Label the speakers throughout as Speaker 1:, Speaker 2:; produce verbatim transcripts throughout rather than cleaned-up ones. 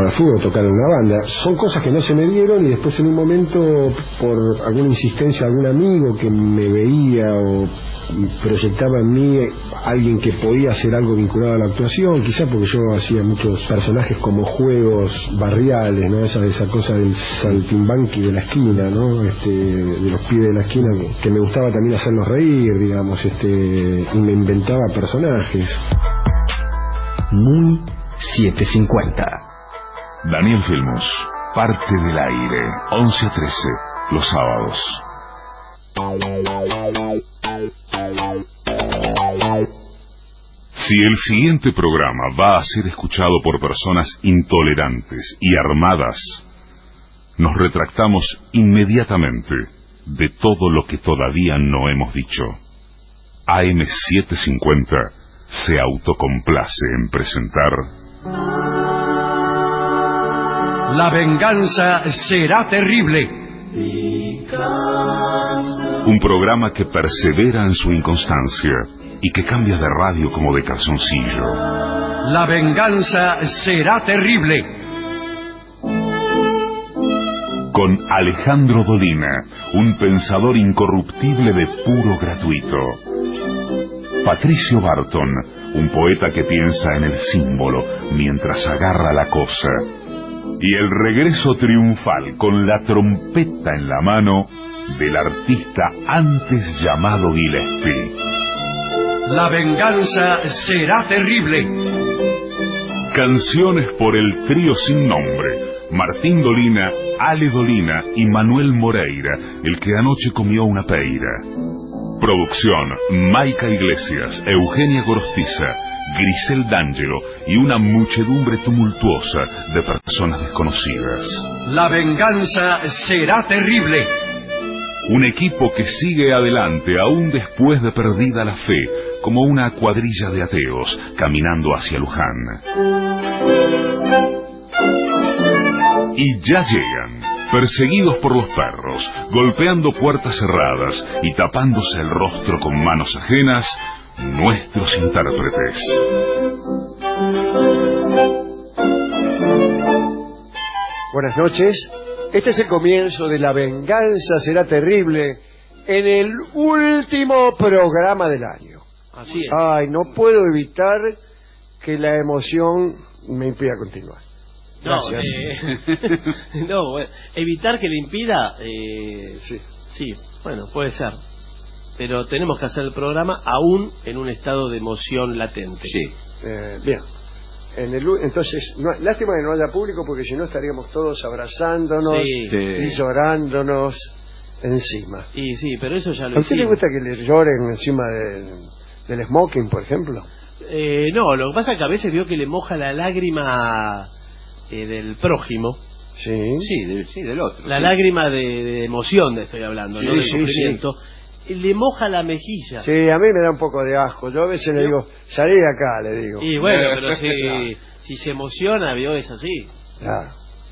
Speaker 1: jugar al fútbol, tocar en una banda. Son cosas que no se me dieron y después en un momento, por alguna insistencia de algún amigo que me veía o proyectaba en mí alguien que podía hacer algo vinculado a la actuación, quizás porque yo hacía muchos personajes como juegos barriales, ¿no? Esa, esa cosa del saltimbanqui de la esquina, ¿no? Este, de los pibes de la esquina, que, que me gustaba también hacerlos reír, digamos, este, y me inventaba personajes.
Speaker 2: Muy setecientos cincuenta.
Speaker 3: Daniel Filmus, parte del aire, once a trece, los sábados. Si el siguiente programa va a ser escuchado por personas intolerantes y armadas, nos retractamos inmediatamente de todo lo que todavía no hemos dicho. A M setecientos cincuenta se autocomplace en presentar
Speaker 4: La venganza será terrible.
Speaker 3: Un programa que persevera en su inconstancia y que cambia de radio como de calzoncillo.
Speaker 4: La venganza será terrible.
Speaker 3: Con Alejandro Dolina, un pensador incorruptible de puro gratuito. Patricio Barton, un poeta que piensa en el símbolo mientras agarra la cosa. Y el regreso triunfal con la trompeta en la mano del artista antes llamado Gillespie.
Speaker 4: La venganza será terrible.
Speaker 3: Canciones por el trío sin nombre: Martín Dolina, Ale Dolina y Manuel Moreira, el que anoche comió una peira. Producción: Maica Iglesias, Eugenia Gorostiza, Grisel D'Angelo y una muchedumbre tumultuosa de personas desconocidas.
Speaker 4: La venganza será terrible.
Speaker 3: Un equipo que sigue adelante aún después de perdida la fe, como una cuadrilla de ateos caminando hacia Luján. Y ya llegan, perseguidos por los perros, golpeando puertas cerradas y tapándose el rostro con manos ajenas, nuestros intérpretes.
Speaker 5: Buenas noches. Este es el comienzo de La venganza será terrible en el último programa del año.
Speaker 6: Así es.
Speaker 5: Ay, no puedo evitar que la emoción me impida continuar.
Speaker 6: No,
Speaker 5: Gracias.
Speaker 6: eh, no, bueno, evitar que le impida, eh,
Speaker 5: Sí.
Speaker 6: sí, bueno, puede ser. Pero tenemos que hacer el programa aún en un estado de emoción latente.
Speaker 7: Sí.
Speaker 5: Eh, bien. En el, entonces, no, lástima que no haya público porque si no estaríamos todos abrazándonos
Speaker 6: Sí.
Speaker 7: Sí.
Speaker 5: y llorándonos encima.
Speaker 6: Y sí, pero eso ya lo
Speaker 5: ¿A usted le
Speaker 6: hicimos.
Speaker 5: gusta que le lloren encima de, del smoking, por ejemplo?
Speaker 6: Eh, no, lo que pasa es que a veces veo que le moja la lágrima eh, del prójimo.
Speaker 5: Sí.
Speaker 7: Sí, de- sí, del otro.
Speaker 6: La
Speaker 7: sí.
Speaker 6: lágrima de, de emoción, estoy hablando,
Speaker 5: Sí,
Speaker 6: no de
Speaker 5: sí,
Speaker 6: sufrimiento. Le moja la mejilla.
Speaker 5: Sí, a mí me da un poco de asco. Yo a veces le digo, salí de acá, le digo.
Speaker 6: Y bueno, pero si, si se emociona, vio, es así.
Speaker 5: Claro.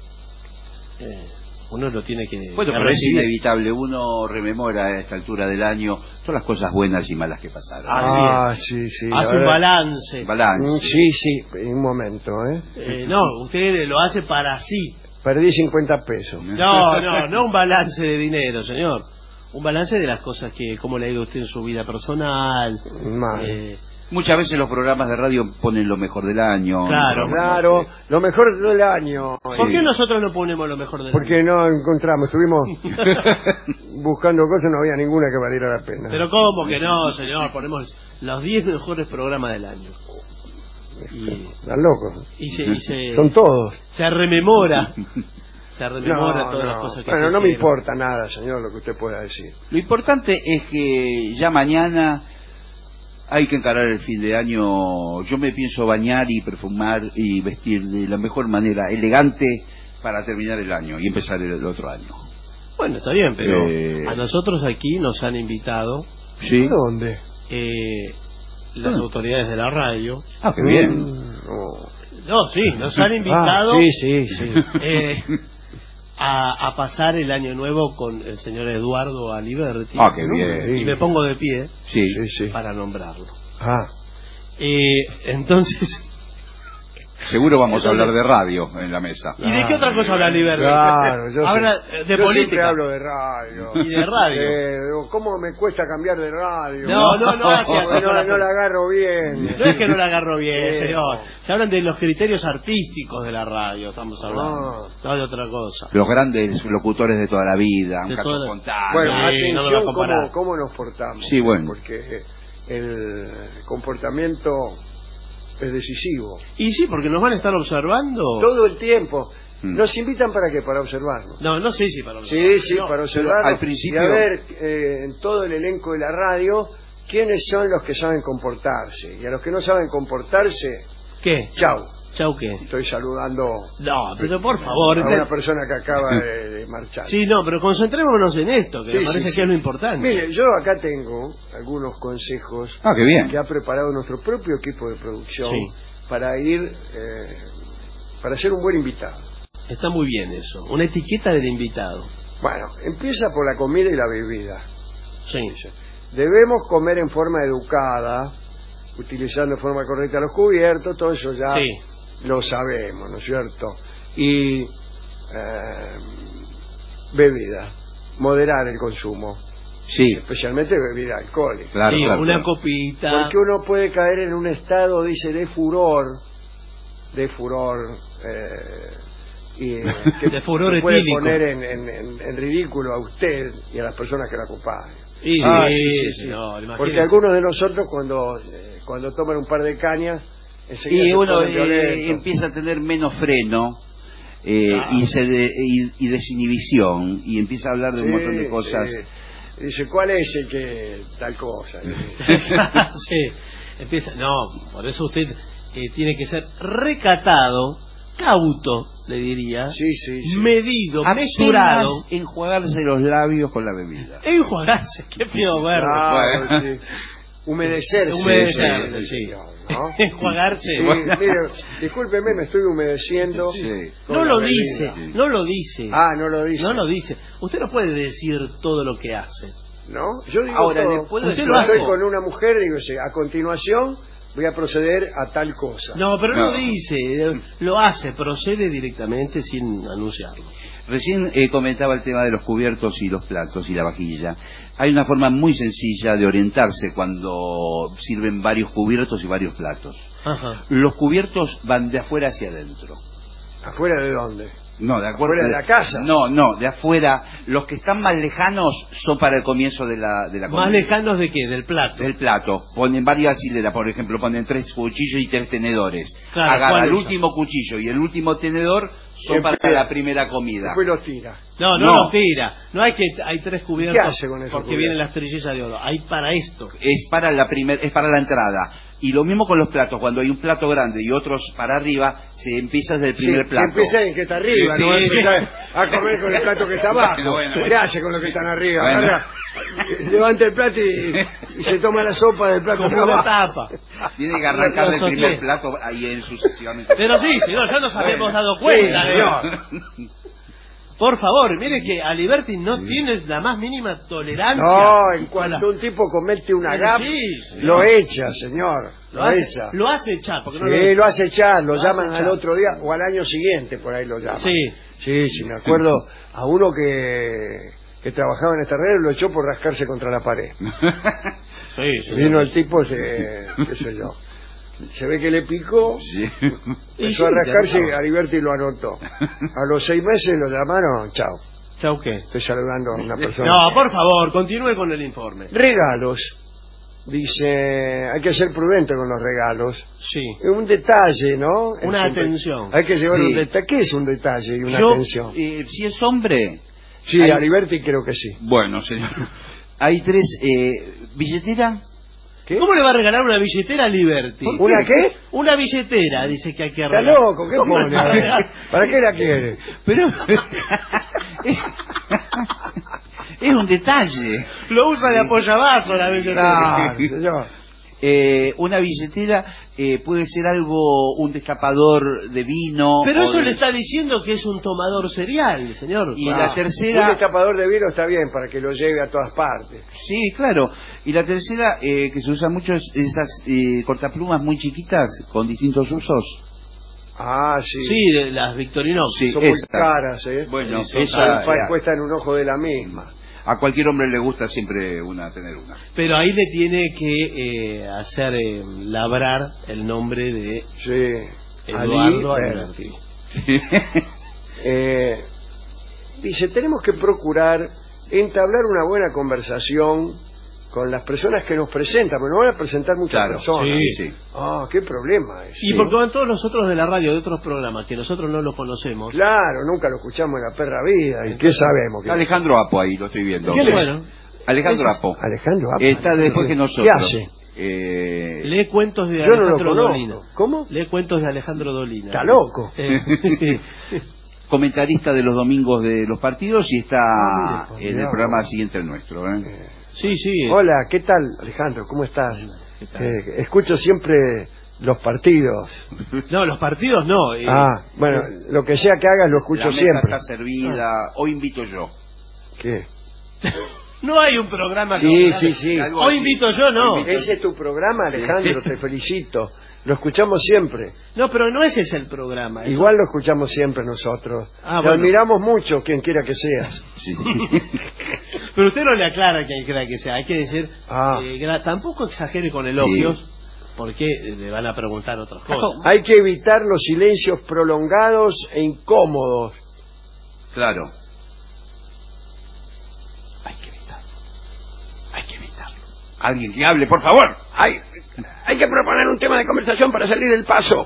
Speaker 6: Eh, uno lo tiene que...
Speaker 7: Bueno,
Speaker 6: que
Speaker 7: pero es
Speaker 6: recibir.
Speaker 7: inevitable. Uno rememora a esta altura del año todas las cosas buenas y malas que pasaron.
Speaker 6: Así
Speaker 5: Ah,
Speaker 6: es.
Speaker 5: sí, sí. la
Speaker 6: Hace un
Speaker 5: verdad.
Speaker 6: balance.
Speaker 7: Balance.
Speaker 5: Mm, Sí, sí, un momento, ¿eh?
Speaker 6: Eh, no, usted lo hace para sí.
Speaker 5: Perdí cincuenta pesos.
Speaker 6: No, no, no un balance de dinero, señor. Un balance de las cosas que, cómo le ha ido a usted en su vida personal.
Speaker 5: Mal.
Speaker 6: Eh,
Speaker 7: Muchas veces los programas de radio ponen lo mejor del año.
Speaker 6: Claro,
Speaker 5: Claro, lo mejor del año.
Speaker 6: ¿Por qué nosotros no ponemos lo mejor del
Speaker 5: Porque
Speaker 6: año?
Speaker 5: no encontramos, estuvimos buscando cosas, no había ninguna que valiera la pena.
Speaker 6: Pero ¿cómo que no, señor? Ponemos los diez mejores programas del año. Y,
Speaker 5: Están locos.
Speaker 6: y, se, y se,
Speaker 5: Son todos.
Speaker 6: se rememora. Se rememora
Speaker 5: No,
Speaker 6: todas
Speaker 5: no.
Speaker 6: las cosas que
Speaker 5: Bueno,
Speaker 6: se
Speaker 5: no me
Speaker 6: hicieron.
Speaker 5: importa nada, señor, lo que usted pueda decir.
Speaker 7: Lo importante es que ya mañana hay que encarar el fin de año. Yo me pienso bañar y perfumar y vestir de la mejor manera, elegante, para terminar el año y empezar el, el otro año.
Speaker 6: Bueno, está bien, pero
Speaker 7: Eh.
Speaker 6: a nosotros aquí nos han invitado
Speaker 7: ¿Sí?
Speaker 5: ¿Dónde?
Speaker 6: eh, las
Speaker 7: Ah.
Speaker 6: autoridades de la radio.
Speaker 7: Ah, qué bien.
Speaker 5: Mm, no.
Speaker 6: No, sí, nos han invitado
Speaker 5: Ah, sí, sí, sí.
Speaker 6: eh, a, a pasar el año nuevo con el señor Eduardo Aliberti.
Speaker 7: Ah, qué bien.
Speaker 6: Y me pongo de pie
Speaker 7: Sí.
Speaker 5: Sí, sí.
Speaker 6: para nombrarlo.
Speaker 5: Ah,
Speaker 6: Eh, entonces,
Speaker 7: Seguro vamos Entonces, a hablar de radio en la mesa.
Speaker 6: ¿Y de qué otra cosa habla Liberty?
Speaker 5: Claro, yo,
Speaker 6: habla
Speaker 5: sé,
Speaker 6: de
Speaker 5: yo
Speaker 6: política.
Speaker 5: siempre hablo de radio.
Speaker 6: Y de radio.
Speaker 5: Eh, ¿Cómo me cuesta cambiar de radio?
Speaker 6: No, no, no hace así.
Speaker 5: No, no, no la agarro bien.
Speaker 6: No es que no la agarro bien,
Speaker 5: sí,
Speaker 6: señor.
Speaker 5: No.
Speaker 6: Se hablan de los criterios artísticos de la radio, estamos hablando. No, no de otra cosa.
Speaker 7: Los grandes locutores de toda la vida, un caso
Speaker 6: la...
Speaker 7: contado.
Speaker 5: Bueno,
Speaker 6: sí,
Speaker 5: atención
Speaker 6: no
Speaker 5: cómo, cómo nos portamos.
Speaker 7: Sí, bueno.
Speaker 5: Porque el comportamiento es decisivo.
Speaker 6: Y sí, porque nos van a estar observando
Speaker 5: todo el tiempo.
Speaker 7: Hmm.
Speaker 5: ¿Nos invitan para qué? Para observarnos.
Speaker 6: No, no sé si para observarnos.
Speaker 5: Sí, sí,
Speaker 6: no,
Speaker 5: para observarnos.
Speaker 7: Al principio...
Speaker 5: Y a ver, eh, en todo el elenco de la radio, ¿quiénes son los que saben comportarse? Y a los que no saben comportarse,
Speaker 6: ¿qué?
Speaker 5: chau.
Speaker 6: ¿Chau qué?
Speaker 5: Estoy saludando
Speaker 6: No, pero por favor.
Speaker 5: a una persona que acaba de, de marchar.
Speaker 6: Sí, no, pero concentrémonos en esto, que
Speaker 5: Sí,
Speaker 6: me parece
Speaker 5: sí,
Speaker 6: que
Speaker 5: sí.
Speaker 6: es lo importante.
Speaker 5: Mire, yo acá tengo algunos consejos
Speaker 7: Ah, qué bien.
Speaker 5: que ha preparado nuestro propio equipo de producción
Speaker 6: Sí.
Speaker 5: para ir, eh, para ser un buen invitado.
Speaker 6: Está muy bien eso. Una etiqueta del invitado.
Speaker 5: Bueno, empieza por la comida y la bebida.
Speaker 6: Sí.
Speaker 5: Debemos comer en forma educada, utilizando de forma correcta los cubiertos, todo eso ya
Speaker 6: Sí.
Speaker 5: lo sabemos, ¿no es cierto? Y eh, bebida, moderar el consumo,
Speaker 7: Sí,
Speaker 5: especialmente bebida alcohólica.
Speaker 7: claro,
Speaker 6: Sí,
Speaker 7: claro,
Speaker 6: una
Speaker 7: claro.
Speaker 6: copita.
Speaker 5: Porque uno puede caer en un estado, dice, de furor, de furor, eh, y eh, que
Speaker 6: De furor
Speaker 5: que puede
Speaker 6: etílico.
Speaker 5: poner en, en, en, en ridículo a usted y a las personas que la acompañan.
Speaker 6: Sí,
Speaker 5: Ah,
Speaker 6: sí,
Speaker 5: sí, sí,
Speaker 6: sí,
Speaker 5: sí.
Speaker 6: no, imagínese.
Speaker 5: Porque algunos de nosotros cuando eh, cuando toman un par de cañas enseguida
Speaker 7: Y
Speaker 5: se
Speaker 7: uno
Speaker 5: ponen
Speaker 7: eh,
Speaker 5: violentos.
Speaker 7: empieza a tener menos freno eh,
Speaker 6: Ah.
Speaker 7: y, se de- y, y desinhibición y empieza a hablar de un
Speaker 5: Sí,
Speaker 7: montón de cosas.
Speaker 5: sí. Dice, ¿cuál es el que tal cosa?
Speaker 6: Sí, empieza. No, por eso usted eh, tiene que ser recatado, cauto, le diría,
Speaker 5: Sí, sí, sí.
Speaker 6: medido,
Speaker 7: Apenas
Speaker 6: mesurado,
Speaker 7: enjuagarse los labios con la bebida.
Speaker 6: enjuagarse. Qué feo verbo.
Speaker 5: Claro,
Speaker 7: Bueno.
Speaker 5: sí. Humedecerse.
Speaker 6: Humedecerse,
Speaker 5: sí,
Speaker 6: sí.
Speaker 5: señor, ¿no?
Speaker 6: Enjuagarse.
Speaker 5: Sí, mire, discúlpeme, me estoy humedeciendo.
Speaker 7: Sí.
Speaker 5: con
Speaker 6: No
Speaker 5: la
Speaker 6: lo
Speaker 5: bebida.
Speaker 6: dice,
Speaker 7: Sí.
Speaker 6: no lo dice.
Speaker 5: Ah, no lo dice.
Speaker 6: No lo dice. Usted no puede decir todo lo que hace.
Speaker 5: ¿No? Yo digo
Speaker 7: Ahora,
Speaker 5: todo.
Speaker 7: le puedo
Speaker 6: Usted
Speaker 7: decir
Speaker 6: lo
Speaker 5: Yo estoy
Speaker 6: hace.
Speaker 5: con una mujer, digo, sí, a continuación voy a proceder a tal cosa.
Speaker 6: No, pero no,
Speaker 7: No.
Speaker 6: dice, eh, lo hace, procede directamente sin anunciarlo.
Speaker 7: Recién eh, comentaba el tema de los cubiertos y los platos y la vajilla. Hay una forma muy sencilla de orientarse cuando sirven varios cubiertos y varios platos.
Speaker 6: Ajá.
Speaker 7: Los cubiertos van de afuera hacia adentro.
Speaker 5: ¿Afuera de dónde?
Speaker 7: No, de acuerdo.
Speaker 5: ¿Afuera de la casa?
Speaker 7: No, no, de afuera. Los que están más lejanos son para el comienzo de la, de la
Speaker 6: ¿Más
Speaker 7: comida.
Speaker 6: lejanos de qué? Del plato.
Speaker 7: Del plato. Ponen varias hileras, por ejemplo, ponen tres cuchillos y tres tenedores.
Speaker 6: Claro,
Speaker 7: Agarra
Speaker 6: ¿cuál
Speaker 7: el
Speaker 6: usa?
Speaker 7: último cuchillo y el último tenedor son
Speaker 5: Siempre-
Speaker 7: para la primera comida.
Speaker 5: Después los tira.
Speaker 6: No, no,
Speaker 7: No.
Speaker 6: lo tira. No hay que hay tres cubiertos
Speaker 5: ¿Qué hace con esos
Speaker 6: porque
Speaker 5: cubiertos?
Speaker 6: vienen las trillizas de oro. Hay para esto.
Speaker 7: Es para la primer, es para la entrada. Y lo mismo con los platos, cuando hay un plato grande y otros para arriba, se empieza desde el primer
Speaker 5: Sí,
Speaker 7: plato.
Speaker 5: Se empieza en el que está arriba,
Speaker 7: Sí,
Speaker 5: no va a
Speaker 7: sí.
Speaker 5: empezar a comer con el plato que está abajo.
Speaker 7: Bueno, bueno, bueno.
Speaker 5: ¿Qué hace con los que están arriba?
Speaker 7: Bueno.
Speaker 5: Agarra, levanta el plato y, y se toma la sopa del plato que
Speaker 6: Como
Speaker 5: está
Speaker 6: una
Speaker 5: abajo.
Speaker 6: tapa.
Speaker 7: Tiene que arrancar
Speaker 6: Lo
Speaker 7: del
Speaker 6: sostiene.
Speaker 7: primer plato ahí en sucesivamente.
Speaker 6: Pero sí, señor, ya nos habíamos
Speaker 5: Bueno,
Speaker 6: dado cuenta.
Speaker 5: sí,
Speaker 6: de-
Speaker 5: señor.
Speaker 6: Por favor, mire que a Liberty no tiene la más mínima tolerancia.
Speaker 5: No, en
Speaker 6: a
Speaker 5: cuanto
Speaker 6: la-
Speaker 5: un tipo comete una
Speaker 6: Sí,
Speaker 5: gap,
Speaker 6: señor.
Speaker 5: lo echa, señor. Lo,
Speaker 6: Lo hace,
Speaker 5: echa.
Speaker 6: lo hace echar, porque no
Speaker 5: Sí, lo hace echar, lo,
Speaker 6: Lo
Speaker 5: llaman
Speaker 6: hace
Speaker 5: al
Speaker 6: echar.
Speaker 5: otro día o al año siguiente, por ahí lo llaman.
Speaker 6: Sí.
Speaker 5: Sí, sí, me acuerdo a uno que, que trabajaba en esta red, lo echó por rascarse contra la pared.
Speaker 6: Sí, sí.
Speaker 5: Vino el tipo, se, qué sé yo, se ve que le picó,
Speaker 7: Sí.
Speaker 5: empezó a
Speaker 6: sí,
Speaker 5: rascarse
Speaker 6: se
Speaker 5: y a Liberty lo anotó. A los seis meses lo llamaron, chao,
Speaker 6: Chau, ¿qué?
Speaker 5: estoy saludando a una persona.
Speaker 6: No, por favor, continúe con el informe.
Speaker 5: Regalos. Dice, hay que ser prudente con los regalos.
Speaker 6: Sí.
Speaker 5: Es un detalle, ¿no?
Speaker 6: Una
Speaker 5: Es siempre-
Speaker 6: atención.
Speaker 5: Hay que llevar
Speaker 7: Sí.
Speaker 5: un detalle. ¿Qué es un detalle y una
Speaker 7: Yo,
Speaker 5: atención?
Speaker 7: eh, si es hombre,
Speaker 5: Sí,
Speaker 7: hay-
Speaker 5: a Liberty creo que sí.
Speaker 7: bueno, señor. Hay tres, eh, billetera.
Speaker 5: ¿Qué?
Speaker 6: ¿Cómo le va a regalar una billetera a Liberty?
Speaker 5: ¿Una qué?
Speaker 6: Una billetera, dice que hay que
Speaker 5: Está
Speaker 6: regalar.
Speaker 5: loco, ¿qué
Speaker 6: ¿Cómo
Speaker 5: pone?
Speaker 6: le va a regalar?
Speaker 5: ¿Para qué la quiere?
Speaker 7: Pero es un detalle.
Speaker 6: Lo usa de apoyabazo la billetera.
Speaker 5: Claro, señor.
Speaker 7: Eh, una billetera eh, puede ser algo, un destapador de vino.
Speaker 6: Pero
Speaker 7: o
Speaker 6: eso
Speaker 7: de-
Speaker 6: le está diciendo que es un tomador serial, señor.
Speaker 7: Y
Speaker 5: Ah,
Speaker 7: la tercera-
Speaker 5: Un destapador de vino está bien para que lo lleve a todas partes.
Speaker 7: Sí, claro. Y la tercera, eh, que se usa mucho, es esas eh, cortaplumas muy chiquitas con distintos usos.
Speaker 5: Ah, sí.
Speaker 6: Sí, de las Victorinox.
Speaker 7: Sí,
Speaker 5: Son muy
Speaker 7: esa.
Speaker 5: caras, ¿eh?
Speaker 7: Bueno,
Speaker 6: Sí, son
Speaker 7: esa,
Speaker 5: Fa-
Speaker 7: eh,
Speaker 5: cuestan un ojo de la misma.
Speaker 7: a cualquier hombre le gusta siempre una tener una.
Speaker 6: Pero ahí le tiene que eh, hacer eh, labrar el nombre de
Speaker 5: Sí.
Speaker 6: Eduardo
Speaker 5: Ali
Speaker 6: Alberti.
Speaker 5: Eh, dice, tenemos que procurar entablar una buena conversación con las personas que nos presentan, porque nos van a presentar muchas
Speaker 7: Claro,
Speaker 5: personas.
Speaker 6: sí,
Speaker 7: sí.
Speaker 5: Ah, qué problema es.
Speaker 6: Y porque van todos nosotros de la radio, de otros programas, que nosotros no los conocemos.
Speaker 5: Claro, nunca lo escuchamos en la perra vida. ¿Y qué sabemos?
Speaker 7: Está Alejandro Apo ahí, lo estoy viendo.
Speaker 5: ¿Quién es?
Speaker 6: Bueno,
Speaker 7: Alejandro Apo.
Speaker 5: Alejandro Apa.
Speaker 7: Está después que nosotros.
Speaker 5: ¿Qué hace?
Speaker 7: Eh,
Speaker 6: lee cuentos de
Speaker 5: Yo no lo
Speaker 6: Alejandro
Speaker 5: conozco.
Speaker 6: Dolina.
Speaker 5: ¿Cómo?
Speaker 6: Lee cuentos de Alejandro Dolina.
Speaker 5: Está loco.
Speaker 6: Eh, sí.
Speaker 7: comentarista de los domingos de los partidos y está
Speaker 5: Ah, mire,
Speaker 7: en
Speaker 5: mirá
Speaker 7: el programa
Speaker 5: vos.
Speaker 7: siguiente al nuestro. ¿eh?
Speaker 6: Sí, sí.
Speaker 5: Hola, ¿qué tal, Alejandro? ¿Cómo estás?
Speaker 6: ¿Qué tal?
Speaker 5: Eh, escucho siempre los partidos.
Speaker 6: No, los partidos no. eh,
Speaker 5: Ah, bueno, lo que sea que hagas lo escucho
Speaker 7: La mesa
Speaker 5: siempre.
Speaker 7: está servida. Hoy invito yo.
Speaker 5: ¿Qué?
Speaker 6: No hay un programa
Speaker 5: Sí,
Speaker 6: que-
Speaker 5: sí, sí.
Speaker 7: Algo
Speaker 6: Hoy
Speaker 7: así.
Speaker 6: invito yo, no.
Speaker 5: Ese es tu programa, Alejandro, te felicito. Lo escuchamos siempre.
Speaker 6: No, pero no ese es el programa. eso-
Speaker 5: Igual lo escuchamos siempre nosotros.
Speaker 6: Ah,
Speaker 5: Te
Speaker 6: bueno.
Speaker 5: admiramos mucho, quien quiera que seas.
Speaker 7: Sí.
Speaker 6: Pero usted no le aclara que quiera que sea. Hay que decir,
Speaker 5: Ah.
Speaker 6: eh, gra- tampoco exagere con elogios, porque eh, le van a preguntar otras cosas.
Speaker 5: Hay que evitar los silencios prolongados e incómodos.
Speaker 7: Claro.
Speaker 6: Hay que evitarlo. Hay que evitarlo.
Speaker 7: Alguien que hable, por favor.
Speaker 5: Hay, hay que proponer un tema de conversación para salir del paso.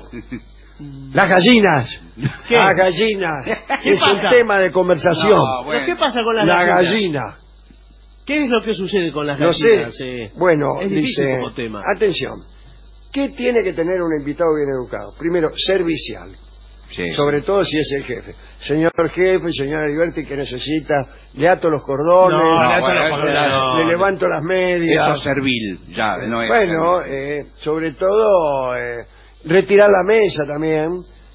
Speaker 5: Las gallinas.
Speaker 6: ¿Qué?
Speaker 5: Las gallinas.
Speaker 6: ¿Qué
Speaker 5: Es
Speaker 6: pasa?
Speaker 5: un tema de conversación.
Speaker 7: No, bueno.
Speaker 6: ¿Pero qué pasa con las
Speaker 5: La
Speaker 6: gallinas?
Speaker 5: gallina.
Speaker 6: ¿Qué es lo que sucede con las
Speaker 5: No sé.
Speaker 6: gallinas? eh?
Speaker 5: Bueno,
Speaker 6: es difícil
Speaker 5: dice,
Speaker 6: como tema.
Speaker 5: atención. ¿Qué tiene que tener un invitado bien educado? Primero, servicial.
Speaker 7: Sí.
Speaker 5: Sobre todo si es el jefe. Señor jefe, señora Liberty, ¿qué necesita? Le ato los cordones,
Speaker 6: No,
Speaker 7: le
Speaker 5: le,
Speaker 7: ato los cordones,
Speaker 6: no.
Speaker 5: levanto las medias.
Speaker 7: Eso es servil, ya, no es.
Speaker 5: Bueno, eh, sobre todo, eh, retirar la mesa también.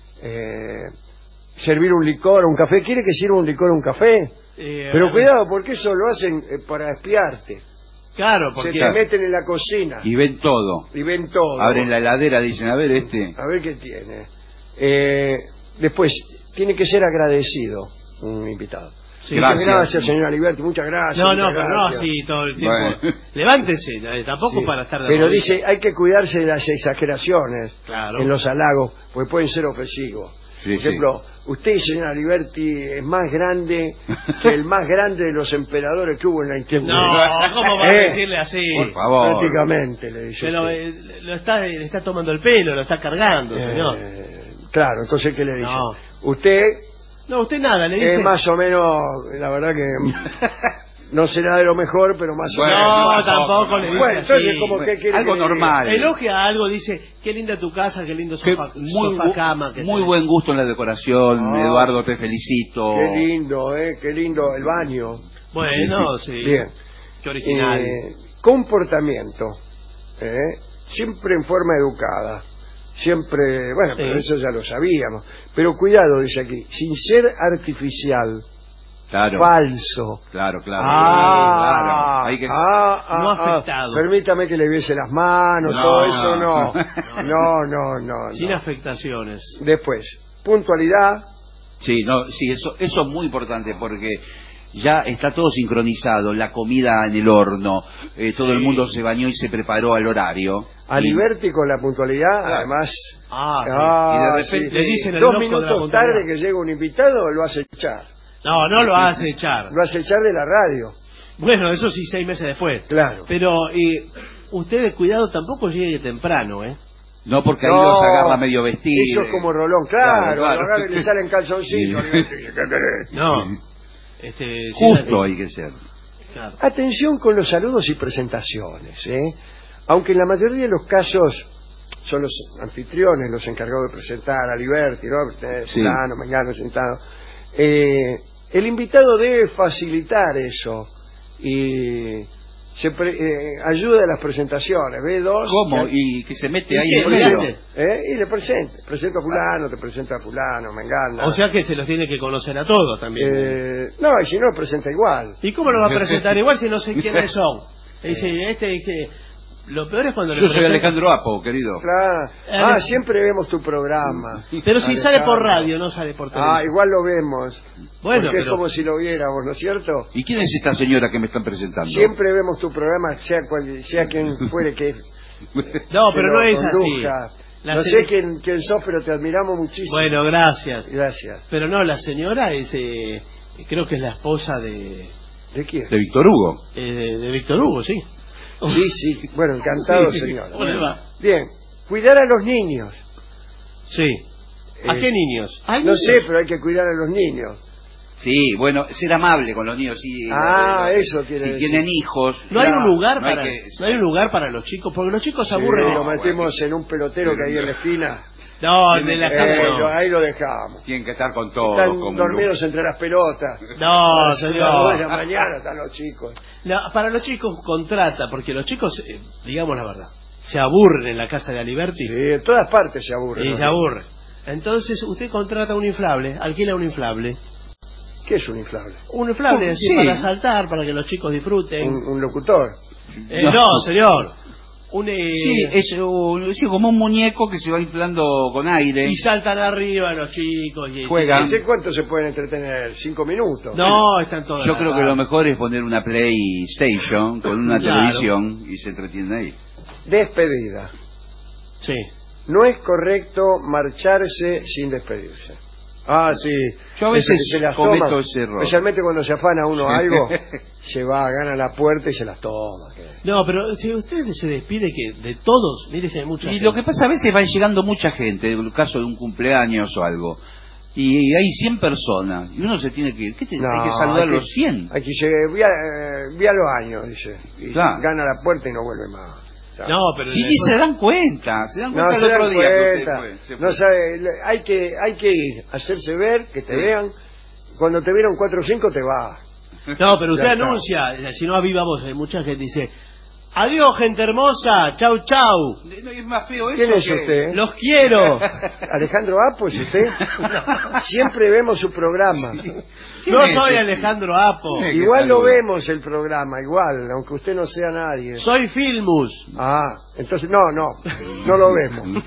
Speaker 5: eh, servir un licor, un café. ¿Quiere que sirva un licor o un café?
Speaker 6: Eh,
Speaker 5: Pero
Speaker 6: a ver,
Speaker 5: cuidado, porque eso lo hacen eh, para espiarte.
Speaker 6: Claro,
Speaker 5: Se
Speaker 6: porque...
Speaker 5: te meten en la cocina
Speaker 7: Y ven todo.
Speaker 5: y ven todo.
Speaker 7: Abren la heladera, dicen, a ver, este.
Speaker 5: A ver qué tiene. Eh, después, tiene que ser agradecido un invitado.
Speaker 6: Sí.
Speaker 5: Muchas
Speaker 7: Gracias.
Speaker 5: gracias, señora Liberty, muchas gracias.
Speaker 6: No, no,
Speaker 5: muchas
Speaker 6: pero no
Speaker 5: gracias.
Speaker 6: así todo el tiempo.
Speaker 7: Bueno.
Speaker 6: Levántese, eh, tampoco
Speaker 5: Sí.
Speaker 6: para estar de
Speaker 5: Pero
Speaker 6: rodillas.
Speaker 5: dice, hay que cuidarse de las exageraciones
Speaker 6: Claro.
Speaker 5: en los halagos, porque pueden ser ofensivos.
Speaker 7: Sí,
Speaker 5: Por ejemplo, usted, señora Liberty, es más grande que el más grande de los emperadores que hubo en la antigüedad.
Speaker 6: No, ¿cómo va a
Speaker 5: Eh,
Speaker 6: decirle así?
Speaker 7: Por favor.
Speaker 5: Prácticamente, le dice
Speaker 6: Pero
Speaker 5: usted.
Speaker 6: eh, lo está, le está tomando el pelo, lo está cargando, señor.
Speaker 5: Eh, claro, entonces, ¿qué le dice?
Speaker 6: No.
Speaker 5: Usted
Speaker 6: No, usted nada, le dice...
Speaker 5: es más o menos, la verdad que no será de lo mejor, pero más
Speaker 7: Bueno,
Speaker 5: o menos.
Speaker 6: No,
Speaker 7: más o
Speaker 6: tampoco le
Speaker 7: menos.
Speaker 6: dice
Speaker 5: Bueno,
Speaker 6: así.
Speaker 5: entonces, como que quiere
Speaker 7: Algo
Speaker 5: que le diga?
Speaker 7: normal.
Speaker 6: Elogia algo, dice, qué linda tu casa, qué lindo
Speaker 7: Que
Speaker 6: sofá,
Speaker 7: muy
Speaker 6: sofá
Speaker 7: bu-
Speaker 6: cama. Que
Speaker 7: muy
Speaker 6: tenés.
Speaker 7: buen gusto en la decoración,
Speaker 5: Ah.
Speaker 7: Eduardo, te felicito.
Speaker 5: Qué lindo, eh, qué lindo el baño.
Speaker 6: Bueno, sí.
Speaker 5: Bien.
Speaker 6: Qué original.
Speaker 5: Eh, comportamiento, eh, siempre en forma educada. Siempre, bueno, pero
Speaker 6: Sí.
Speaker 5: eso ya lo sabíamos. Pero cuidado, dice aquí, sin ser artificial,
Speaker 7: Claro.
Speaker 5: falso.
Speaker 7: Claro, claro.
Speaker 5: Ah,
Speaker 7: claro. Hay que
Speaker 5: ah, ah,
Speaker 6: No
Speaker 5: ah.
Speaker 6: afectado.
Speaker 5: Permítame que le viese las manos,
Speaker 7: No,
Speaker 5: todo eso no.
Speaker 7: no.
Speaker 5: No, no, no.
Speaker 6: Sin
Speaker 5: no.
Speaker 6: afectaciones.
Speaker 5: Después, puntualidad.
Speaker 7: Sí, no, sí, eso, eso es muy importante porque ya está todo sincronizado, la comida en el horno, eh, todo el mundo se bañó y se preparó al horario.
Speaker 5: A
Speaker 7: Y-
Speaker 5: Liberty con la puntualidad,
Speaker 7: Claro.
Speaker 5: además.
Speaker 6: Ah, sí.
Speaker 5: ah,
Speaker 7: Y de repente
Speaker 5: sí.
Speaker 6: le dicen el
Speaker 5: dos
Speaker 6: loco de la
Speaker 5: minutos
Speaker 6: puntualidad.
Speaker 5: tarde que llega un invitado, lo hace echar.
Speaker 6: No, no lo hace echar.
Speaker 5: Lo hace echar de la radio.
Speaker 6: Bueno, eso sí, seis meses después.
Speaker 5: Claro.
Speaker 6: Pero eh, usted, cuidado, tampoco llegue temprano, ¿eh?
Speaker 7: No, porque ahí
Speaker 5: No,
Speaker 7: los agarra medio vestido.
Speaker 5: Eso es como Rolón, claro.
Speaker 7: Claro, claro.
Speaker 5: Lo agarra y le salen calzoncillos.
Speaker 7: Sí.
Speaker 5: Liberty dice, ¿qué querés?
Speaker 6: No. Este,
Speaker 7: Justo
Speaker 6: sí,
Speaker 7: hay que ser.
Speaker 6: claro.
Speaker 5: Atención con los saludos y presentaciones, ¿eh? Aunque en la mayoría de los casos son los anfitriones los encargados de presentar a Liberty, ¿no? Eh,
Speaker 7: Sí.
Speaker 5: fulano, mengano, sentado. Eh, el invitado debe facilitar eso y se pre- eh, ayuda a las presentaciones. ¿Ve dos?
Speaker 7: ¿Cómo?
Speaker 5: Que-
Speaker 7: Y que se mete
Speaker 6: ¿Y
Speaker 7: ahí
Speaker 6: qué?
Speaker 7: en
Speaker 6: ¿Qué
Speaker 7: medio.
Speaker 6: hace?
Speaker 5: ¿Eh? Y le presenta. Presento a fulano, te presento a fulano, mengana.
Speaker 6: O sea que se los tiene que conocer a todos también.
Speaker 5: Eh, no, y si no, presenta igual.
Speaker 6: ¿Y cómo lo va a presentar igual si no sé quiénes son? Le dice, este que lo peor es cuando
Speaker 7: Yo
Speaker 6: le
Speaker 7: soy
Speaker 6: presenta-
Speaker 7: Alejandro Apo, querido.
Speaker 5: Claro. Ah, siempre vemos tu programa.
Speaker 6: Pero si
Speaker 5: Alejandro.
Speaker 6: sale por radio, no sale por televisión.
Speaker 5: Ah, igual lo vemos.
Speaker 6: Bueno,
Speaker 5: porque
Speaker 6: pero-
Speaker 5: es como si lo viéramos, ¿no es cierto?
Speaker 7: ¿Y quién es esta señora que me están presentando?
Speaker 5: Siempre vemos tu programa, sea cual, sea quien fuere que,
Speaker 6: No,
Speaker 5: que
Speaker 6: pero
Speaker 5: lo
Speaker 6: no es
Speaker 5: conduzca.
Speaker 6: así. La
Speaker 5: No
Speaker 6: se-
Speaker 5: sé quién, quién sos, pero te admiramos muchísimo.
Speaker 6: Bueno, gracias.
Speaker 5: Gracias.
Speaker 6: Pero no, la señora es, eh, creo que es la esposa de,
Speaker 5: ¿De quién?
Speaker 7: De Víctor Hugo.
Speaker 6: eh, de, de Víctor Hugo, sí.
Speaker 5: Sí, sí. Bueno, encantado,
Speaker 6: Sí.
Speaker 5: señora.
Speaker 6: ¿Cómo le va?
Speaker 5: Bien. Cuidar a los niños.
Speaker 6: Sí. ¿A
Speaker 5: Eh,
Speaker 6: qué niños? ¿Hay
Speaker 5: No
Speaker 6: niños?
Speaker 5: sé, pero hay que cuidar a los niños.
Speaker 7: Sí, bueno, ser amable con los niños. Sí,
Speaker 5: Ah,
Speaker 7: lo- lo-
Speaker 5: eso quiere
Speaker 7: Si
Speaker 5: decir.
Speaker 7: tienen hijos.
Speaker 6: No hay un
Speaker 7: claro,
Speaker 6: lugar
Speaker 7: no hay
Speaker 6: para
Speaker 7: que-
Speaker 6: no hay un lugar para los chicos, porque los chicos se
Speaker 5: Sí,
Speaker 6: aburren.
Speaker 5: lo
Speaker 7: No,
Speaker 5: metemos
Speaker 7: bueno.
Speaker 5: en un pelotero que hay en la esquina.
Speaker 6: No,
Speaker 7: Tiene
Speaker 6: de la
Speaker 7: que-
Speaker 6: cama
Speaker 5: Eh,
Speaker 6: no.
Speaker 5: lo- ahí lo dejamos.
Speaker 7: Tienen que estar con todo.
Speaker 5: Están
Speaker 7: como
Speaker 5: dormidos entre las pelotas.
Speaker 6: No,
Speaker 5: A las dos de la
Speaker 6: señor.
Speaker 5: mañana están los chicos.
Speaker 6: No, para los chicos contrata, porque los chicos, eh, digamos la verdad, se aburren en la casa de Aliberti
Speaker 5: Sí, en todas partes se aburren.
Speaker 6: y
Speaker 5: ¿no?
Speaker 6: se aburren. Entonces usted contrata un inflable, alquila un inflable.
Speaker 5: ¿Qué es un inflable?
Speaker 6: Un inflable,
Speaker 7: Oh,
Speaker 6: así,
Speaker 7: sí.
Speaker 6: para saltar, para que los chicos disfruten.
Speaker 5: Un, un locutor.
Speaker 6: Eh, no, señor. Un, eh,
Speaker 7: Sí, es un- sí, como un muñeco que se va inflando con aire.
Speaker 6: y saltan arriba los chicos. Y,
Speaker 7: Juegan.
Speaker 5: No sé cuánto se pueden entretener. ¿Cinco minutos?
Speaker 6: No, están todos.
Speaker 7: Yo creo que lo mejor es poner una PlayStation con una
Speaker 6: Claro.
Speaker 7: televisión y se entretienen ahí.
Speaker 5: Despedida.
Speaker 6: Sí.
Speaker 5: No es correcto marcharse sin despedirse. Ah, sí.
Speaker 7: Yo a
Speaker 5: Ese
Speaker 7: veces
Speaker 5: que se las
Speaker 7: cometo
Speaker 5: toma,
Speaker 7: ese error.
Speaker 5: especialmente cuando se afana uno
Speaker 7: Sí.
Speaker 5: algo, se va, gana la puerta y se las toma. que-
Speaker 6: No, pero si usted se despide que de todos, mire si hay mucha
Speaker 7: Y
Speaker 6: gente.
Speaker 7: lo que pasa, a veces va llegando mucha gente, en el caso de un cumpleaños o algo, y hay cien personas, y uno se tiene que ir. ¿Qué te,
Speaker 5: No,
Speaker 7: hay que saludar a
Speaker 5: hay que-
Speaker 7: los cien?
Speaker 5: Hay que llegar, vi a, eh, vi a los años, dice. Y
Speaker 7: Claro.
Speaker 5: gana la puerta y no vuelve más. Ya.
Speaker 6: No, pero
Speaker 7: Si
Speaker 6: después-
Speaker 7: ni se dan cuenta, se dan
Speaker 5: No
Speaker 7: cuenta
Speaker 5: se
Speaker 7: el
Speaker 5: dan
Speaker 7: otro día que usted
Speaker 5: cuenta.
Speaker 7: fue, se
Speaker 5: No
Speaker 7: fue.
Speaker 5: sabe, le- hay que hay que ir, hacerse ver, que te
Speaker 7: Sí.
Speaker 5: vean. Cuando te vieron cuatro o cinco te vas.
Speaker 6: No, pero usted
Speaker 5: Ya está.
Speaker 6: anuncia, eh, si no a viva voz, hay mucha gente dice, adiós gente hermosa, chau chau,
Speaker 7: No, es más feo eso
Speaker 5: ¿Quién es
Speaker 7: que-
Speaker 5: usted?
Speaker 6: los quiero.
Speaker 5: Alejandro Apo, ¿es usted? Siempre vemos su programa.
Speaker 7: ¿Quién
Speaker 6: No
Speaker 7: es
Speaker 6: soy
Speaker 7: ese?
Speaker 6: Alejandro Apo,
Speaker 7: Sí. que
Speaker 5: Igual lo
Speaker 7: saluda.
Speaker 5: vemos el programa, igual, aunque usted no sea nadie.
Speaker 6: soy Filmus,
Speaker 5: Ah, entonces no, no, no lo vemos.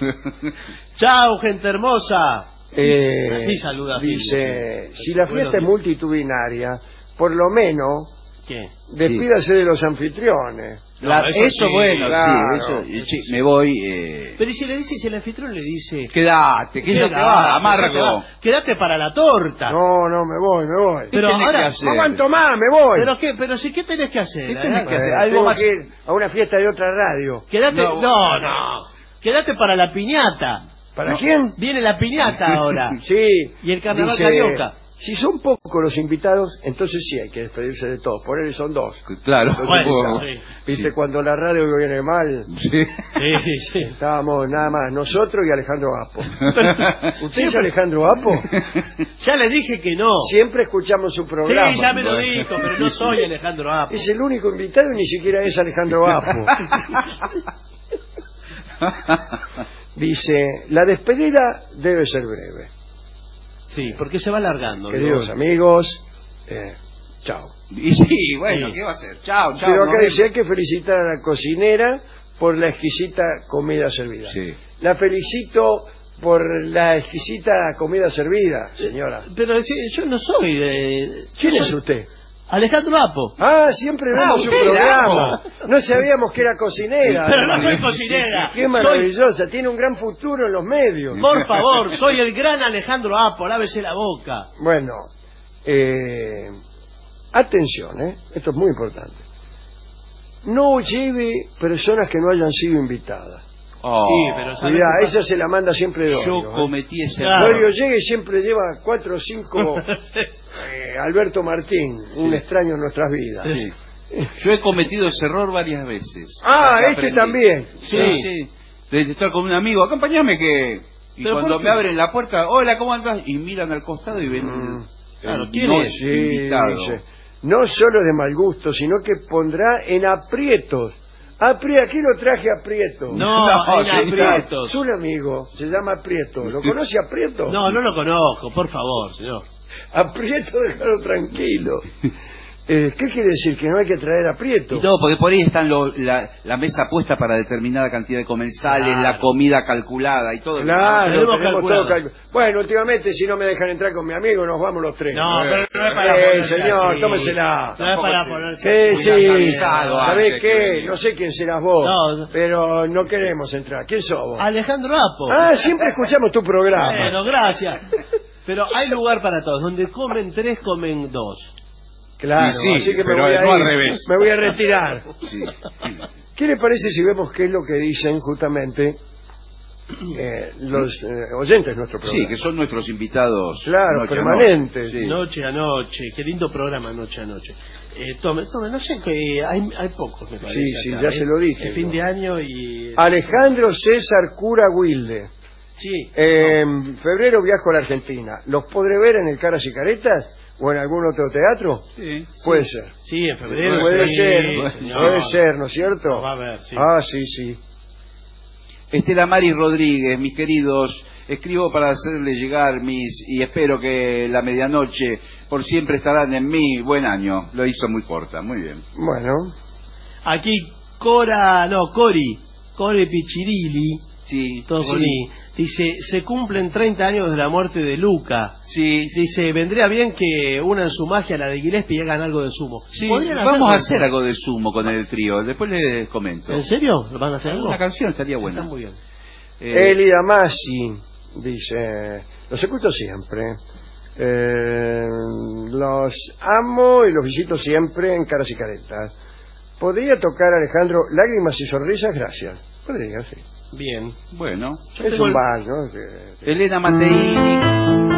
Speaker 6: chau gente hermosa.
Speaker 5: Eh,
Speaker 6: Así saluda
Speaker 5: Dice,
Speaker 6: Filmus.
Speaker 5: si la
Speaker 6: Bueno,
Speaker 5: fiesta es multitudinaria, por lo menos
Speaker 6: ¿Qué?
Speaker 5: despídase de los anfitriones.
Speaker 7: La-
Speaker 6: No,
Speaker 7: eso,
Speaker 6: eso sí,
Speaker 7: bueno,
Speaker 5: claro,
Speaker 7: sí, eso,
Speaker 6: eso
Speaker 7: sí,
Speaker 6: sí.
Speaker 7: me voy. Eh...
Speaker 6: Pero ¿y si le dice, si el anfitrión le dice,
Speaker 7: Quédate, que es lo que
Speaker 6: quédate,
Speaker 7: va, amargo.
Speaker 6: quédate, quédate para la torta.
Speaker 5: No, no, me voy, me voy.
Speaker 6: Pero
Speaker 7: tenés
Speaker 6: ahora,
Speaker 7: que hacer?
Speaker 5: No aguanto más, me voy.
Speaker 6: pero qué, pero si qué tenés que hacer,
Speaker 7: ¿Qué
Speaker 6: eh?
Speaker 7: tenés que
Speaker 5: Eh,
Speaker 7: hacer? Algo
Speaker 5: tengo
Speaker 7: más-
Speaker 5: que ir a una fiesta de otra radio.
Speaker 6: Quédate,
Speaker 7: No,
Speaker 6: no, no, quédate para la piñata.
Speaker 5: ¿Para
Speaker 7: No.
Speaker 5: quién?
Speaker 6: Viene la piñata ahora.
Speaker 5: Sí.
Speaker 6: Y el carnaval
Speaker 5: dice,
Speaker 6: carioca.
Speaker 5: Si son pocos los invitados, entonces sí hay que despedirse de todos. Por él son dos.
Speaker 7: Claro,
Speaker 5: Los
Speaker 6: Bueno,
Speaker 5: invitados.
Speaker 6: sí.
Speaker 5: Viste,
Speaker 7: Sí.
Speaker 5: cuando la radio viene mal,
Speaker 7: Sí.
Speaker 6: Sí, sí, sí.
Speaker 5: estábamos nada más nosotros y Alejandro Apo. ¿Usted es
Speaker 6: Siempre-
Speaker 5: Alejandro Apo?
Speaker 6: Ya le dije que no.
Speaker 5: Siempre escuchamos su programa.
Speaker 6: Sí, ya me lo
Speaker 7: Bueno.
Speaker 6: dijo, pero no soy Alejandro Apo.
Speaker 5: Es el único invitado y ni siquiera es Alejandro Apo. Dice, la despedida debe ser breve.
Speaker 6: Sí, porque se va alargando. ¿no?
Speaker 5: Queridos amigos, eh, chao.
Speaker 7: Y sí, bueno,
Speaker 6: Sí.
Speaker 7: ¿qué va a hacer? Chao, chao.
Speaker 5: Pero
Speaker 7: nos
Speaker 5: acá
Speaker 7: vemos.
Speaker 5: dice, hay que felicitar a la cocinera por la exquisita comida servida.
Speaker 7: Sí.
Speaker 5: La felicito por la exquisita comida servida, señora.
Speaker 6: Pero sí, yo no soy de...
Speaker 5: ¿Quién
Speaker 6: yo
Speaker 5: es
Speaker 6: soy
Speaker 5: usted?
Speaker 6: Alejandro Apo.
Speaker 5: Ah, siempre
Speaker 7: Ah,
Speaker 5: vemos su
Speaker 7: usted,
Speaker 5: programa. No sabíamos que era cocinera.
Speaker 6: Pero no soy cocinera.
Speaker 5: Qué
Speaker 6: Soy,
Speaker 5: maravillosa, tiene un gran futuro en los medios.
Speaker 6: por favor, soy el gran Alejandro Apo, lávese la boca.
Speaker 5: Bueno, eh, atención, ¿eh? Esto es muy importante. No lleve personas que no hayan sido invitadas.
Speaker 7: Oh,
Speaker 6: Sí, pero ¿sabe
Speaker 5: Cuidado,
Speaker 6: qué pasa?
Speaker 5: esa se la manda siempre Dorio.
Speaker 7: yo
Speaker 5: ¿eh?
Speaker 7: cometí ese
Speaker 6: Claro.
Speaker 5: Dorio llega y siempre lleva cuatro o cinco eh, Alberto Martín, un
Speaker 7: Sí.
Speaker 5: extraño en nuestras vidas.
Speaker 7: Sí. Yo he cometido ese error varias veces.
Speaker 5: Ah,
Speaker 7: Hasta
Speaker 5: este
Speaker 7: aprendí.
Speaker 5: también.
Speaker 7: Sí,
Speaker 6: Sí.
Speaker 7: sí. De estar con un amigo, acompáñame que... Y
Speaker 6: ¿Pero
Speaker 7: cuando
Speaker 6: por qué?
Speaker 7: me abren la puerta, hola, ¿cómo andás? Y miran al costado y ven...
Speaker 5: Mm.
Speaker 7: el-
Speaker 6: Claro,
Speaker 7: el
Speaker 6: ¿quién
Speaker 7: no
Speaker 6: es?
Speaker 5: Sí,
Speaker 7: invitado.
Speaker 5: dice, no solo de mal gusto, sino que pondrá en aprietos. Apri aquí lo traje a Prieto.
Speaker 6: No,
Speaker 7: No,
Speaker 6: en
Speaker 7: sí,
Speaker 6: aprietos.
Speaker 5: Es un amigo, se llama Prieto. ¿Lo conoce a Prieto?
Speaker 6: No, no lo conozco, por favor, señor.
Speaker 5: A Prieto déjalo tranquilo. Eh, ¿Qué quiere decir? ¿Que no hay que traer aprieto?
Speaker 7: No, porque por ahí están lo- la, la mesa puesta para determinada cantidad de comensales,
Speaker 6: Claro.
Speaker 7: la comida calculada y todo.
Speaker 5: Claro,
Speaker 6: Tenemos
Speaker 5: tenemos
Speaker 6: calculado.
Speaker 5: todo calculado. Bueno, últimamente si no me dejan entrar con mi amigo, nos vamos los tres.
Speaker 6: No,
Speaker 5: Eh,
Speaker 6: pero no es para
Speaker 5: eh,
Speaker 6: ponerse
Speaker 5: señor,
Speaker 6: así.
Speaker 5: tómesela.
Speaker 6: No es para
Speaker 7: Sí.
Speaker 6: ponerse
Speaker 5: Sí,
Speaker 6: así.
Speaker 5: sí,
Speaker 7: avisado
Speaker 5: ¿sabés
Speaker 7: antes que
Speaker 5: qué?
Speaker 7: venir.
Speaker 5: No sé quién serás vos,
Speaker 6: No.
Speaker 5: pero no queremos entrar. ¿Quién sos vos?
Speaker 6: Alejandro Apo.
Speaker 5: Ah, siempre escuchamos tu programa.
Speaker 6: Bueno, gracias. Pero hay lugar para todos. Donde comen tres, comen dos.
Speaker 5: Claro,
Speaker 7: Y sí,
Speaker 5: así que me
Speaker 7: pero
Speaker 5: voy a
Speaker 7: no al
Speaker 5: ir.
Speaker 7: revés.
Speaker 5: Me voy a retirar.
Speaker 7: Sí.
Speaker 5: ¿Qué le parece si vemos qué es lo que dicen justamente eh, los eh, oyentes de nuestro programa?
Speaker 7: Sí, que son nuestros invitados.
Speaker 5: Claro,
Speaker 7: noche a
Speaker 5: permanentes.
Speaker 7: noche. Sí.
Speaker 6: Noche a noche. Qué lindo programa, noche a noche. Eh, tome, tome, no sé, que hay, hay pocos, me parece.
Speaker 5: Sí, sí,
Speaker 6: acá,
Speaker 5: ya
Speaker 6: ¿eh?
Speaker 5: se lo dije,
Speaker 6: El fin
Speaker 5: ¿no?
Speaker 6: de año y...
Speaker 5: Alejandro César Cura Wilde.
Speaker 6: Sí.
Speaker 5: En febrero viajo a la Argentina. ¿Los podré ver en el Caras y Caretas o en algún otro teatro?
Speaker 7: Sí.
Speaker 5: Puede ser.
Speaker 6: Sí, en febrero.
Speaker 5: Puede
Speaker 6: sí,
Speaker 5: ser,
Speaker 6: señor.
Speaker 5: puede ser, ¿no es cierto?
Speaker 6: Lo va a ver, sí.
Speaker 5: Ah, sí, sí.
Speaker 7: Estela Mari Rodríguez, mis queridos, escribo para hacerle llegar mis, y espero que la medianoche por siempre estarán en mí. Buen año. Lo hizo muy corta, muy bien.
Speaker 5: Bueno,
Speaker 6: Aquí Cora, no, Cori, Cori Pichirilli,
Speaker 7: Sí,
Speaker 6: todo
Speaker 7: sí,
Speaker 6: con I, dice, se cumplen treinta años de la muerte de Luca.
Speaker 7: sí,
Speaker 6: Dice, vendría bien que unan su magia a la de Gillespie y hagan algo de sumo.
Speaker 7: sí.
Speaker 6: ¿Podrían
Speaker 7: Vamos a
Speaker 6: hacerlo?
Speaker 7: hacer algo de sumo con el trío. Después les comento.
Speaker 6: ¿En serio? ¿Van a hacer algo?
Speaker 7: Una canción estaría buena.
Speaker 6: Está muy bien.
Speaker 7: Eh,
Speaker 5: Eli Damasi dice, los escucho siempre. Eh, los amo y los visito siempre en Caras y Caretas. ¿Podría tocar, Alejandro, Lágrimas y Sonrisas? Gracias. Podría, sí.
Speaker 6: Bien.
Speaker 7: bueno.
Speaker 5: Es
Speaker 6: tengo
Speaker 5: un
Speaker 6: el-
Speaker 5: vals, ¿no? De-
Speaker 7: Elena Mateini.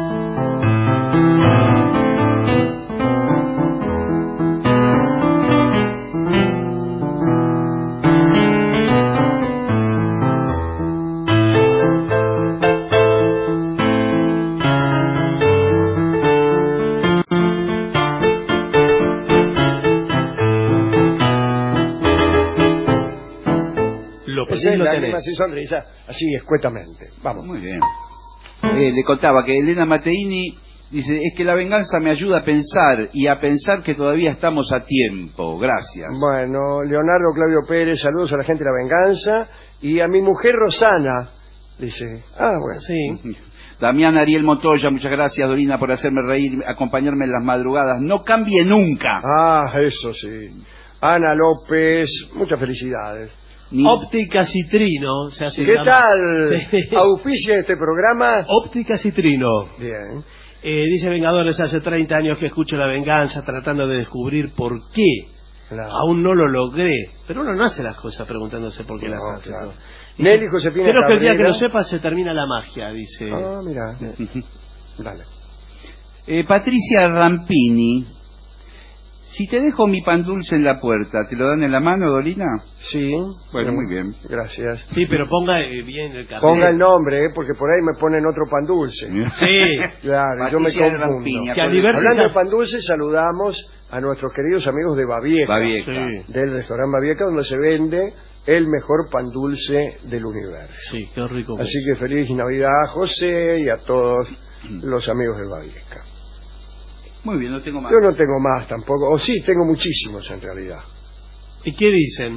Speaker 6: Lo
Speaker 5: Esa
Speaker 6: pedís,
Speaker 5: es
Speaker 6: lo
Speaker 5: Lágrimas
Speaker 6: tenés.
Speaker 5: y Sonrisas, así escuetamente. Vamos.
Speaker 7: Muy bien. Eh, le contaba que Elena Mateini dice, es que la venganza me ayuda a pensar y a pensar que todavía estamos a tiempo. Gracias.
Speaker 5: Bueno, Leonardo Claudio Pérez, saludos a la gente de La Venganza y a mi mujer Rosana, dice. Ah, bueno.
Speaker 6: Sí.
Speaker 7: Damián Ariel Montoya, muchas gracias, Dorina, por hacerme reír, acompañarme en las madrugadas. No cambie nunca.
Speaker 5: Ah, eso sí. Ana López, muchas felicidades.
Speaker 7: Ni-
Speaker 6: Óptica Citrino. Se hace
Speaker 5: ¿Qué
Speaker 6: llamar.
Speaker 5: tal?
Speaker 6: Sí.
Speaker 5: ¿Auspicia este programa?
Speaker 6: Óptica Citrino.
Speaker 5: Bien.
Speaker 6: Eh, dice Vengadores, hace treinta años que escucho La Venganza tratando de descubrir por qué.
Speaker 5: Claro.
Speaker 6: Aún no lo logré. Pero uno no hace las cosas preguntándose por qué las
Speaker 5: No,
Speaker 6: hace.
Speaker 5: claro.
Speaker 6: ¿no? Dice,
Speaker 5: Nelly Josefina
Speaker 6: creo que el día que
Speaker 5: Cabrera.
Speaker 6: lo sepa se termina la magia, dice.
Speaker 5: Ah, mira. Dale.
Speaker 7: Eh, Patricia Rampini, si te dejo mi pan dulce en la puerta, ¿te lo dan en la mano, Dorina?
Speaker 5: Sí.
Speaker 7: Bueno,
Speaker 5: Sí.
Speaker 7: muy bien.
Speaker 5: Gracias.
Speaker 6: Sí, pero ponga eh, bien el cartel.
Speaker 5: Ponga el nombre, ¿eh? Porque por ahí me ponen otro pan dulce.
Speaker 6: Sí.
Speaker 5: Claro, yo me
Speaker 7: Patricia
Speaker 5: confundo.
Speaker 7: Rampini,
Speaker 6: Que a
Speaker 7: acuérdate-
Speaker 6: Liberty
Speaker 5: Hablando de
Speaker 6: Sa-
Speaker 5: pan dulce, saludamos a nuestros queridos amigos de Babieca,
Speaker 7: Babieca.
Speaker 6: Sí.
Speaker 5: del restaurante Babieca, donde se vende el mejor pan dulce del universo.
Speaker 6: Sí, qué rico.
Speaker 5: Así que feliz Navidad a José y a todos los amigos de Babieca.
Speaker 7: Muy bien, no tengo más.
Speaker 5: Yo no tengo más tampoco, o sí, tengo muchísimos en realidad.
Speaker 6: ¿Y qué dicen?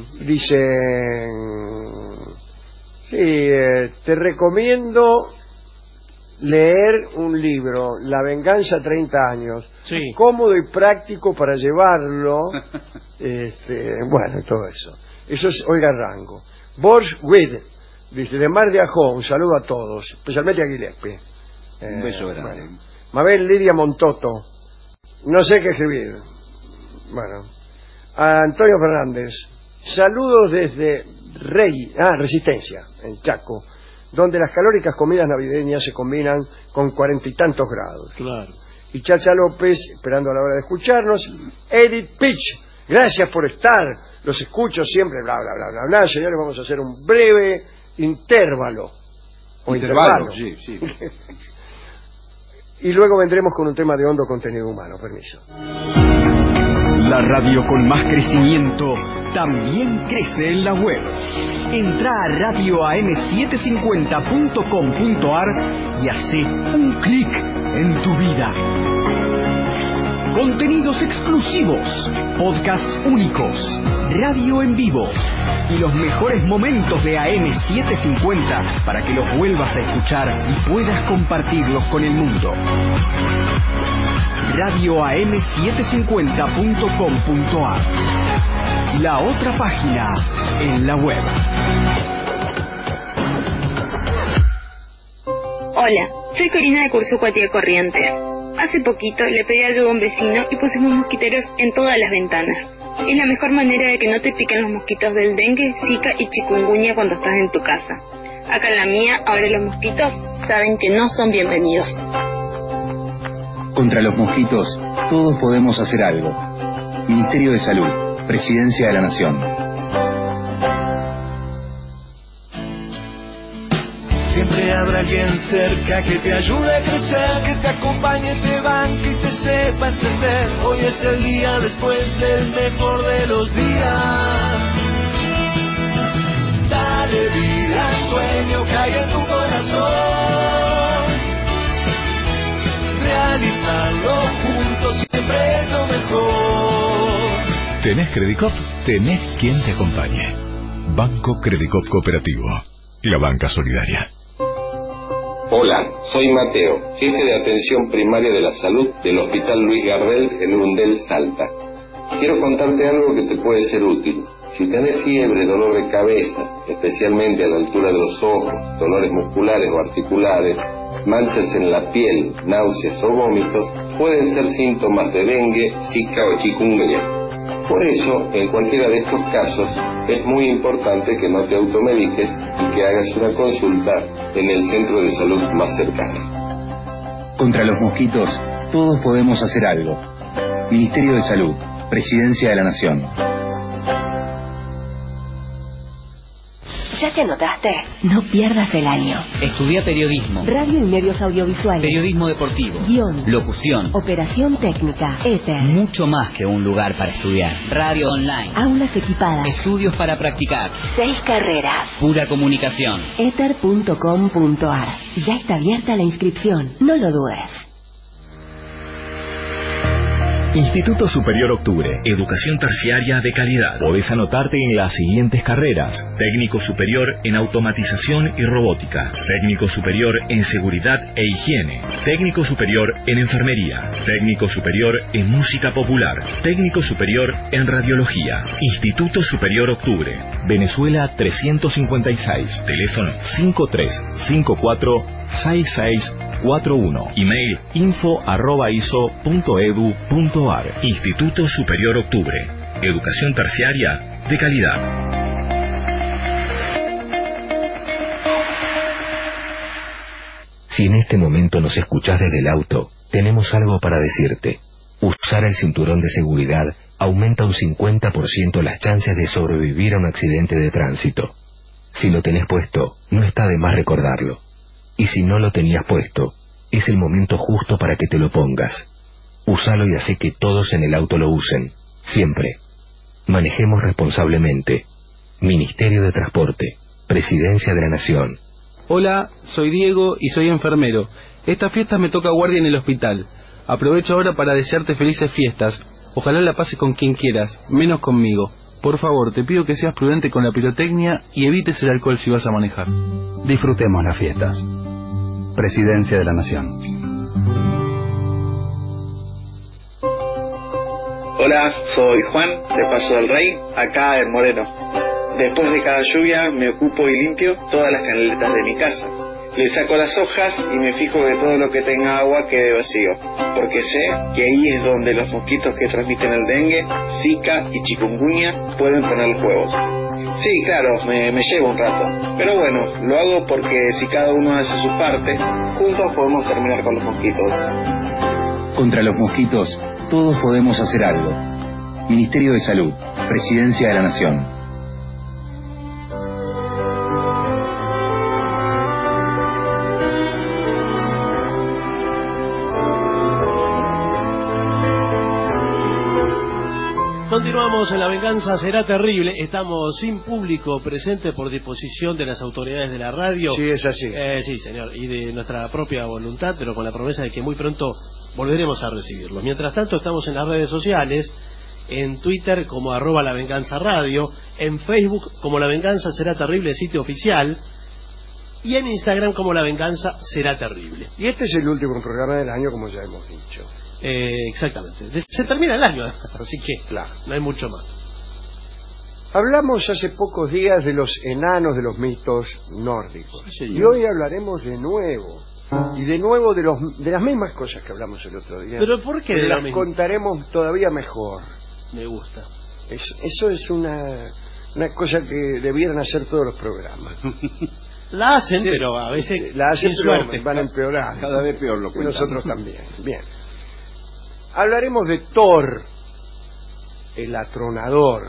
Speaker 5: Dicen, sí, eh, te recomiendo leer un libro, La Venganza treinta años,
Speaker 6: Sí.
Speaker 5: cómodo y práctico para llevarlo, este, bueno, todo eso. Eso es Olga Rango. Boris Witt, dice, de Mar de Ajó, un saludo a todos, especialmente a Gillespie.
Speaker 7: Un beso grande.
Speaker 5: bueno. Mabel Lidia Montoto, no sé qué escribir. Bueno, a Antonio Fernández, saludos desde Rey, ah, Resistencia, en Chaco, donde las calóricas comidas navideñas se combinan con cuarenta y tantos grados.
Speaker 6: Claro.
Speaker 5: Y Chacha López, esperando a la hora de escucharnos, Edith Pitch, gracias por estar, los escucho siempre, bla, bla, bla, bla, bla. Señores, vamos a hacer un breve intervalo. O
Speaker 7: Intervalo,
Speaker 5: intervalo.
Speaker 7: sí, sí.
Speaker 5: Y luego vendremos con un tema de hondo contenido humano, permiso.
Speaker 2: La radio con más crecimiento también crece en la web. Entra a radio a m setecientos cincuenta punto com punto a r y hace un clic en tu vida. contenidos exclusivos, podcasts únicos, radio en vivo y los mejores momentos de A M setecientos cincuenta para que los vuelvas a escuchar y puedas compartirlos con el mundo. radio a m setecientos cincuenta punto com punto a r, la otra página en la web.
Speaker 8: Hola, soy Corina de Cursucuatía Corrientes. Hace poquito le pedí ayuda a un vecino y pusimos mosquiteros en todas las ventanas. Es la mejor manera de que no te piquen los mosquitos del dengue, zika y chikungunya cuando estás en tu casa. Acá en la mía, ahora los mosquitos saben que no son bienvenidos.
Speaker 9: Contra los mosquitos, todos podemos hacer algo. Ministerio de Salud, Presidencia de la Nación.
Speaker 10: Siempre habrá alguien cerca que te ayude a crecer, que te acompañe, te banque y te sepa entender. Hoy es el día después del mejor de los días. Dale vida al sueño que hay en tu corazón. Realizarlo juntos siempre es lo mejor.
Speaker 11: ¿Tenés Credicop? Tenés quien te acompañe. Banco Credicop Cooperativo. La banca solidaria.
Speaker 12: Hola, soy Mateo, jefe de atención primaria de la salud del Hospital Luis Gardel en Urundel, Salta. Quiero contarte algo que te puede ser útil. Si tenés fiebre, dolor de cabeza, especialmente a la altura de los ojos, dolores musculares o articulares, manchas en la piel, náuseas o vómitos, pueden ser síntomas de dengue, zika o chikungunya. Por eso, en cualquiera de estos casos, es muy importante que no te automediques y que hagas una consulta en el centro de salud más cercano.
Speaker 9: Contra los mosquitos, todos podemos hacer algo. Ministerio de Salud, Presidencia de la Nación.
Speaker 13: ¿Ya te anotaste? No pierdas el año.
Speaker 14: Estudia periodismo,
Speaker 13: radio y medios audiovisuales,
Speaker 14: periodismo deportivo,
Speaker 13: guión,
Speaker 14: locución,
Speaker 13: operación técnica, éter.
Speaker 14: Mucho más que un lugar para estudiar. Radio online,
Speaker 13: aulas equipadas,
Speaker 14: estudios para practicar,
Speaker 13: seis carreras,
Speaker 14: pura comunicación.
Speaker 13: éter punto com punto a r. Ya está abierta la inscripción, no lo dudes.
Speaker 15: Instituto Superior Octubre, educación terciaria de calidad. Podés anotarte en las siguientes carreras: técnico superior en automatización y robótica, técnico superior en seguridad e higiene, técnico superior en enfermería, técnico superior en música popular, técnico superior en radiología. Instituto Superior Octubre, Venezuela trescientos cincuenta y seis, teléfono cinco tres cinco cuatro seis seis cuatro uno, email info arroba iso punto edu punto ar. Instituto Superior Octubre, educación terciaria de calidad.
Speaker 16: Si en este momento nos escuchás desde el auto, tenemos algo para decirte. Usar el cinturón de seguridad aumenta un cincuenta por ciento las chances de sobrevivir a un accidente de tránsito. Si lo tenés puesto, no está de más recordarlo. Y si no lo tenías puesto, es el momento justo para que te lo pongas. Úsalo y hace que todos en el auto lo usen, siempre. Manejemos responsablemente. Ministerio de Transporte, Presidencia de la Nación.
Speaker 17: Hola, soy Diego y soy enfermero. Esta fiesta me toca guardia en el hospital. Aprovecho ahora para desearte felices fiestas. Ojalá la pases con quien quieras, menos conmigo. Por favor, te pido que seas prudente con la pirotecnia y evites el alcohol si vas a manejar.
Speaker 18: Disfrutemos las fiestas. Presidencia de la Nación.
Speaker 19: Hola, soy Juan, de Paso del Rey, acá en Moreno. Después de cada lluvia me ocupo y limpio todas las canaletas de mi casa. Le saco las hojas y me fijo que todo lo que tenga agua quede vacío, porque sé que ahí es donde los mosquitos que transmiten el dengue, zika y chikungunya pueden poner huevos. Sí, claro, me, me lleva un rato, pero bueno, lo hago porque si cada uno hace su parte, juntos podemos terminar con los mosquitos.
Speaker 9: Contra los mosquitos, todos podemos hacer algo. Ministerio de Salud, Presidencia de la Nación.
Speaker 6: Continuamos en La Venganza Será Terrible. Estamos sin público presente por disposición de las autoridades de la radio.
Speaker 5: Sí, es así.
Speaker 6: Eh, sí, señor. Y de nuestra propia voluntad, pero con la promesa de que muy pronto volveremos a recibirlos. Mientras tanto, estamos en las redes sociales, en Twitter como arroba La Venganza Radio, en Facebook como La Venganza Será Terrible, sitio oficial, y en Instagram como La Venganza Será Terrible.
Speaker 5: Y este es el último programa del año, como ya hemos dicho.
Speaker 6: Eh, exactamente. Se termina el año, así que claro, no hay mucho más.
Speaker 5: Hablamos hace pocos días de los enanos de los mitos nórdicos. Sí, y hoy hablaremos de nuevo. Y de nuevo de, los, de las mismas cosas que hablamos el otro día.
Speaker 6: ¿Pero por qué?
Speaker 5: Las contaremos todavía mejor.
Speaker 6: Me gusta.
Speaker 5: Es, eso es una, una cosa que debieran hacer todos los programas.
Speaker 6: La hacen,
Speaker 5: sí,
Speaker 6: pero a veces
Speaker 5: la hacen, pero
Speaker 6: suerte.
Speaker 5: Van a empeorar.
Speaker 7: Cada vez peor lo cuentan.
Speaker 5: Nosotros también. Bien. Hablaremos de Thor, el atronador.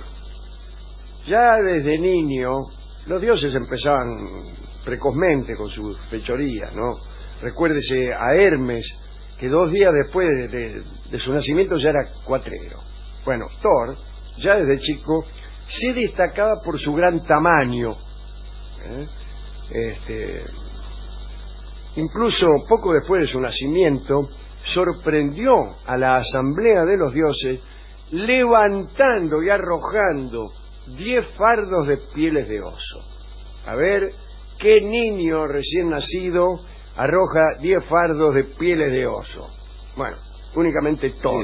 Speaker 5: Ya desde niño, los dioses empezaban precozmente con sus fechorías, ¿no? Recuérdese a Hermes, que dos días después de, de, de su nacimiento ya era cuatrero. Bueno, Thor, ya desde chico, se destacaba por su gran tamaño. ¿eh? Este, incluso poco después de su nacimiento, sorprendió a la asamblea de los dioses levantando y arrojando diez fardos de pieles de oso. A ver, ¿qué niño recién nacido arroja diez fardos de pieles de oso? Bueno, únicamente Thor.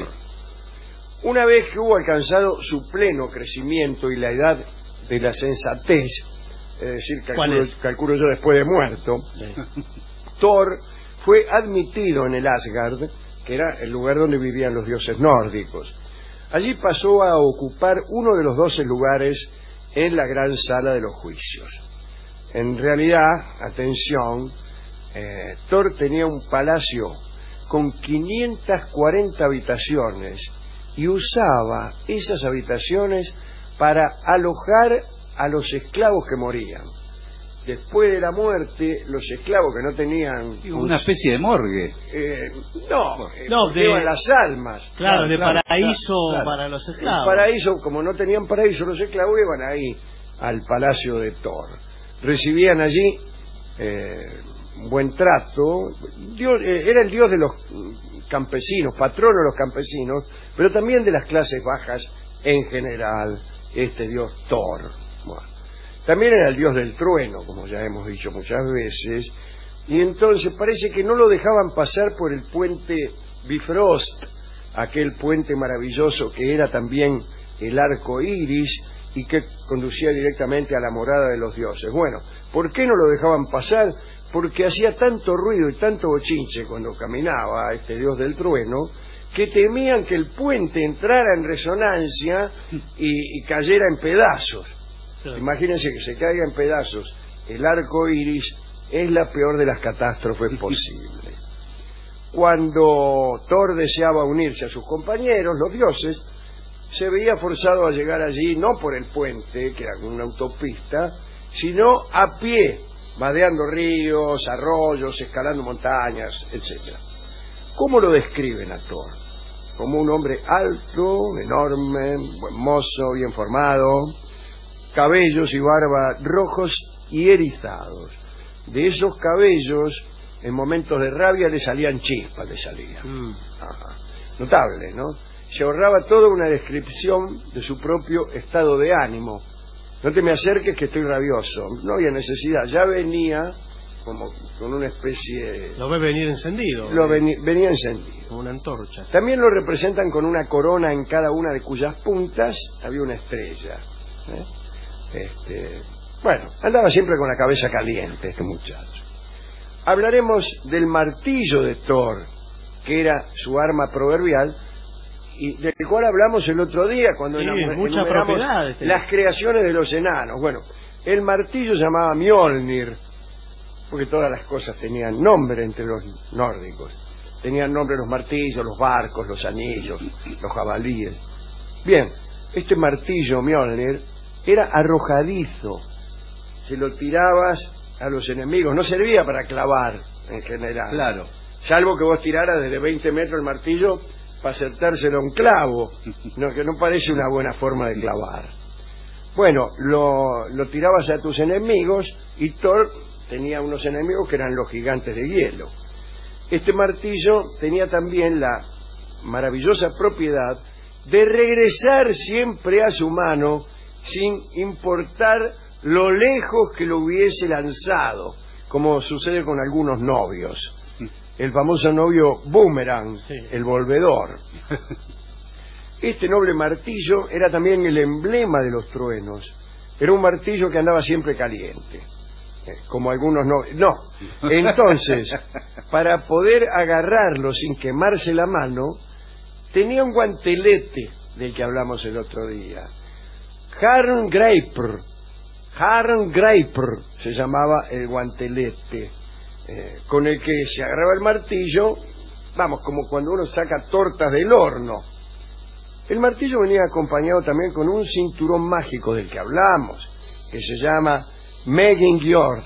Speaker 5: Sí. Una vez que hubo alcanzado su pleno crecimiento y la edad de la sensatez, es decir, calculo, es? calculo yo después de muerto, sí. Thor fue admitido en el Asgard, que era el lugar donde vivían los dioses nórdicos. Allí pasó a ocupar uno de los doce lugares en la gran sala de los juicios. En realidad, atención, eh, Thor tenía un palacio con quinientas cuarenta habitaciones y usaba esas habitaciones para alojar a los esclavos que morían. Después de la muerte, los esclavos que no tenían...
Speaker 7: Una especie de morgue.
Speaker 5: Eh, no, eh,
Speaker 6: no de
Speaker 5: iban las almas.
Speaker 6: Claro,
Speaker 5: claro
Speaker 6: de
Speaker 5: claro,
Speaker 6: paraíso
Speaker 5: claro,
Speaker 6: para los esclavos.
Speaker 5: El paraíso, como no tenían paraíso los esclavos, iban ahí al palacio de Thor. Recibían allí eh, buen trato. Dios, eh, era el dios de los campesinos, patrono de los campesinos, pero también de las clases bajas en general, este dios Thor. Bueno. También era el dios del trueno, como ya hemos dicho muchas veces, y entonces parece que no lo dejaban pasar por el puente Bifrost, aquel puente maravilloso que era también el arco iris y que conducía directamente a la morada de los dioses. Bueno, ¿por qué no lo dejaban pasar? Porque hacía tanto ruido y tanto bochinche cuando caminaba este dios del trueno, que temían que el puente entrara en resonancia y, y cayera en pedazos. Claro. Imagínense que se caiga en pedazos el arco iris, es la peor de las catástrofes posibles. Cuando Thor deseaba unirse a sus compañeros, los dioses, se veía forzado a llegar allí no por el puente, que era una autopista, sino a pie, vadeando ríos, arroyos, escalando montañas, etcétera. ¿Cómo lo describen a Thor? Como un hombre alto, enorme, buen mozo, bien formado, cabellos y barba rojos y erizados. De esos cabellos, en momentos de rabia le salían chispas, le salían. Mm. Ajá. Notable, ¿no? Se ahorraba toda una descripción de su propio estado de ánimo. No te me acerques que estoy rabioso. No había necesidad, ya venía como con una especie...
Speaker 6: Lo ve venir encendido.
Speaker 5: Lo veni venía encendido.
Speaker 6: Como una antorcha.
Speaker 5: También lo representan con una corona en cada una de cuyas puntas había una estrella. ¿eh? Este, bueno, andaba siempre con la cabeza caliente este muchacho. Hablaremos del martillo de Thor, que era su arma proverbial, y del cual hablamos el otro día cuando
Speaker 6: sí,
Speaker 5: enumeramos
Speaker 6: mucha propiedad, este
Speaker 5: las creaciones de los enanos. Bueno, el martillo se llamaba Mjolnir, porque todas las cosas tenían nombre entre los nórdicos. Tenían nombre los martillos, los barcos, los anillos, los jabalíes. Bien, este martillo Mjolnir era arrojadizo, se lo tirabas a los enemigos, no servía para clavar en general,
Speaker 7: claro,
Speaker 5: salvo que vos tiraras desde veinte metros el martillo para acertárselo a un clavo, no, que no parece una buena forma de clavar. Bueno, lo, lo tirabas a tus enemigos y Thor tenía unos enemigos que eran los gigantes de hielo. Este martillo tenía también la maravillosa propiedad de regresar siempre a su mano sin importar lo lejos que lo hubiese lanzado, como sucede con algunos novios. El famoso novio boomerang, sí. El volvedor. Este noble martillo era también el emblema de los truenos. Era un martillo que andaba siempre caliente, como algunos novios. No, entonces, para poder agarrarlo sin quemarse la mano, tenía un guantelete del que hablamos el otro día. Harngreipr, Harngreipr se llamaba el guantelete, eh, con el que se agarraba el martillo, vamos, como cuando uno saca tortas del horno. El martillo venía acompañado también con un cinturón mágico del que hablamos, que se llama Megingjord,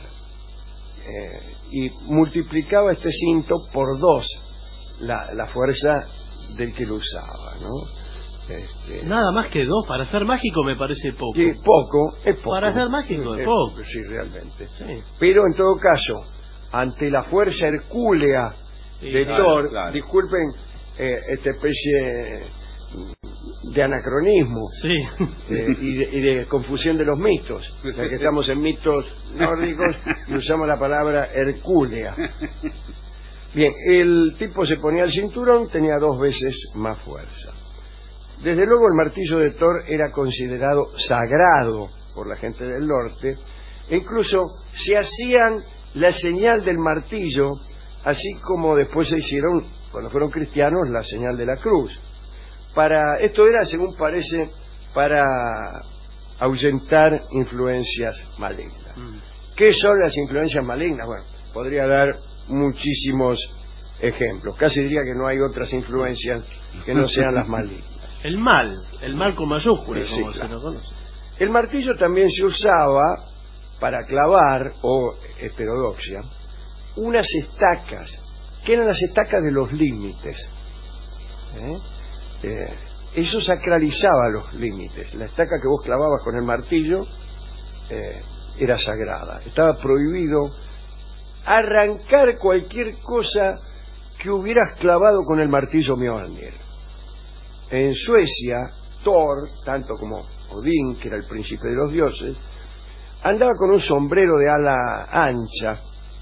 Speaker 5: eh, y multiplicaba este cinto por dos la, la fuerza del que lo usaba, ¿no? Este...
Speaker 6: Nada más que dos, para ser mágico me parece poco.
Speaker 5: Sí, poco, es poco.
Speaker 6: Para ser mágico es,
Speaker 5: es
Speaker 6: poco.
Speaker 5: Sí, realmente.
Speaker 6: Sí.
Speaker 5: Pero en todo caso, ante la fuerza hercúlea sí, de claro, Thor, claro. disculpen eh, esta especie de anacronismo
Speaker 6: sí.
Speaker 5: eh, y, de, y de confusión de los mitos, ya que estamos en mitos nórdicos y usamos la palabra hercúlea. Bien, el tipo se ponía el cinturón, tenía dos veces más fuerza. Desde luego el martillo de Thor era considerado sagrado por la gente del norte, e incluso se hacían la señal del martillo, así como después se hicieron, cuando fueron cristianos, la señal de la cruz. Para, esto era, según parece, para ahuyentar influencias malignas. Mm. ¿Qué son las influencias malignas? Bueno, podría dar muchísimos ejemplos. Casi diría que no hay otras influencias que no sean las malignas.
Speaker 6: El mal, el mal con mayúsculas,
Speaker 5: sí,
Speaker 6: como
Speaker 5: sí,
Speaker 6: se
Speaker 5: claro.
Speaker 6: lo conoce.
Speaker 5: El martillo también se usaba para clavar, o heterodoxia, unas estacas, que eran las estacas de los límites. ¿Eh? Eh, eso sacralizaba los límites. La estaca que vos clavabas con el martillo eh, era sagrada. Estaba prohibido arrancar cualquier cosa que hubieras clavado con el martillo Mjolnir. En Suecia, Thor, tanto como Odín, que era el príncipe de los dioses, andaba con un sombrero de ala ancha,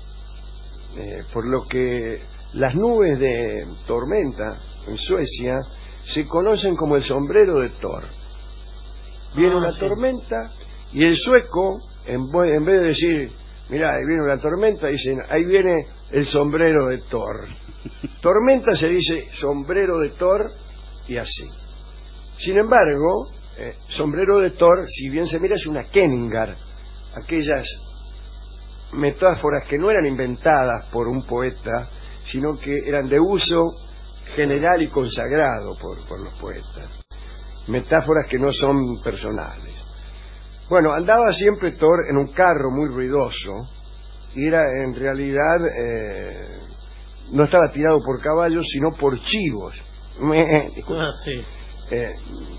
Speaker 5: eh, por lo que las nubes de tormenta en Suecia se conocen como el sombrero de Thor. Viene ah, una sí. tormenta y el sueco, en, en vez de decir, mirá, ahí viene una tormenta, dicen, ahí viene el sombrero de Thor. Tormenta se dice sombrero de Thor y así. Sin embargo, eh, sombrero de Thor, si bien se mira, es una Kenningar, aquellas metáforas que no eran inventadas por un poeta, sino que eran de uso general y consagrado por, por los poetas. Metáforas que no son personales. Bueno, andaba siempre Thor en un carro muy ruidoso y era en realidad eh, no estaba tirado por caballos sino por chivos.
Speaker 6: Ah, sí.
Speaker 5: eh,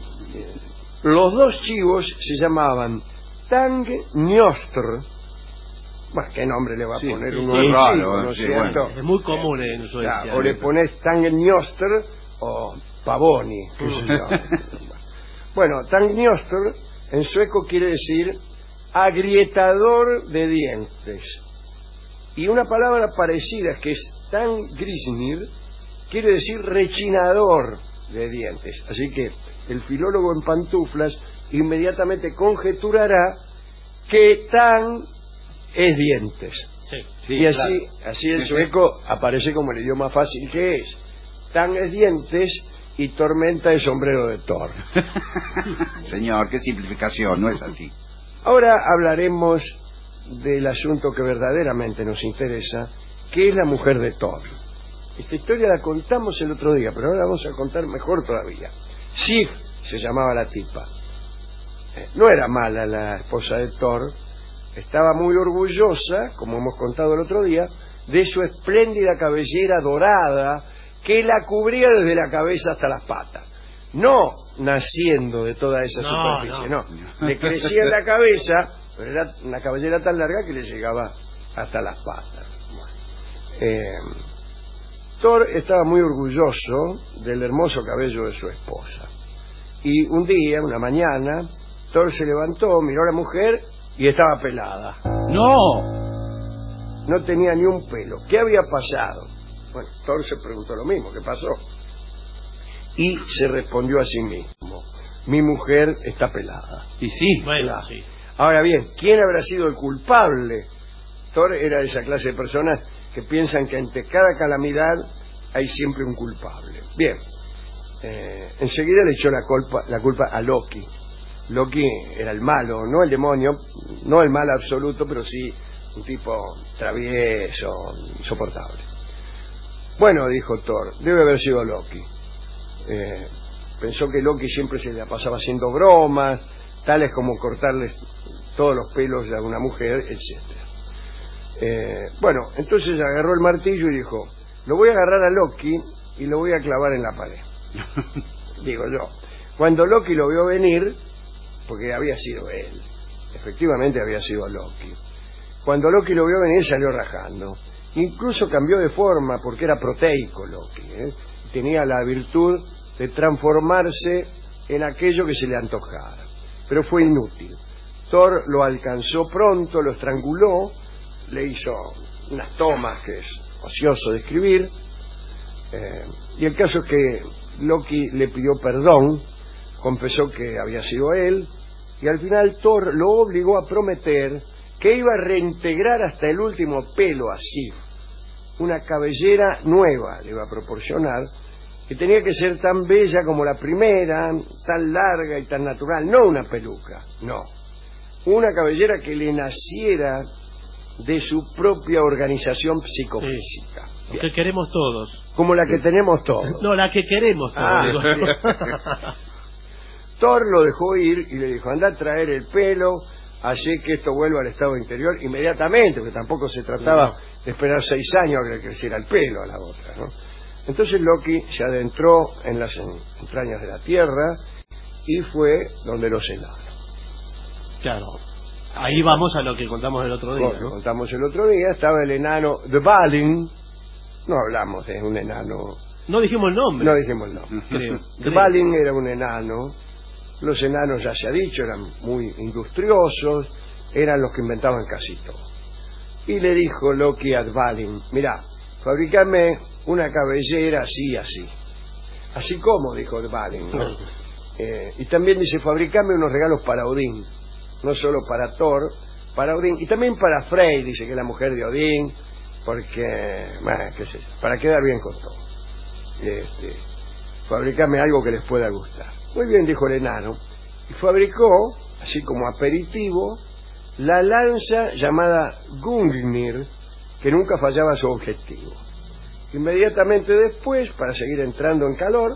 Speaker 5: los dos chivos se llamaban Tang Njostr. Bueno, ¿qué nombre le va a
Speaker 7: sí,
Speaker 5: poner
Speaker 7: sí,
Speaker 5: uno
Speaker 7: sí,
Speaker 5: chivo,
Speaker 7: raro,
Speaker 5: ¿no es
Speaker 7: sí,
Speaker 5: cierto?
Speaker 7: Bueno.
Speaker 6: Es muy común en Suecia.
Speaker 5: Claro, o le pones Tang Njostr o Pavoni, qué sé yo. Bueno, Tang Njostr en sueco quiere decir agrietador de dientes. Y una palabra parecida, que es Tanngrisnir, quiere decir rechinador de dientes. Así que el filólogo en pantuflas inmediatamente conjeturará que Tang es dientes.
Speaker 6: Sí,
Speaker 5: sí, y así, claro. así el sueco aparece como el idioma fácil que es. Tang es dientes y tormenta es sombrero de Thor.
Speaker 7: Señor, qué simplificación, no es así.
Speaker 5: Ahora hablaremos del asunto que verdaderamente nos interesa, que es la mujer de Thor. Esta historia la contamos el otro día, pero ahora vamos a contar mejor todavía. Sif se llamaba la tipa. Eh, no era mala la esposa de Thor, estaba muy orgullosa, como hemos contado el otro día, de su espléndida cabellera dorada que la cubría desde la cabeza hasta las patas. No naciendo de toda esa
Speaker 6: no,
Speaker 5: superficie, no.
Speaker 6: no.
Speaker 5: Le crecía en la cabeza, pero era una cabellera tan larga que le llegaba hasta las patas. Bueno. Eh, Thor estaba muy orgulloso del hermoso cabello de su esposa. Y un día, una mañana, Thor se levantó, miró a la mujer y estaba pelada.
Speaker 7: ¡No!
Speaker 5: No tenía ni un pelo. ¿Qué había pasado? Bueno, Thor se preguntó lo mismo, ¿qué pasó? Y se respondió a sí mismo: mi mujer está pelada.
Speaker 7: Y sí.
Speaker 6: Bueno, sí.
Speaker 5: Ahora bien, ¿quién habrá sido el culpable? Thor era de esa clase de personas que piensan que ante cada calamidad hay siempre un culpable. Bien, eh, enseguida le echó la culpa, la culpa a Loki. Loki era el malo, no el demonio, no el mal absoluto, pero sí un tipo travieso, insoportable. Bueno, dijo Thor, debe haber sido Loki. Eh, pensó que Loki siempre se la pasaba haciendo bromas, tales como cortarle todos los pelos a una mujer, etcétera. Eh, bueno, entonces agarró el martillo y dijo: lo voy a agarrar a Loki y lo voy a clavar en la pared. Digo yo. Cuando Loki lo vio venir, porque había sido él, efectivamente había sido Loki. Cuando Loki lo vio venir, salió rajando. Incluso cambió de forma, porque era proteico Loki, ¿eh? Tenía la virtud de transformarse en aquello que se le antojara. Pero fue inútil. Thor lo alcanzó pronto, lo estranguló, le hizo unas tomas que es ocioso de escribir, eh, y el caso es que Loki le pidió perdón, confesó que había sido él, y al final Thor lo obligó a prometer que iba a reintegrar hasta el último pelo a Sif. Una cabellera nueva le iba a proporcionar, que tenía que ser tan bella como la primera, tan larga y tan natural, no una peluca, no, una cabellera que le naciera de su propia organización psicofísica.
Speaker 6: Sí, lo que queremos todos.
Speaker 5: Como la que tenemos todos.
Speaker 6: No, la que queremos todos.
Speaker 5: Ah. Thor lo dejó ir y le dijo: anda a traer el pelo, así que esto vuelva al estado interior inmediatamente, porque tampoco se trataba no. de esperar seis años a que le creciera el pelo a la otra, ¿no? Entonces Loki se adentró en las entrañas de la tierra y fue donde los enanos.
Speaker 6: Claro. Ahí vamos a lo que contamos el otro día.
Speaker 5: Lo que
Speaker 6: ¿no?
Speaker 5: contamos el otro día, estaba el enano Dvalin. No hablamos de un enano.
Speaker 6: No dijimos el nombre.
Speaker 5: No dijimos el nombre.
Speaker 6: Creo.
Speaker 5: Dvalin era un enano. Los enanos, ya se ha dicho, eran muy industriosos, eran los que inventaban casi todo. Y le dijo Loki a Dvalin: mirá, fabricame una cabellera así, así. Así como, dijo Dvalin, ¿no? eh, y también dice: fabricame unos regalos para Odín. No solo para Thor, para Odín, y también para Frey, dice que es la mujer de Odín, porque, bueno, qué sé yo, para quedar bien con todo. Este, fabricame algo que les pueda gustar. Muy bien, dijo el enano, y fabricó, así como aperitivo, la lanza llamada Gungnir, que nunca fallaba su objetivo. Inmediatamente después, para seguir entrando en calor,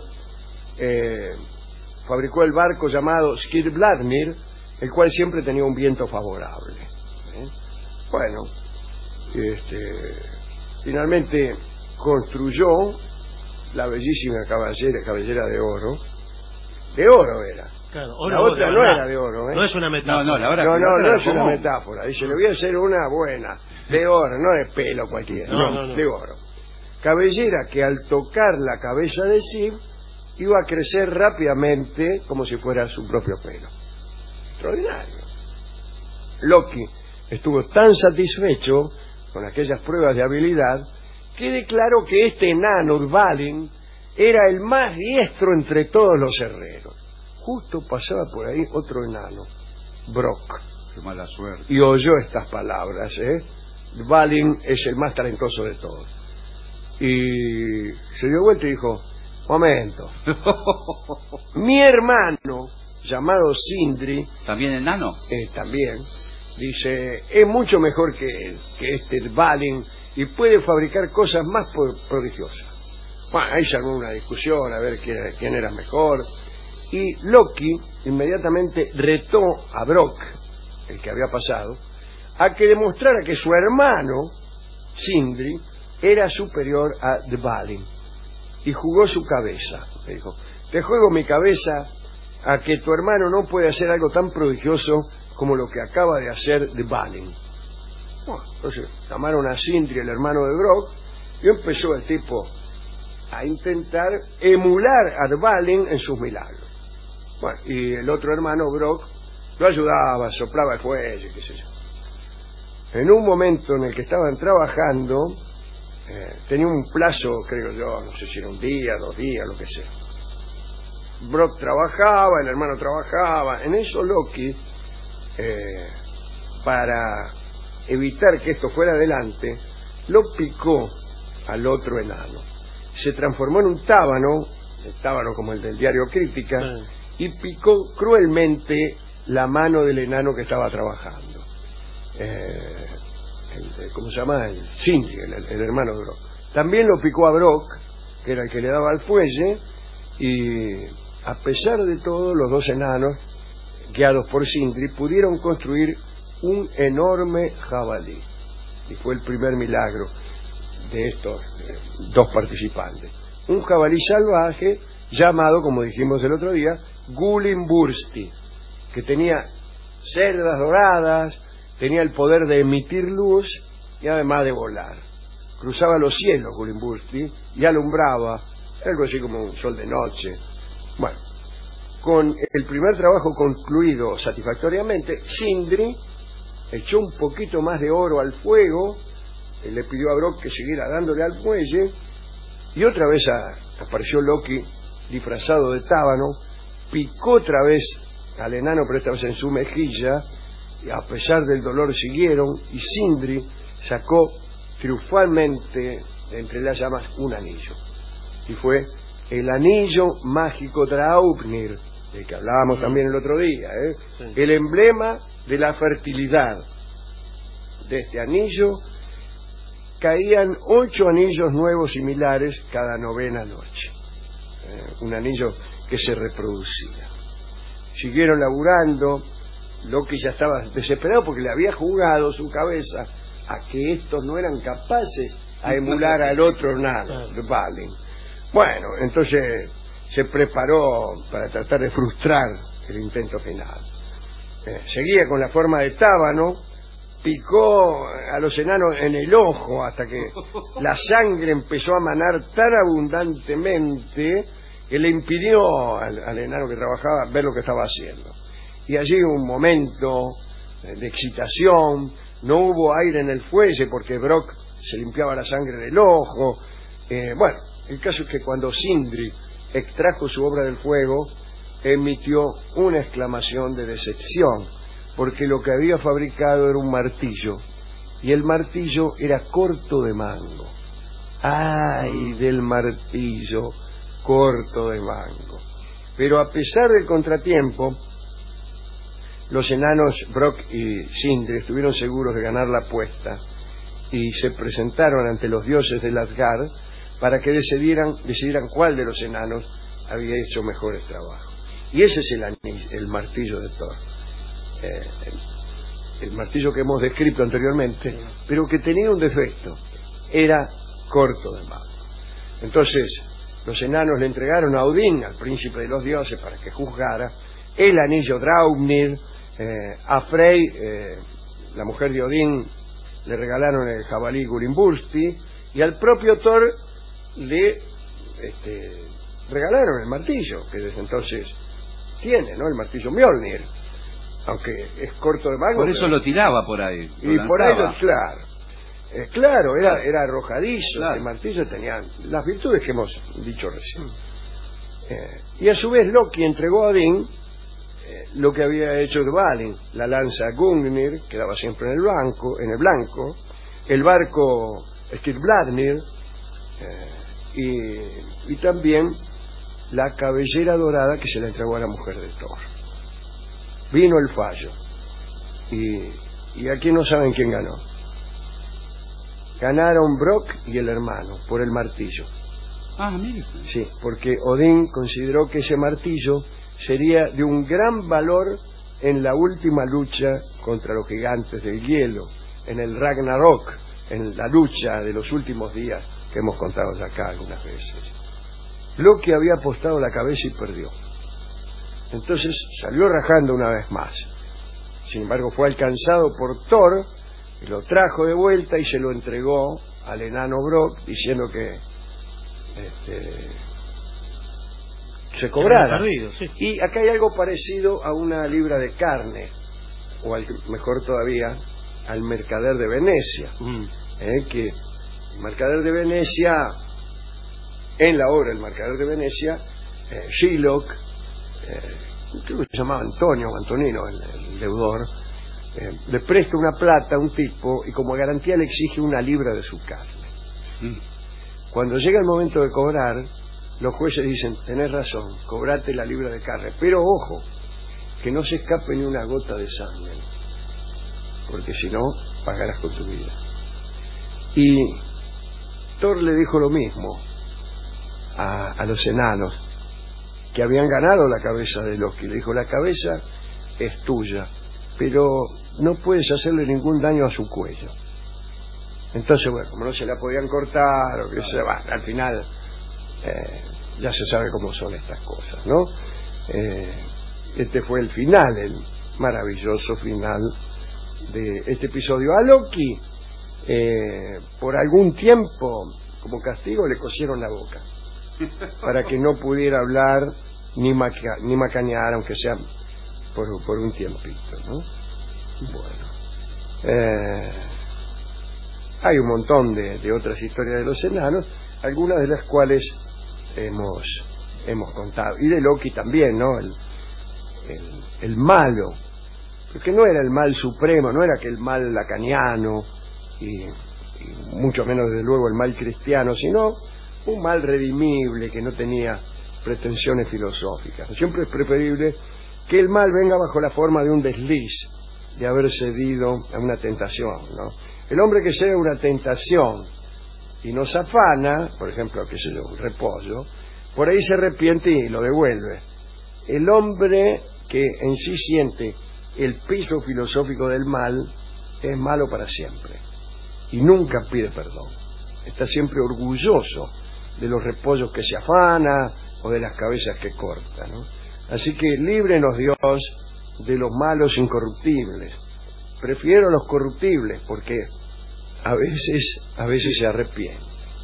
Speaker 5: eh, fabricó el barco llamado Skirbladnir, el cual siempre tenía un viento favorable. ¿eh? Bueno, este, finalmente construyó la bellísima cabellera, cabellera de oro. De oro era.
Speaker 6: Claro, oro,
Speaker 5: la otra
Speaker 6: oro,
Speaker 5: no
Speaker 6: verdad.
Speaker 5: era de oro. ¿eh?
Speaker 6: No es una metáfora.
Speaker 7: No, no, la verdad
Speaker 5: no,
Speaker 7: que
Speaker 5: no,
Speaker 7: la
Speaker 5: no
Speaker 7: otra
Speaker 5: es una
Speaker 7: ¿cómo?
Speaker 5: metáfora. Dice, le voy a hacer una buena, de oro, no de pelo cualquiera,
Speaker 6: No,
Speaker 5: no,
Speaker 6: no, no.
Speaker 5: de oro. Cabellera que al tocar la cabeza de Sif iba a crecer rápidamente como si fuera su propio pelo. Extraordinario. Loki estuvo tan satisfecho con aquellas pruebas de habilidad que declaró que este enano Dvalin era el más diestro entre todos los herreros. Justo pasaba por ahí otro enano, Brock.
Speaker 7: Qué mala suerte.
Speaker 5: Y oyó estas palabras, ¿eh? Dvalin es el más talentoso de todos. Y se dio vuelta y dijo: momento, mi hermano, llamado Sindri,
Speaker 7: ¿También enano?
Speaker 5: eh, también, dice, es mucho mejor que él, que este Dvalin, y puede fabricar cosas más pro- prodigiosas. Bueno, ahí se armó una discusión a ver quién, quién era mejor, y Loki inmediatamente retó a Brock, el que había pasado, a que demostrara que su hermano, Sindri, era superior a Dvalin, y jugó su cabeza. Le dijo: te juego mi cabeza a que tu hermano no puede hacer algo tan prodigioso como lo que acaba de hacer Dvalin. Bueno, entonces llamaron a Sindri, el hermano de Brock, y empezó el tipo a intentar emular a Dvalin en sus milagros. Bueno, y el otro hermano, Brock, lo ayudaba, soplaba el fuelle, qué sé yo. En un momento en el que estaban trabajando, eh, tenía un plazo, creo yo, no sé si era un día, dos días, lo que sea. Brock trabajaba, el hermano trabajaba. En eso Loki, eh, para evitar que esto fuera adelante, lo picó al otro enano. Se transformó en un tábano, el tábano como el del diario Crítica, sí. Y picó cruelmente la mano del enano que estaba trabajando. Eh, el, ¿Cómo se llama? El Sindri, el, el hermano de Brock. También lo picó a Brock, que era el que le daba al fuelle, y a pesar de todo, los dos enanos, guiados por Sindri, pudieron construir un enorme jabalí. Y fue el primer milagro de estos eh, dos participantes. Un jabalí salvaje llamado, como dijimos el otro día, Gulimbursti, que tenía cerdas doradas, tenía el poder de emitir luz y además de volar. Cruzaba los cielos Gulimbursti y alumbraba, algo así como un sol de noche. Bueno, con el primer trabajo concluido satisfactoriamente, Sindri echó un poquito más de oro al fuego, le pidió a Brock que siguiera dándole al muelle, y otra vez a, apareció Loki disfrazado de tábano, picó otra vez al enano, pero esta vez en su mejilla, y a pesar del dolor siguieron, y Sindri sacó triunfalmente entre las llamas un anillo, y fue el anillo mágico Draupnir, del que hablábamos sí. también el otro día, ¿eh? sí. el emblema de la fertilidad. De este anillo caían ocho anillos nuevos similares cada novena noche, eh, un anillo que se reproducía. Siguieron laburando. Loki ya estaba desesperado porque le había jugado su cabeza a que estos no eran capaces a emular al otro nada, Dvalin. Bueno, entonces se preparó para tratar de frustrar el intento final. Eh, seguía con la forma de tábano, picó a los enanos en el ojo hasta que la sangre empezó a manar tan abundantemente que le impidió al, al enano que trabajaba ver lo que estaba haciendo. Y allí un momento de excitación, no hubo aire en el fuelle porque Brock se limpiaba la sangre del ojo. Eh, bueno, el caso es que cuando Sindri extrajo su obra del fuego, emitió una exclamación de decepción, porque lo que había fabricado era un martillo, y el martillo era corto de mango. ¡Ay, del martillo corto de mango! Pero a pesar del contratiempo, los enanos Brock y Sindri estuvieron seguros de ganar la apuesta y se presentaron ante los dioses del Asgard para que decidieran, decidieran cuál de los enanos había hecho mejores trabajos. Y ese es el, anillo, el martillo de Thor. Eh, el, el martillo que hemos descrito anteriormente, pero que tenía un defecto. Era corto de mano. Entonces, los enanos le entregaron a Odín, al príncipe de los dioses, para que juzgara el anillo Draupnir. Eh, a Frey, eh, la mujer de Odín, le regalaron el jabalí Gulimbursti, y al propio Thor le este, regalaron el martillo, que desde entonces tiene, ¿no? El martillo Mjolnir, aunque es corto de mango.
Speaker 7: Por eso
Speaker 5: pero...
Speaker 7: lo tiraba por ahí.
Speaker 5: Y por ahí, claro. Eh, claro, era, era arrojadizo, claro. El martillo tenía las virtudes que hemos dicho recién. Eh, y a su vez Loki entregó a Odín eh, lo que había hecho Dvalin, la lanza Gungnir, que daba siempre en el blanco, en el blanco, el barco Skidbladnir, eh, y, y también la cabellera dorada que se le entregó a la mujer de Thor. Vino el fallo, y, y aquí no saben quién ganó. Ganaron Brock y el hermano por el martillo.
Speaker 7: Ah, mire.
Speaker 5: Sí, porque Odín consideró que ese martillo sería de un gran valor en la última lucha contra los gigantes del hielo, en el Ragnarok, en la lucha de los últimos días que hemos contado ya acá algunas veces. Loki había apostado la cabeza y perdió. Entonces salió rajando una vez más. Sin embargo, fue alcanzado por Thor, y lo trajo de vuelta y se lo entregó al enano Brock, diciendo que este, se cobrara.
Speaker 6: Perdido, sí.
Speaker 5: Y acá hay algo parecido a una libra de carne, o al, mejor todavía, al mercader de Venecia. Mm. Eh, que el mercader de Venecia, en la obra El mercader de Venecia, eh, Shylock, eh, creo que se llamaba Antonio o Antonino, el, el deudor, eh, le presta una plata a un tipo y como garantía le exige una libra de su carne. Mm. Cuando llega el momento de cobrar, los jueces dicen, tenés razón, cobrate la libra de carne, pero ojo, que no se escape ni una gota de sangre, porque si no, pagarás con tu vida. Y Thor le dijo lo mismo a, a los enanos, que habían ganado la cabeza de Loki. Le dijo, la cabeza es tuya, pero no puedes hacerle ningún daño a su cuello. Entonces, bueno, como no se la podían cortar, o que se va, al final eh, ya se sabe cómo son estas cosas, ¿no? Eh, este fue el final, el maravilloso final de este episodio. A Loki, eh, por algún tiempo, como castigo, le cosieron la boca para que no pudiera hablar ni, maca, ni macanear, aunque sea por, por un tiempito, ¿no? Bueno, eh, hay un montón de, de otras historias de los enanos, algunas de las cuales hemos hemos contado, y de Loki también, ¿no? El, el, el malo, porque no era el mal supremo, no era aquel mal lacaniano y, y mucho menos desde luego el mal cristiano, sino un mal redimible que no tenía pretensiones filosóficas. Siempre es preferible que el mal venga bajo la forma de un desliz, de haber cedido a una tentación, ¿no? El hombre que cede a una tentación y nos afana, por ejemplo, qué sé yo, un repollo, por ahí se arrepiente y lo devuelve. El hombre que en sí siente el piso filosófico del mal es malo para siempre y nunca pide perdón. Está siempre orgulloso de los repollos que se afana o de las cabezas que corta, ¿no? Así que líbrenos Dios de los malos incorruptibles. Prefiero los corruptibles porque a veces a veces se arrepiente,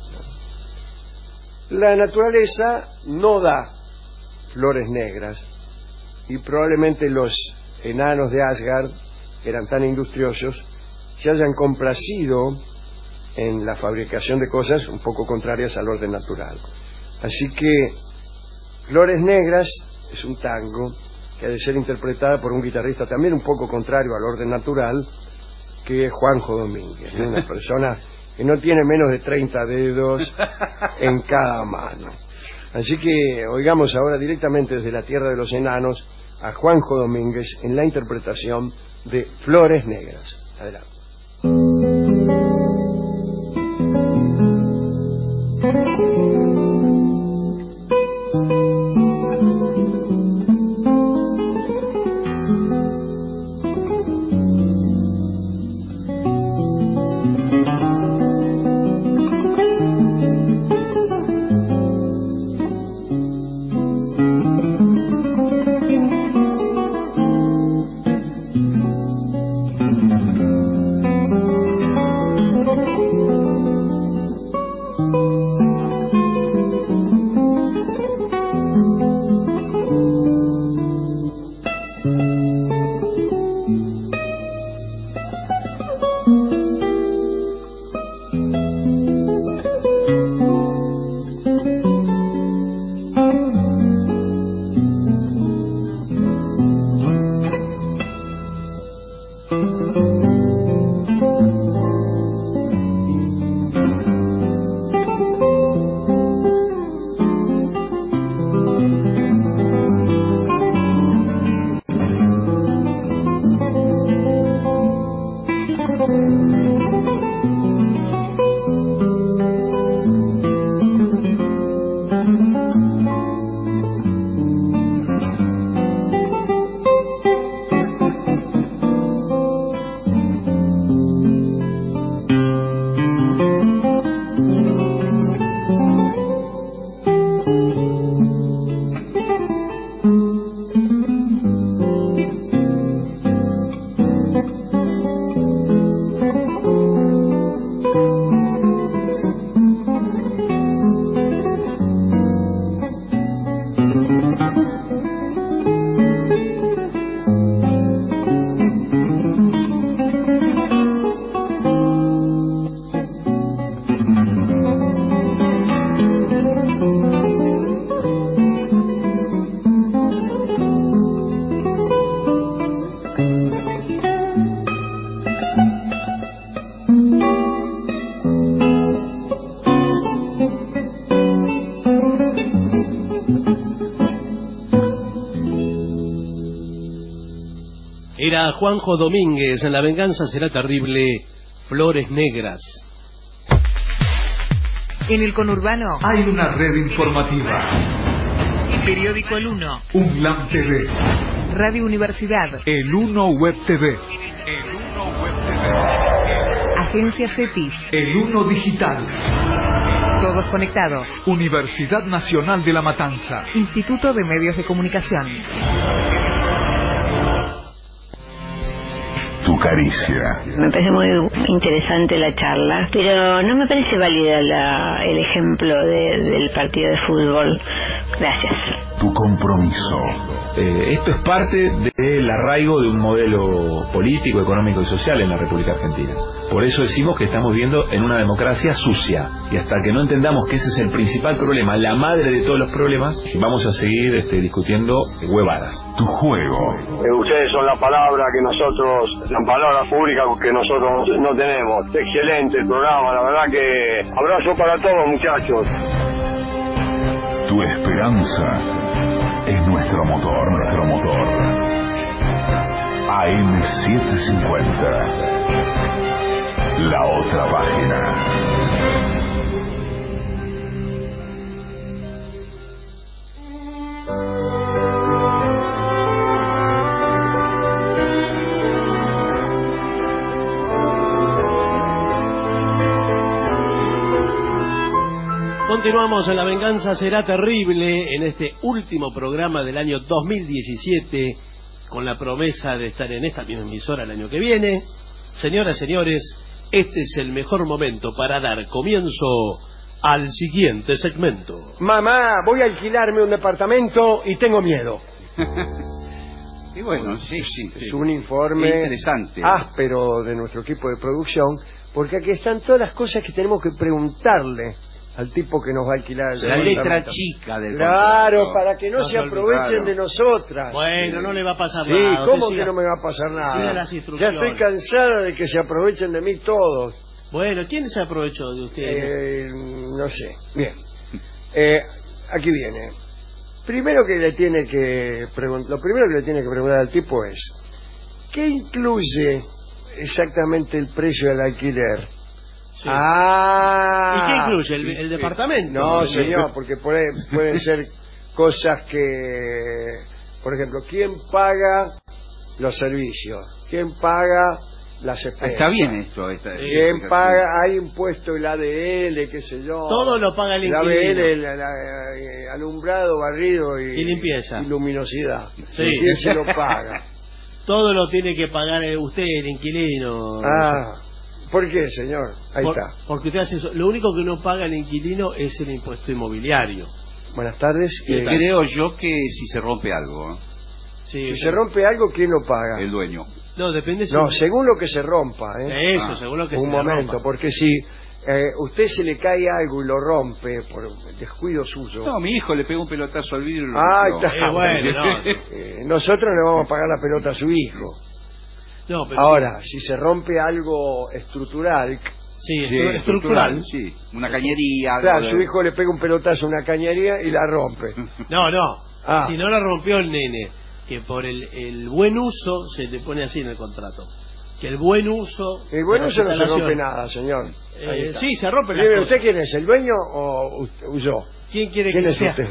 Speaker 5: ¿no? La naturaleza no da flores negras y probablemente los enanos de Asgard, que eran tan industriosos, se hayan complacido en la fabricación de cosas un poco contrarias al orden natural. Así que Flores Negras es un tango que ha de ser interpretada por un guitarrista también un poco contrario al orden natural, que es Juanjo Domínguez, ¿no? Una persona que no tiene menos de treinta dedos en cada mano. Así que oigamos ahora directamente desde la tierra de los enanos a Juanjo Domínguez en la interpretación de Flores Negras. Adelante.
Speaker 6: Era Juanjo Domínguez en La venganza será terrible, Flores Negras.
Speaker 20: En el conurbano
Speaker 21: hay una red informativa.
Speaker 20: Periódico El Uno.
Speaker 21: UNLAM T V.
Speaker 20: Radio Universidad.
Speaker 21: El Uno Web T V. El Uno Web T V.
Speaker 20: Agencia CETIS.
Speaker 21: El Uno Digital.
Speaker 20: Todos conectados.
Speaker 21: Universidad Nacional de La Matanza.
Speaker 20: Instituto de Medios de Comunicación.
Speaker 3: Tu caricia.
Speaker 22: Me parece muy interesante la charla, pero no me parece válida la, el ejemplo de, del partido de fútbol. Gracias.
Speaker 3: Tu compromiso.
Speaker 23: Eh, esto es parte del arraigo de un modelo político, económico y social en la República Argentina. Por eso decimos que estamos viviendo en una democracia sucia. Y hasta que no entendamos que ese es el principal problema, la madre de todos los problemas, vamos a seguir este, discutiendo huevadas.
Speaker 3: Tu juego.
Speaker 24: Eh, ustedes son la palabra que nosotros, la palabra pública que nosotros no tenemos. Excelente el programa, la verdad que abrazo para todos, muchachos.
Speaker 3: Tu esperanza es nuestro motor, nuestro motor. A M setecientos cincuenta. La otra página.
Speaker 6: Continuamos en La venganza será terrible en este último programa del año dos mil diecisiete, con la promesa de estar en esta misma emisora el año que viene. Señoras, señores, este es el mejor momento para dar comienzo al siguiente segmento.
Speaker 5: Mamá, voy a alquilarme un departamento y tengo miedo.
Speaker 7: Y bueno, sí, sí.
Speaker 5: Es un informe
Speaker 7: interesante,
Speaker 5: áspero de nuestro equipo de producción, porque aquí están todas las cosas que tenemos que preguntarle al tipo que nos va a alquilar el
Speaker 7: la letra chica del
Speaker 5: claro,
Speaker 7: contrato.
Speaker 5: Para que no, no se aprovechen claro. de nosotras.
Speaker 6: Bueno, no le va a pasar
Speaker 5: sí,
Speaker 6: nada.
Speaker 5: Sí, ¿cómo que no me va a pasar nada?
Speaker 6: Las
Speaker 5: ya estoy cansada de que se aprovechen de mí todos.
Speaker 6: Bueno, ¿quién se aprovechó de usted?
Speaker 5: Eh, no sé. Bien. Eh, aquí viene. Primero que le tiene que preguntar, lo primero que le tiene que preguntar al tipo es, ¿qué incluye exactamente el precio del alquiler? Sí. Ah,
Speaker 6: ¿y qué incluye? ¿El, el departamento?
Speaker 5: No, señor, porque puede, pueden ser cosas que, por ejemplo, ¿quién paga los servicios? ¿Quién paga las expensas?
Speaker 7: Está bien esto. Esta,
Speaker 5: ¿Quién esta paga? Hay impuesto el A D L, qué sé yo.
Speaker 6: Todo lo paga el inquilino.
Speaker 5: El A D L, el, el, el alumbrado, barrido y,
Speaker 6: y limpieza.
Speaker 5: Y luminosidad.
Speaker 6: Sí.
Speaker 5: ¿Quién se lo paga?
Speaker 6: Todo lo tiene que pagar usted, el inquilino.
Speaker 5: Ah. ¿Por qué, señor? Ahí
Speaker 6: Por,
Speaker 5: está.
Speaker 6: Porque usted hace eso. Lo único que no paga el inquilino es el impuesto inmobiliario.
Speaker 5: Buenas tardes.
Speaker 7: Eh, creo yo que si se rompe algo. ¿eh?
Speaker 5: Sí, si se rompe algo, ¿quién lo paga?
Speaker 7: El dueño.
Speaker 6: No, depende. Si
Speaker 5: no, según lo que se rompa. ¿eh?
Speaker 6: Eso, ah, según lo que
Speaker 5: un
Speaker 6: se
Speaker 5: momento,
Speaker 6: rompa.
Speaker 5: Porque si eh, usted se le cae algo y lo rompe por descuido suyo.
Speaker 7: No, mi hijo le pegó un pelotazo al vidrio.
Speaker 5: Ah, está.
Speaker 6: Eh, bueno, no.
Speaker 5: eh, nosotros le vamos a pagar la pelota a su hijo.
Speaker 6: No, pero
Speaker 5: ahora, si se rompe algo estructural,
Speaker 6: sí, sí estructural,
Speaker 7: sí, una cañería.
Speaker 5: Claro, de... su hijo le pega un pelotazo a una cañería y la rompe.
Speaker 6: No, no.
Speaker 5: Ah.
Speaker 6: Si no la rompió el nene, que por el, el buen uso se le pone así en el contrato. Que el buen uso.
Speaker 5: El buen uso no se rompe nada, señor.
Speaker 6: Eh, sí, se rompe.
Speaker 5: Primero, ¿usted quién es? ¿El dueño o yo?
Speaker 6: ¿Quién quiere
Speaker 5: ¿Quién
Speaker 6: que
Speaker 5: es
Speaker 6: sea?
Speaker 5: Usted?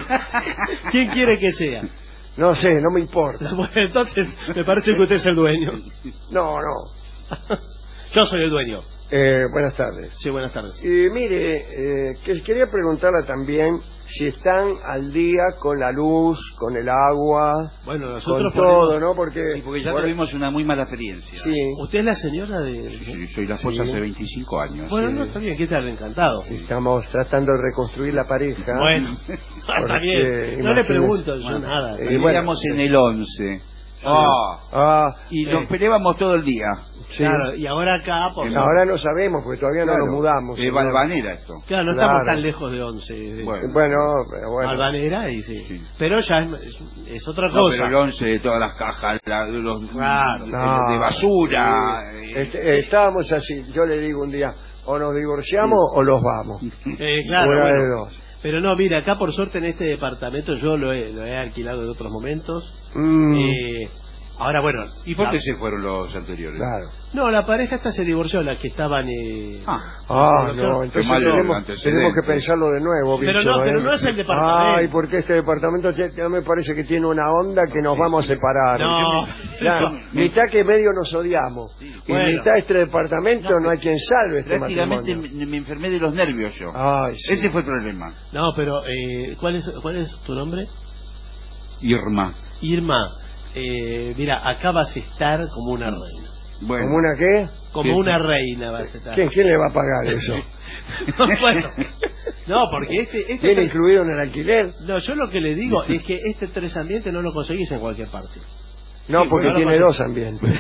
Speaker 6: ¿Quién quiere que sea?
Speaker 5: No sé, no me importa.
Speaker 6: Bueno, entonces me parece que usted es el dueño.
Speaker 5: No, no.
Speaker 6: Yo soy el dueño.
Speaker 5: Eh, buenas tardes.
Speaker 6: Sí, buenas tardes.
Speaker 5: Y mire, eh, que quería preguntarle también si están al día con la luz, con el agua,
Speaker 6: bueno, nosotros
Speaker 5: con todo, ponemos... ¿no? Porque,
Speaker 7: sí, porque ya
Speaker 5: bueno,
Speaker 7: tuvimos una muy mala experiencia.
Speaker 5: Sí.
Speaker 6: ¿Usted es la señora de...?
Speaker 7: Sí, sí, soy la esposa sí. hace veinticinco años.
Speaker 6: Bueno,
Speaker 7: sí.
Speaker 6: no, está bien, ¿qué tal? Encantado.
Speaker 5: Estamos tratando de reconstruir la pareja.
Speaker 6: Bueno, está bien. No le pregunto yo bueno, nada.
Speaker 7: Eh, Vivíamos bueno, en el once.
Speaker 5: Ah, ah,
Speaker 7: y nos eh. peleábamos todo el día.
Speaker 6: Sí. Claro, y ahora acá... Por
Speaker 5: ahora no sabemos, porque todavía claro, no nos mudamos.
Speaker 7: Es Valvanera esto.
Speaker 6: Claro, no claro. estamos tan lejos de once. De...
Speaker 5: Bueno, bueno, pero bueno.
Speaker 6: Valvanera, y sí. sí. Pero ya es, es otra
Speaker 7: no,
Speaker 6: cosa.
Speaker 7: Pero el once de todas las cajas, la, los,
Speaker 6: claro,
Speaker 7: no, de basura.
Speaker 5: Sí. Eh, este, estábamos así, yo le digo un día, o nos divorciamos sí. o los vamos.
Speaker 6: Eh, claro,
Speaker 5: Una
Speaker 6: bueno.
Speaker 5: de dos.
Speaker 6: Pero no, mira, acá por suerte en este departamento yo lo he, lo he alquilado en otros momentos.
Speaker 5: Mm.
Speaker 6: Eh, Ahora, bueno...
Speaker 7: ¿Y por
Speaker 6: la...
Speaker 7: qué se fueron los anteriores?
Speaker 5: Claro.
Speaker 6: No, la pareja esta se divorció, las que estaban... Eh...
Speaker 5: Ah, ah no, entonces tenemos, tenemos que pensarlo de nuevo,
Speaker 6: Pero
Speaker 5: bicho,
Speaker 6: no, pero
Speaker 5: ¿eh?
Speaker 6: no es el departamento.
Speaker 5: Ay, porque este departamento ya me parece que tiene una onda que nos vamos a separar.
Speaker 6: No,
Speaker 5: claro,
Speaker 6: no.
Speaker 5: mitad que medio nos odiamos. Y
Speaker 6: Bueno.
Speaker 5: mitad este departamento no, no hay quien salve este
Speaker 7: Prácticamente
Speaker 5: matrimonio.
Speaker 7: me, me enfermé de los nervios yo.
Speaker 5: Ay, sí.
Speaker 7: Ese fue el problema.
Speaker 6: No, pero eh, ¿cuál es cuál es tu nombre?
Speaker 7: Irma.
Speaker 6: Irma, eh, mira, acá vas a estar como una reina.
Speaker 7: Bueno.
Speaker 5: ¿Como una qué?
Speaker 6: Como
Speaker 7: ¿Qué?
Speaker 6: una reina vas a estar.
Speaker 5: ¿Quién, quién le va a pagar eso?
Speaker 6: No, bueno, no, porque este... este
Speaker 5: ¿Viene incluido en el alquiler?
Speaker 6: No, yo lo que le digo es que este tres ambientes no lo conseguís en cualquier parte.
Speaker 5: No,
Speaker 6: Sí,
Speaker 5: porque
Speaker 6: no lo
Speaker 5: tiene
Speaker 6: conseguís.
Speaker 5: dos ambientes.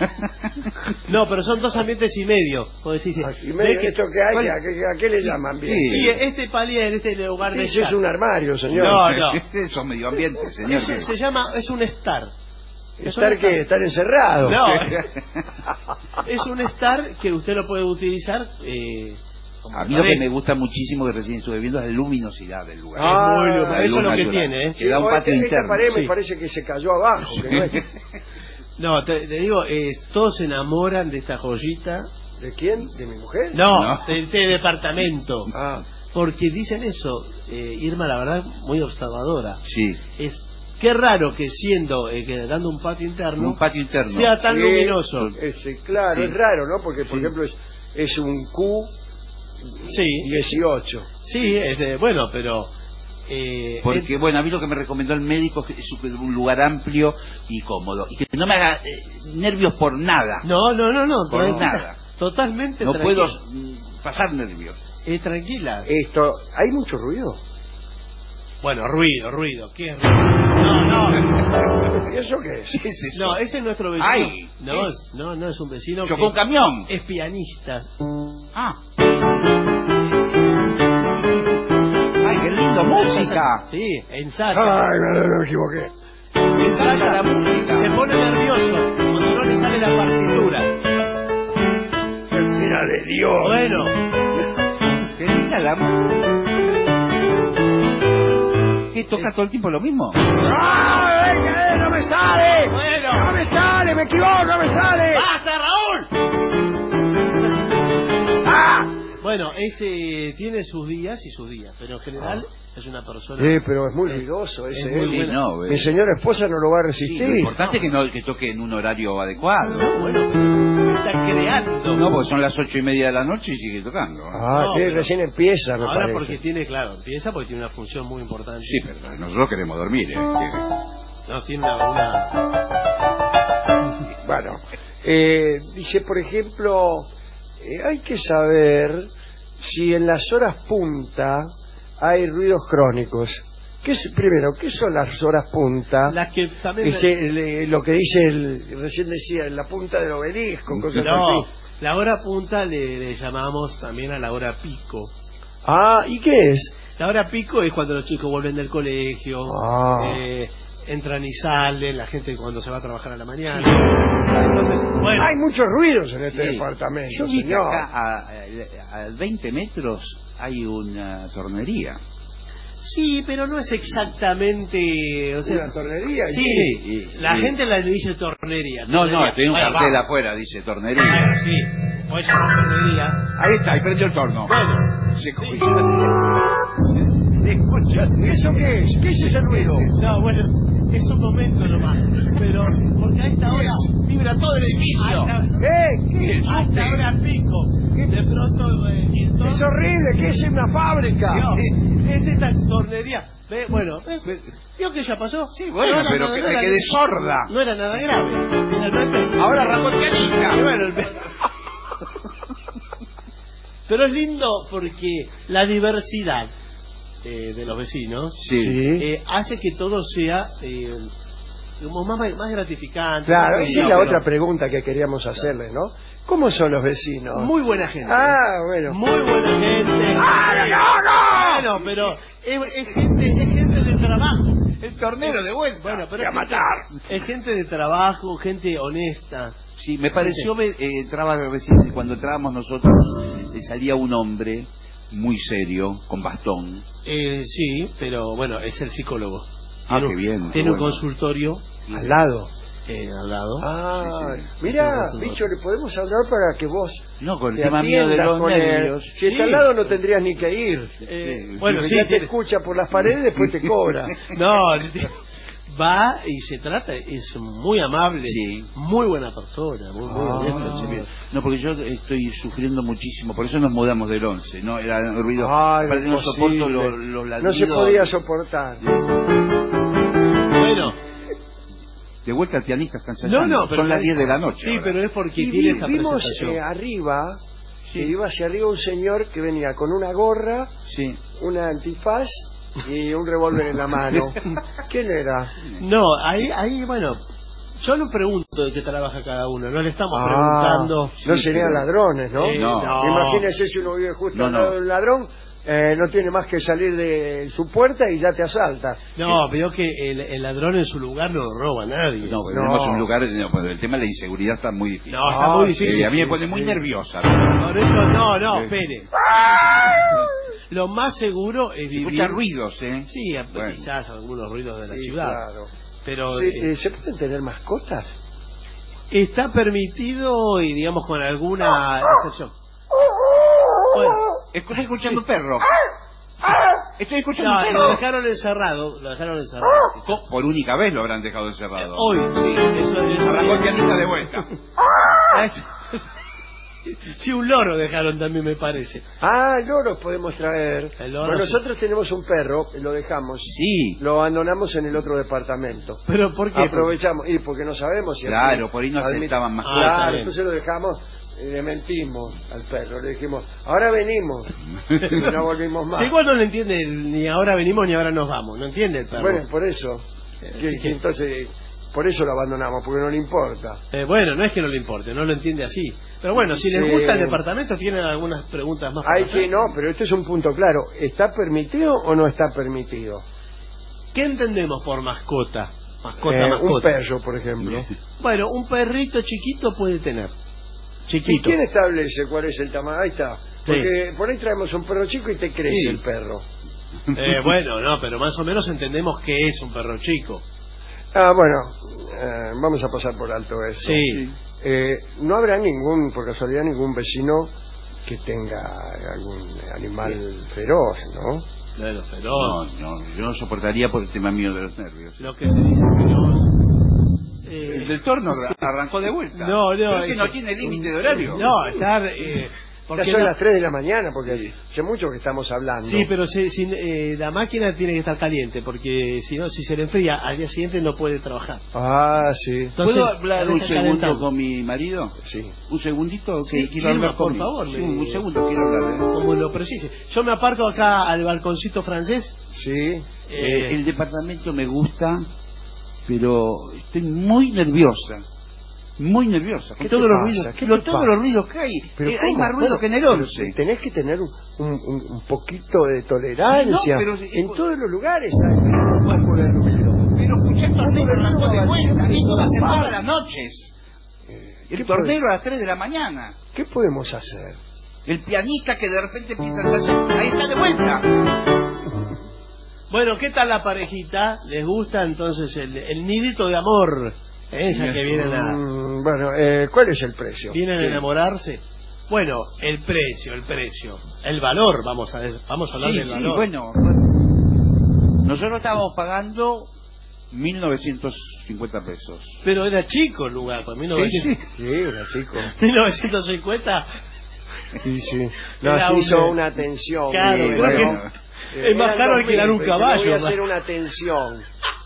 Speaker 6: No, pero son dos ambientes y medio. Vos decís,
Speaker 5: Ah, ¿y medio
Speaker 6: que-
Speaker 5: esto que hay?
Speaker 6: ¿cuál-
Speaker 5: ¿A qué, a qué le llaman bien?
Speaker 6: Sí, este palier, este lugar de
Speaker 5: Ese es
Speaker 6: chat.
Speaker 5: un armario, señor.
Speaker 6: No, no.
Speaker 7: Este son medio ambientes, señor.
Speaker 6: Eso se llama, es un estar. Es un
Speaker 5: ¿Estar qué? ¿Estar encerrado?
Speaker 6: No, es un estar que usted lo puede utilizar eh, como
Speaker 7: A mí lo que
Speaker 6: pared.
Speaker 7: me gusta muchísimo que recién estuve viendo es la luminosidad del lugar.
Speaker 5: Ah,
Speaker 6: Es muy luminoso.
Speaker 7: La
Speaker 6: Eso es
Speaker 7: luz
Speaker 6: lo que
Speaker 7: natural.
Speaker 6: tiene, ¿eh?
Speaker 7: Que da un
Speaker 5: o
Speaker 7: patio
Speaker 5: este- esta
Speaker 7: interno.
Speaker 5: pared
Speaker 6: Sí.
Speaker 5: me parece que se cayó abajo. que no es-
Speaker 6: No, te, te digo, eh, todos se enamoran de esta joyita.
Speaker 5: ¿De quién? ¿De mi mujer?
Speaker 6: No,
Speaker 7: No.
Speaker 6: de este departamento.
Speaker 5: Ah,
Speaker 6: Porque dicen eso, eh, Irma, la verdad, muy observadora.
Speaker 7: Sí,
Speaker 6: Es qué raro que siendo, eh, que dando un patio interno,
Speaker 7: un patio interno.
Speaker 6: sea tan
Speaker 5: sí,
Speaker 6: luminoso.
Speaker 5: ese, claro,
Speaker 7: Sí.
Speaker 5: es raro, ¿no? Porque, por
Speaker 6: Sí.
Speaker 5: ejemplo, es, es un Q
Speaker 6: Sí,
Speaker 5: dieciocho.
Speaker 6: sí, es de, bueno, pero... Eh,
Speaker 7: Porque, bueno, a mí lo que me recomendó el médico es que es un lugar amplio y cómodo. Y que no me haga eh, nervios por nada.
Speaker 6: No, no, no, no,
Speaker 7: Por
Speaker 6: tranquila,
Speaker 7: nada.
Speaker 6: totalmente
Speaker 7: No
Speaker 6: tranquila.
Speaker 7: puedo mm, pasar nervios.
Speaker 6: Eh, tranquila.
Speaker 5: Esto, ¿hay mucho ruido?
Speaker 6: Bueno, ruido, ruido, ¿qué es ruido? No, no.
Speaker 5: ¿Y eso qué es?
Speaker 7: ¿Qué es eso?
Speaker 6: No, ese es nuestro vecino.
Speaker 7: Ay,
Speaker 6: no,
Speaker 7: es-
Speaker 6: no, no es un vecino.
Speaker 7: Chocó
Speaker 6: que
Speaker 7: un camión.
Speaker 6: Es pianista.
Speaker 7: Ah. Ay, qué lindo, música.
Speaker 6: Sí, ensaya.
Speaker 5: Ay, me, me equivoqué.
Speaker 6: Ensaya
Speaker 7: la música.
Speaker 6: Se pone nervioso cuando no le sale la partitura.
Speaker 5: Será de Dios.
Speaker 6: Bueno,
Speaker 7: Qué linda la música. ¿Qué toca todo el tiempo lo mismo?
Speaker 5: ¡Ay, eh, no me sale!
Speaker 6: Bueno.
Speaker 5: ¡No me sale! ¡Me equivoco! ¡No me sale!
Speaker 6: ¡basta, Raúl!
Speaker 5: ¡Ah!
Speaker 6: Bueno, ese tiene sus días y sus días, pero en general es una persona...
Speaker 5: Sí, pero es muy ruidoso ese.
Speaker 6: es muy
Speaker 5: ¿eh?
Speaker 7: Sí,
Speaker 6: buena.
Speaker 7: no,
Speaker 5: Mi
Speaker 7: eh.
Speaker 5: señora esposa no lo va a
Speaker 7: Sí,
Speaker 5: resistir.
Speaker 7: lo importante es que, no, que toque en un horario adecuado.
Speaker 6: No, bueno, pero está creando.
Speaker 7: No, porque son las ocho y media de la noche y sigue tocando. ¿eh?
Speaker 5: Ah,
Speaker 6: No,
Speaker 5: sí,
Speaker 6: pero-
Speaker 5: recién empieza, me
Speaker 6: Ahora
Speaker 5: parece.
Speaker 6: porque tiene, claro, empieza porque tiene una función muy importante.
Speaker 7: Sí, pero nosotros queremos dormir. ¿eh?
Speaker 6: No, tiene una... una-
Speaker 5: Bueno, eh, dice, por ejemplo, eh, hay que saber si en las horas punta hay ruidos crónicos. ¿Qué es, primero, ¿qué son las horas punta?
Speaker 6: Las que también...
Speaker 5: Dice, le- lo que dice, el, recién decía, en la punta del obelisco, cosas
Speaker 6: No,
Speaker 5: así.
Speaker 6: la hora punta le, le llamamos también a la hora pico.
Speaker 5: Ah, ¿y qué es?
Speaker 6: La hora pico es cuando los chicos vuelven del colegio,
Speaker 5: Ah.
Speaker 6: eh, entran y salen, la gente cuando se va a trabajar a la mañana. Entonces, bueno,
Speaker 5: Hay muchos ruidos en este
Speaker 7: Sí.
Speaker 5: departamento,
Speaker 7: Yo vi que
Speaker 5: señor.
Speaker 7: acá a, a, a veinte metros hay una tornería.
Speaker 6: sí, pero no es exactamente... O sea,
Speaker 5: ¿Una tornería?
Speaker 6: sí,
Speaker 7: Sí, y-
Speaker 6: la
Speaker 7: y-
Speaker 6: gente la le dice tornería.
Speaker 7: No,
Speaker 6: tornería.
Speaker 7: no, tiene un
Speaker 6: Bueno,
Speaker 7: cartel
Speaker 6: va.
Speaker 7: afuera, dice tornería.
Speaker 6: Bueno, sí, puede llamar tornería.
Speaker 7: Ahí está, ahí prendió el torno.
Speaker 6: Bueno,
Speaker 7: Se
Speaker 6: sí.
Speaker 5: ¿Eso qué es? ¿Qué es ese ruido?
Speaker 6: No, bueno, es un momento nomás. Pero, porque a esta hora vibra todo el edificio.
Speaker 5: ¿Eh? ¿Qué es?
Speaker 6: A esta hora pico. De pronto, eh, el tor-
Speaker 5: Es horrible, ¿qué es una fábrica?
Speaker 6: No, es esta tornería. Ve, bueno, ¿ves? ¿Vio que ya pasó? Sí,
Speaker 7: bueno, pero que me quedé sorda.
Speaker 6: No era nada grave. Finalmente.
Speaker 7: Ahora arrancó el pianista.
Speaker 6: Y bueno, el- pero es lindo porque la diversidad eh, de los vecinos
Speaker 7: Sí.
Speaker 6: eh, hace que todo sea eh, como más, más gratificante.
Speaker 5: Claro,
Speaker 6: más-
Speaker 5: esa es
Speaker 6: no,
Speaker 5: la
Speaker 6: pero
Speaker 5: otra pregunta que queríamos hacerle, ¿no? ¿Cómo son los vecinos?
Speaker 6: Muy buena gente.
Speaker 5: Ah, bueno.
Speaker 6: Muy buena gente.
Speaker 5: ¡Ah, no, no!
Speaker 6: Bueno, pero es, es gente, es gente de trabajo.
Speaker 7: El tornero de vuelta.
Speaker 6: Bueno, pero
Speaker 5: Voy a
Speaker 6: es gente-
Speaker 5: matar.
Speaker 6: es gente de trabajo, gente honesta.
Speaker 7: Sí, me pareció, eh, entraba recién, cuando entrábamos nosotros, eh, salía un hombre muy serio, con bastón.
Speaker 6: Eh, sí, pero bueno, es el psicólogo.
Speaker 7: Ah,
Speaker 6: Tiene
Speaker 7: qué
Speaker 6: un-
Speaker 7: bien, qué
Speaker 6: Tiene un
Speaker 7: bueno.
Speaker 6: consultorio
Speaker 5: Al lado.
Speaker 6: eh, al lado.
Speaker 5: Ah,
Speaker 6: Sí, sí.
Speaker 5: mira,
Speaker 6: Sí,
Speaker 5: bicho, le podemos hablar para que vos
Speaker 7: No, con el
Speaker 5: te
Speaker 7: tema mío de
Speaker 5: atiendas
Speaker 7: los
Speaker 5: con él.
Speaker 7: nervios.
Speaker 5: Si está al
Speaker 6: Sí.
Speaker 5: lado no tendrías ni que ir.
Speaker 6: Eh,
Speaker 5: Bueno,
Speaker 6: bueno, sí,
Speaker 5: ya te
Speaker 6: tiene-
Speaker 5: escucha por las paredes, después te cobra.
Speaker 6: No, va y se trata, es muy amable,
Speaker 7: Sí.
Speaker 6: muy buena persona, muy, muy
Speaker 7: Ah,
Speaker 6: honesto el señor.
Speaker 7: no, porque yo estoy sufriendo muchísimo, por eso nos mudamos del once, ¿no? Era ruido.
Speaker 5: Ay,
Speaker 7: Aparte no soporto
Speaker 5: imposible.
Speaker 7: los, los
Speaker 5: No
Speaker 7: ladridos.
Speaker 5: se podía soportar.
Speaker 6: Bueno,
Speaker 7: De vuelta al pianista están
Speaker 6: no,
Speaker 7: ensayando.
Speaker 6: no, pero
Speaker 7: Son las diez de la noche.
Speaker 6: Sí,
Speaker 7: ahora.
Speaker 6: pero es porque
Speaker 5: Y
Speaker 6: tiene
Speaker 5: vi-
Speaker 6: esta
Speaker 5: vimos
Speaker 6: presentación.
Speaker 5: eh, arriba, que iba hacia arriba un señor que venía con una gorra,
Speaker 7: Sí.
Speaker 5: una antifaz y un revólver en la mano. ¿Quién era?
Speaker 6: No, ahí, ahí, bueno, yo no pregunto de qué trabaja cada uno, no le estamos
Speaker 5: Ah,
Speaker 6: preguntando.
Speaker 5: no serían ladrones, ¿no?
Speaker 6: Eh,
Speaker 7: No.
Speaker 6: no.
Speaker 5: Imagínese si uno vive justo
Speaker 7: No,
Speaker 5: al lado
Speaker 7: no.
Speaker 5: de un ladrón, eh, no tiene más que salir de su puerta y ya te asalta.
Speaker 6: No, veo que el, el ladrón en su lugar no lo roba a nadie.
Speaker 7: No, porque tenemos un lugar, no, pues el tema de la inseguridad está muy difícil.
Speaker 6: No, está muy
Speaker 7: Sí,
Speaker 6: difícil.
Speaker 7: a mí me pone
Speaker 6: sí,
Speaker 7: muy
Speaker 6: sí.
Speaker 7: nerviosa.
Speaker 6: Por eso, no, no,
Speaker 7: Sí.
Speaker 6: espere. Lo más seguro es
Speaker 7: Se
Speaker 6: vivir...
Speaker 7: escuchan ruidos, ¿eh?
Speaker 6: Sí,
Speaker 7: Bueno.
Speaker 6: quizás algunos ruidos de la
Speaker 5: Sí,
Speaker 6: ciudad.
Speaker 5: claro.
Speaker 6: Pero
Speaker 5: Sí,
Speaker 6: eh,
Speaker 5: eh, ¿se pueden tener mascotas?
Speaker 6: está permitido y digamos con alguna excepción. Bueno,
Speaker 7: Estoy escuchando un perro. Estoy escuchando
Speaker 6: no,
Speaker 7: un
Speaker 6: lo
Speaker 7: perro.
Speaker 6: dejaron encerrado, lo dejaron encerrado. quizás.
Speaker 7: Co- Por única vez lo habrán dejado encerrado.
Speaker 6: Hoy, sí, eso es.
Speaker 7: Arrancó el pianista de vuelta.
Speaker 6: Sí, un loro dejaron también, me parece.
Speaker 5: Ah, loros podemos traer.
Speaker 6: El loro,
Speaker 5: Bueno,
Speaker 6: sí.
Speaker 5: nosotros tenemos un perro, lo dejamos.
Speaker 7: Sí.
Speaker 5: Lo abandonamos en el otro departamento.
Speaker 6: Pero ¿por qué?
Speaker 5: Aprovechamos, y porque no sabemos si...
Speaker 7: Claro, por ahí no
Speaker 5: admit-
Speaker 7: aceptaban más
Speaker 6: Ah, está
Speaker 5: Claro,
Speaker 6: bien.
Speaker 5: entonces lo dejamos y le mentimos al perro. Le dijimos, ahora venimos. Y no volvimos más.
Speaker 6: Sí, igual no le entiende el- ni ahora venimos ni ahora nos vamos, no entiende el perro.
Speaker 5: Bueno, por eso.
Speaker 6: Eh,
Speaker 5: Que-
Speaker 6: así
Speaker 5: que
Speaker 6: que-
Speaker 5: entonces, por eso lo abandonamos, porque no le importa.
Speaker 6: Eh, bueno, no es que no le importe, no lo entiende así. Pero bueno, si
Speaker 5: Sí.
Speaker 6: les gusta el departamento, tienen algunas preguntas más. para
Speaker 5: Hay
Speaker 6: hacer.
Speaker 5: que no, pero este es un punto claro. ¿Está permitido o no está permitido?
Speaker 6: ¿Qué entendemos por mascota? Mascota,
Speaker 5: Eh, un
Speaker 6: mascota.
Speaker 5: perro, por ejemplo.
Speaker 6: Bueno, un perrito chiquito puede tener.
Speaker 5: ¿Y
Speaker 6: Chiquito.
Speaker 5: quién establece cuál es el tamaño? Ahí está.
Speaker 6: Sí.
Speaker 5: Porque por ahí traemos un perro chico y te crece
Speaker 6: Sí.
Speaker 5: el perro.
Speaker 6: Eh, bueno, no, pero más o menos entendemos que es un perro chico.
Speaker 5: Ah, bueno, eh, vamos a pasar por alto eso.
Speaker 6: Sí.
Speaker 5: Eh, no habrá ningún, por casualidad, ningún vecino que tenga algún animal feroz, ¿no?
Speaker 6: Bueno,
Speaker 7: No,
Speaker 6: feroz.
Speaker 7: no, yo no soportaría por el tema mío de los nervios.
Speaker 6: Lo que se dice feroz. Eh,
Speaker 7: El del torno arra- arrancó de vuelta.
Speaker 6: No, no,
Speaker 7: Pero es que
Speaker 6: es
Speaker 7: no
Speaker 6: que-
Speaker 7: tiene límite de horario.
Speaker 6: No, estar. Eh, porque
Speaker 5: Ya son
Speaker 6: no-
Speaker 5: las tres de la mañana, porque hace mucho que estamos hablando.
Speaker 6: Sí, pero se- sin- eh, la máquina tiene que estar caliente, porque si no, si se le enfría, al día siguiente no puede trabajar.
Speaker 5: Ah, sí.
Speaker 6: Entonces,
Speaker 7: ¿Puedo hablar
Speaker 6: la
Speaker 7: un
Speaker 6: deja
Speaker 7: segundo
Speaker 6: calentando.
Speaker 7: con mi marido?
Speaker 5: Sí.
Speaker 7: Un segundito, que
Speaker 6: Sí,
Speaker 7: quiero
Speaker 6: Guillermo,
Speaker 7: hablar
Speaker 6: por
Speaker 7: con
Speaker 6: favor,
Speaker 7: Sí,
Speaker 6: me-
Speaker 7: un segundo quiero hablar. ¿eh?
Speaker 6: Como lo precise. Yo me aparco acá al balconcito francés.
Speaker 5: Sí.
Speaker 7: Eh,
Speaker 6: Eh,
Speaker 7: el departamento me gusta, pero estoy muy nerviosa. Muy nerviosa. Con
Speaker 5: ¿Qué
Speaker 7: todos
Speaker 5: te
Speaker 7: los
Speaker 5: pasa?
Speaker 7: ruidos,
Speaker 5: ¿Qué
Speaker 7: lo-
Speaker 5: te
Speaker 7: todos
Speaker 5: pasa?
Speaker 7: los ruidos que hay.
Speaker 5: Pero
Speaker 7: Eh, hay
Speaker 5: ¿cómo?
Speaker 7: más ruido
Speaker 5: Bueno,
Speaker 7: que en el
Speaker 5: pero
Speaker 7: once.
Speaker 5: tenés que tener un, un- un- un poquito de tolerancia.
Speaker 7: Sí, no, pero-
Speaker 5: en todos los lugares hay un poco de ruido.
Speaker 7: Pero escuché el tornero arrancó de vuelta. Esto va a ser
Speaker 5: Papá.
Speaker 7: todas las noches.
Speaker 5: ¿Qué
Speaker 7: El
Speaker 5: puede-
Speaker 7: tornero a las tres de la mañana.
Speaker 5: ¿Qué podemos hacer?
Speaker 7: El pianista que de repente empieza a ensayar. Ahí está de vuelta.
Speaker 6: Bueno, ¿qué tal la parejita? ¿Les gusta entonces el, el nidito de amor? ¿Eh? Ya que vienen a,
Speaker 5: Mm, bueno, eh, ¿cuál es el precio?
Speaker 6: vienen a
Speaker 5: Sí.
Speaker 6: enamorarse. Bueno, el precio, el precio. El valor, vamos a, vamos a hablar
Speaker 7: Sí,
Speaker 6: del
Speaker 7: sí,
Speaker 6: valor.
Speaker 7: bueno. Nosotros estábamos pagando mil novecientos cincuenta pesos.
Speaker 6: Pero era chico el lugar, pues mil novecientos,
Speaker 5: Sí, era chico.
Speaker 6: mil novecientos cincuenta.
Speaker 5: Sí, sí. No,
Speaker 6: Era
Speaker 5: se
Speaker 6: un-
Speaker 5: hizo una atención.
Speaker 6: Claro,
Speaker 5: sí,
Speaker 6: creo
Speaker 5: bueno.
Speaker 6: que
Speaker 5: Eh,
Speaker 6: es más
Speaker 5: eran
Speaker 6: caro
Speaker 5: dos
Speaker 6: alquilar
Speaker 5: mil,
Speaker 6: un
Speaker 5: pero
Speaker 6: caballo,
Speaker 5: Voy a
Speaker 6: ¿no?
Speaker 5: hacer una atención.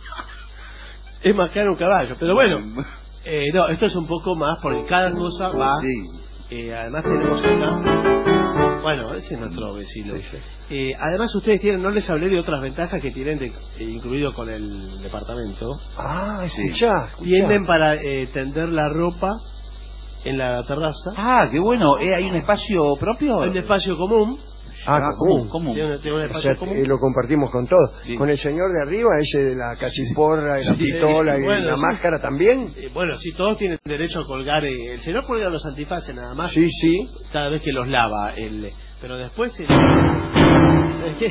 Speaker 6: Es más caro un caballo, pero bueno. Eh, no, esto es un poco más porque cada cosa va. Eh, además tenemos acá. Bueno, ese es nuestro vecino. Eh, además ustedes tienen, no les hablé de otras ventajas que tienen de, eh, incluido con el departamento.
Speaker 5: Ah, escuchá, escuchá.
Speaker 6: Tienden para eh, tender la ropa en la terraza.
Speaker 7: Ah, qué bueno. ¿Eh, ¿Hay un espacio propio?
Speaker 6: Hay un espacio común.
Speaker 5: Ah, común.
Speaker 7: común.
Speaker 6: Tiene un- tiene un
Speaker 5: O
Speaker 6: espacio
Speaker 5: sea,
Speaker 6: común.
Speaker 5: eh, lo compartimos con todos.
Speaker 7: Sí.
Speaker 5: Con el señor de arriba, ese de la cachiporra y la
Speaker 6: Sí,
Speaker 5: pistola y
Speaker 6: bueno,
Speaker 5: la
Speaker 6: sí.
Speaker 5: máscara también.
Speaker 6: Eh, bueno, sí, todos tienen derecho a colgar. eh, el señor cuelga los antifaces nada más.
Speaker 5: Sí, sí.
Speaker 6: Cada vez que los lava. El, pero después. el- eh, ¿qué,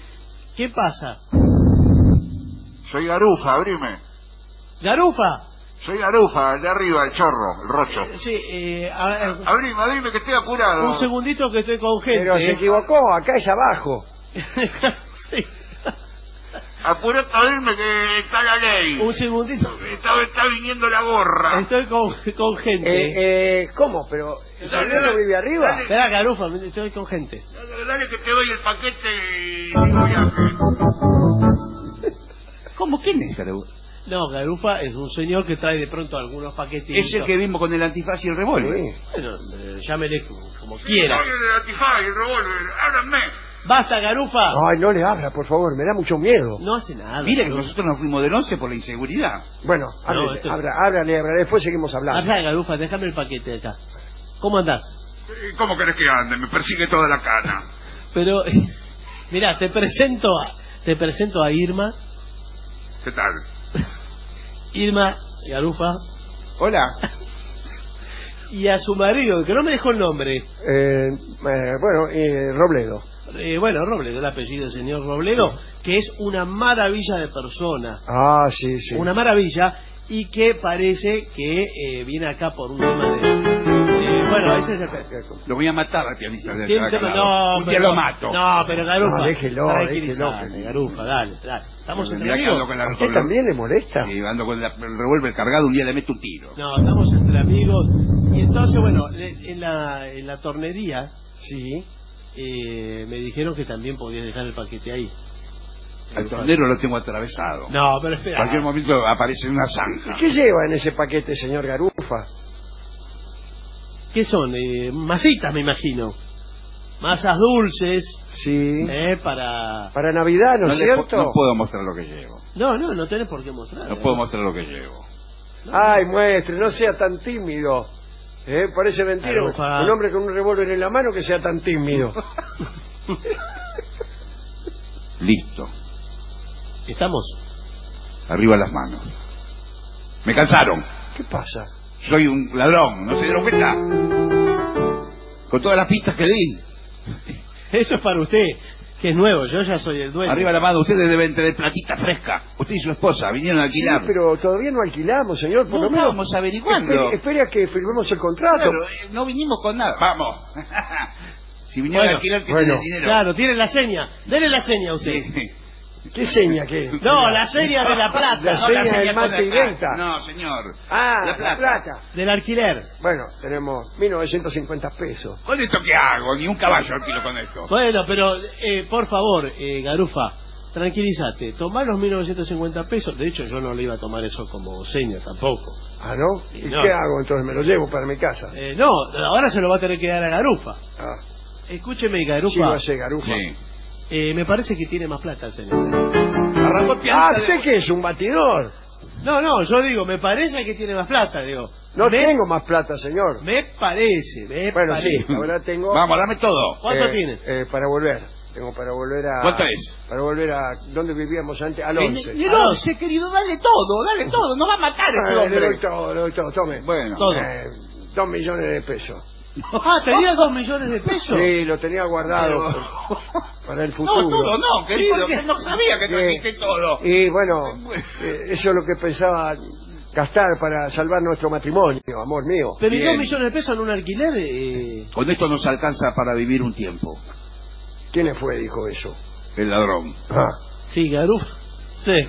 Speaker 6: ¿Qué pasa?
Speaker 23: Soy Garufa, abrime.
Speaker 6: ¡Garufa!
Speaker 1: Soy Garufa, el de arriba, el chorro, el rocho.
Speaker 6: Sí, eh, a ver,
Speaker 1: Abrime, abrime que estoy apurado.
Speaker 6: un segundito que estoy con gente.
Speaker 5: Pero se equivocó, acá es abajo.
Speaker 6: Sí.
Speaker 1: Apurate a abrirme que está la ley.
Speaker 6: Un segundito.
Speaker 1: Está, está viniendo la gorra.
Speaker 6: Estoy con, con gente.
Speaker 5: Eh, eh, ¿Cómo? ¿Pero el señor vive arriba?
Speaker 6: Espera, Garufa, estoy con gente.
Speaker 1: Dale, dale que te doy el paquete y digo viaje.
Speaker 7: ¿Cómo? ¿Quién es Garufa?
Speaker 6: No, Garufa es un señor que trae de pronto algunos paquetitos.
Speaker 7: Es el que vimos con el antifaz y el revólver.
Speaker 6: Sí. Bueno, eh, llámele como, como quiera.
Speaker 1: Soy el antifaz y el revólver. Ábranme.
Speaker 6: Basta, Garufa.
Speaker 5: Ay, no le abra, por favor, me da mucho miedo.
Speaker 6: No hace nada.
Speaker 7: Mire que nosotros nos fuimos del once por la inseguridad.
Speaker 5: Bueno,
Speaker 6: No,
Speaker 5: ábrele,
Speaker 6: esto-
Speaker 5: abra, ábrale, ábrale, después seguimos hablando.
Speaker 6: Ajá, Garufa, déjame el paquete acá. ¿Cómo andás?
Speaker 1: ¿Cómo querés que ande? Me persigue toda la cana.
Speaker 6: Pero, mira, te presento a, te presento a Irma.
Speaker 1: ¿Qué tal?
Speaker 6: Irma, Garufa.
Speaker 7: Hola.
Speaker 6: Y a su marido, que no me dejó el nombre.
Speaker 5: Eh, eh, bueno, eh, Robledo.
Speaker 6: Eh, bueno, Robledo, el apellido del señor Robledo, que es una maravilla de persona.
Speaker 5: Ah, sí, sí.
Speaker 6: Una maravilla, y que parece que eh, viene acá por un tema de... eh, bueno, ese es el...
Speaker 7: Lo voy a matar al pianista de
Speaker 6: ¿Quién
Speaker 7: acá,
Speaker 6: te-
Speaker 7: claro.
Speaker 6: No,
Speaker 7: Un día
Speaker 6: pero-
Speaker 7: lo mato.
Speaker 6: No, pero Garufa.
Speaker 5: No, déjelo,
Speaker 6: tranquilízate,
Speaker 5: déjelo.
Speaker 6: Garufa, dale, dale. Estamos entre
Speaker 7: Mirá que ando
Speaker 6: amigos.
Speaker 7: con la-
Speaker 5: ¿A usted también le molesta?
Speaker 7: Sí, ando con la- el revólver cargado, un día le meto un tiro.
Speaker 6: No, estamos entre amigos. Y entonces, bueno, le- en la, en la tornería,
Speaker 5: Sí.
Speaker 6: eh, me dijeron que también podías dejar el paquete ahí.
Speaker 7: Al tornero lo tengo atravesado.
Speaker 6: No, pero
Speaker 7: En
Speaker 6: espera.
Speaker 7: cualquier momento aparece una zanja.
Speaker 5: ¿Qué lleva en ese paquete, señor Garufa?
Speaker 6: ¿Qué son? Eh, masitas, me imagino. Masas dulces.
Speaker 5: Sí.
Speaker 6: Eh, para...
Speaker 5: Para Navidad, ¿no,
Speaker 7: No
Speaker 5: es
Speaker 7: le
Speaker 5: cierto?
Speaker 7: po- no puedo mostrar lo que llevo.
Speaker 6: No, no, no tenés por qué mostrar.
Speaker 7: No
Speaker 6: eh.
Speaker 7: puedo mostrar lo que llevo.
Speaker 5: Ay, muestre, no sea tan tímido. ¿Eh? Parece mentira.
Speaker 6: Garufa.
Speaker 5: Un hombre con un revólver en la mano que sea tan tímido.
Speaker 7: Listo.
Speaker 6: ¿Estamos?
Speaker 7: Arriba las manos. Me cansaron.
Speaker 5: ¿Qué pasa?
Speaker 7: Soy un ladrón. ¿No se dieron cuenta? Con todas las pistas que di.
Speaker 6: Eso es para usted, que es nuevo. Yo ya soy el dueño.
Speaker 7: Arriba la mano. Ustedes deben tener platita fresca. Usted y su esposa vinieron a alquilar.
Speaker 5: Sí, pero todavía no alquilamos, señor. Por
Speaker 7: No
Speaker 5: lo menos.
Speaker 7: estábamos averiguando.
Speaker 5: Espere, espere a que firmemos el contrato.
Speaker 7: Claro, eh, no vinimos con nada. Vamos. Si vinieron
Speaker 6: Bueno,
Speaker 7: a alquilar, tienen
Speaker 5: bueno.
Speaker 7: el dinero.
Speaker 6: Claro, tiene la seña. Dele la seña a usted.
Speaker 7: Sí.
Speaker 5: ¿Qué seña que?
Speaker 6: No, la seña de la plata.
Speaker 5: La
Speaker 7: No,
Speaker 5: seña
Speaker 7: seña
Speaker 5: del
Speaker 7: con
Speaker 5: mate y
Speaker 7: la-
Speaker 5: venta.
Speaker 7: No, señor.
Speaker 5: Ah,
Speaker 7: La
Speaker 5: la
Speaker 7: plata.
Speaker 5: plata.
Speaker 6: Del alquiler.
Speaker 5: Bueno, tenemos mil novecientos cincuenta pesos.
Speaker 7: ¿Con esto qué hago? Ni un caballo alquilo con esto.
Speaker 6: Bueno, pero, eh, por favor, eh, Garufa, tranquilízate. Tomá los mil novecientos cincuenta pesos. De hecho, yo no le iba a tomar eso como seña tampoco.
Speaker 5: Ah, ¿no? ¿Y
Speaker 6: No.
Speaker 5: qué hago entonces? Me lo llevo para mi casa.
Speaker 6: Eh, no, ahora se lo va a tener que dar a Garufa.
Speaker 5: Ah,
Speaker 6: Escúcheme, Garufa.
Speaker 5: sí, lo hace Garufa.
Speaker 7: Sí.
Speaker 6: Eh, me parece que tiene más plata el señor.
Speaker 7: Arrancó el
Speaker 5: Ah,
Speaker 7: pianista
Speaker 5: ¿usted
Speaker 7: de...
Speaker 5: qué es? ¿Un batidor?
Speaker 6: No, no, yo digo, me parece que tiene más plata, digo.
Speaker 5: No
Speaker 6: me,
Speaker 5: tengo más plata, señor.
Speaker 6: Me parece, me
Speaker 5: Bueno,
Speaker 6: parece.
Speaker 5: sí, ahora tengo...
Speaker 7: Vamos, dame todo.
Speaker 6: ¿Cuánto
Speaker 5: eh,
Speaker 6: tiene?
Speaker 5: eh, para volver. Tengo para volver a...
Speaker 7: ¿Cuánto es?
Speaker 5: Para volver a... ¿Dónde vivíamos antes? Al
Speaker 7: En-
Speaker 5: once.
Speaker 7: en el once, querido, dale todo, dale todo. Nos va a matar este
Speaker 5: Ah, le
Speaker 7: hombre.
Speaker 5: doy todo, le doy todo. Tome.
Speaker 7: Bueno.
Speaker 6: Todo.
Speaker 5: Eh, dos millones de pesos.
Speaker 6: Ah, tenía dos millones de pesos.
Speaker 5: Sí, lo tenía guardado
Speaker 7: Pero-
Speaker 5: por- para el futuro.
Speaker 7: No, todo no, querido.
Speaker 6: ¿Y por qué?
Speaker 7: Que no sabía que
Speaker 5: Sí.
Speaker 7: trajiste todo.
Speaker 5: Y bueno, eh, eso es lo que pensaba gastar para salvar nuestro matrimonio, amor mío.
Speaker 6: Pero ¿y
Speaker 7: Bien.
Speaker 6: dos millones de pesos en un alquiler? Eh...
Speaker 7: Con esto nos alcanza para vivir un tiempo.
Speaker 5: ¿Quién fue dijo eso?
Speaker 7: El ladrón.
Speaker 5: Ah,
Speaker 6: Sí, Garufa. Sí,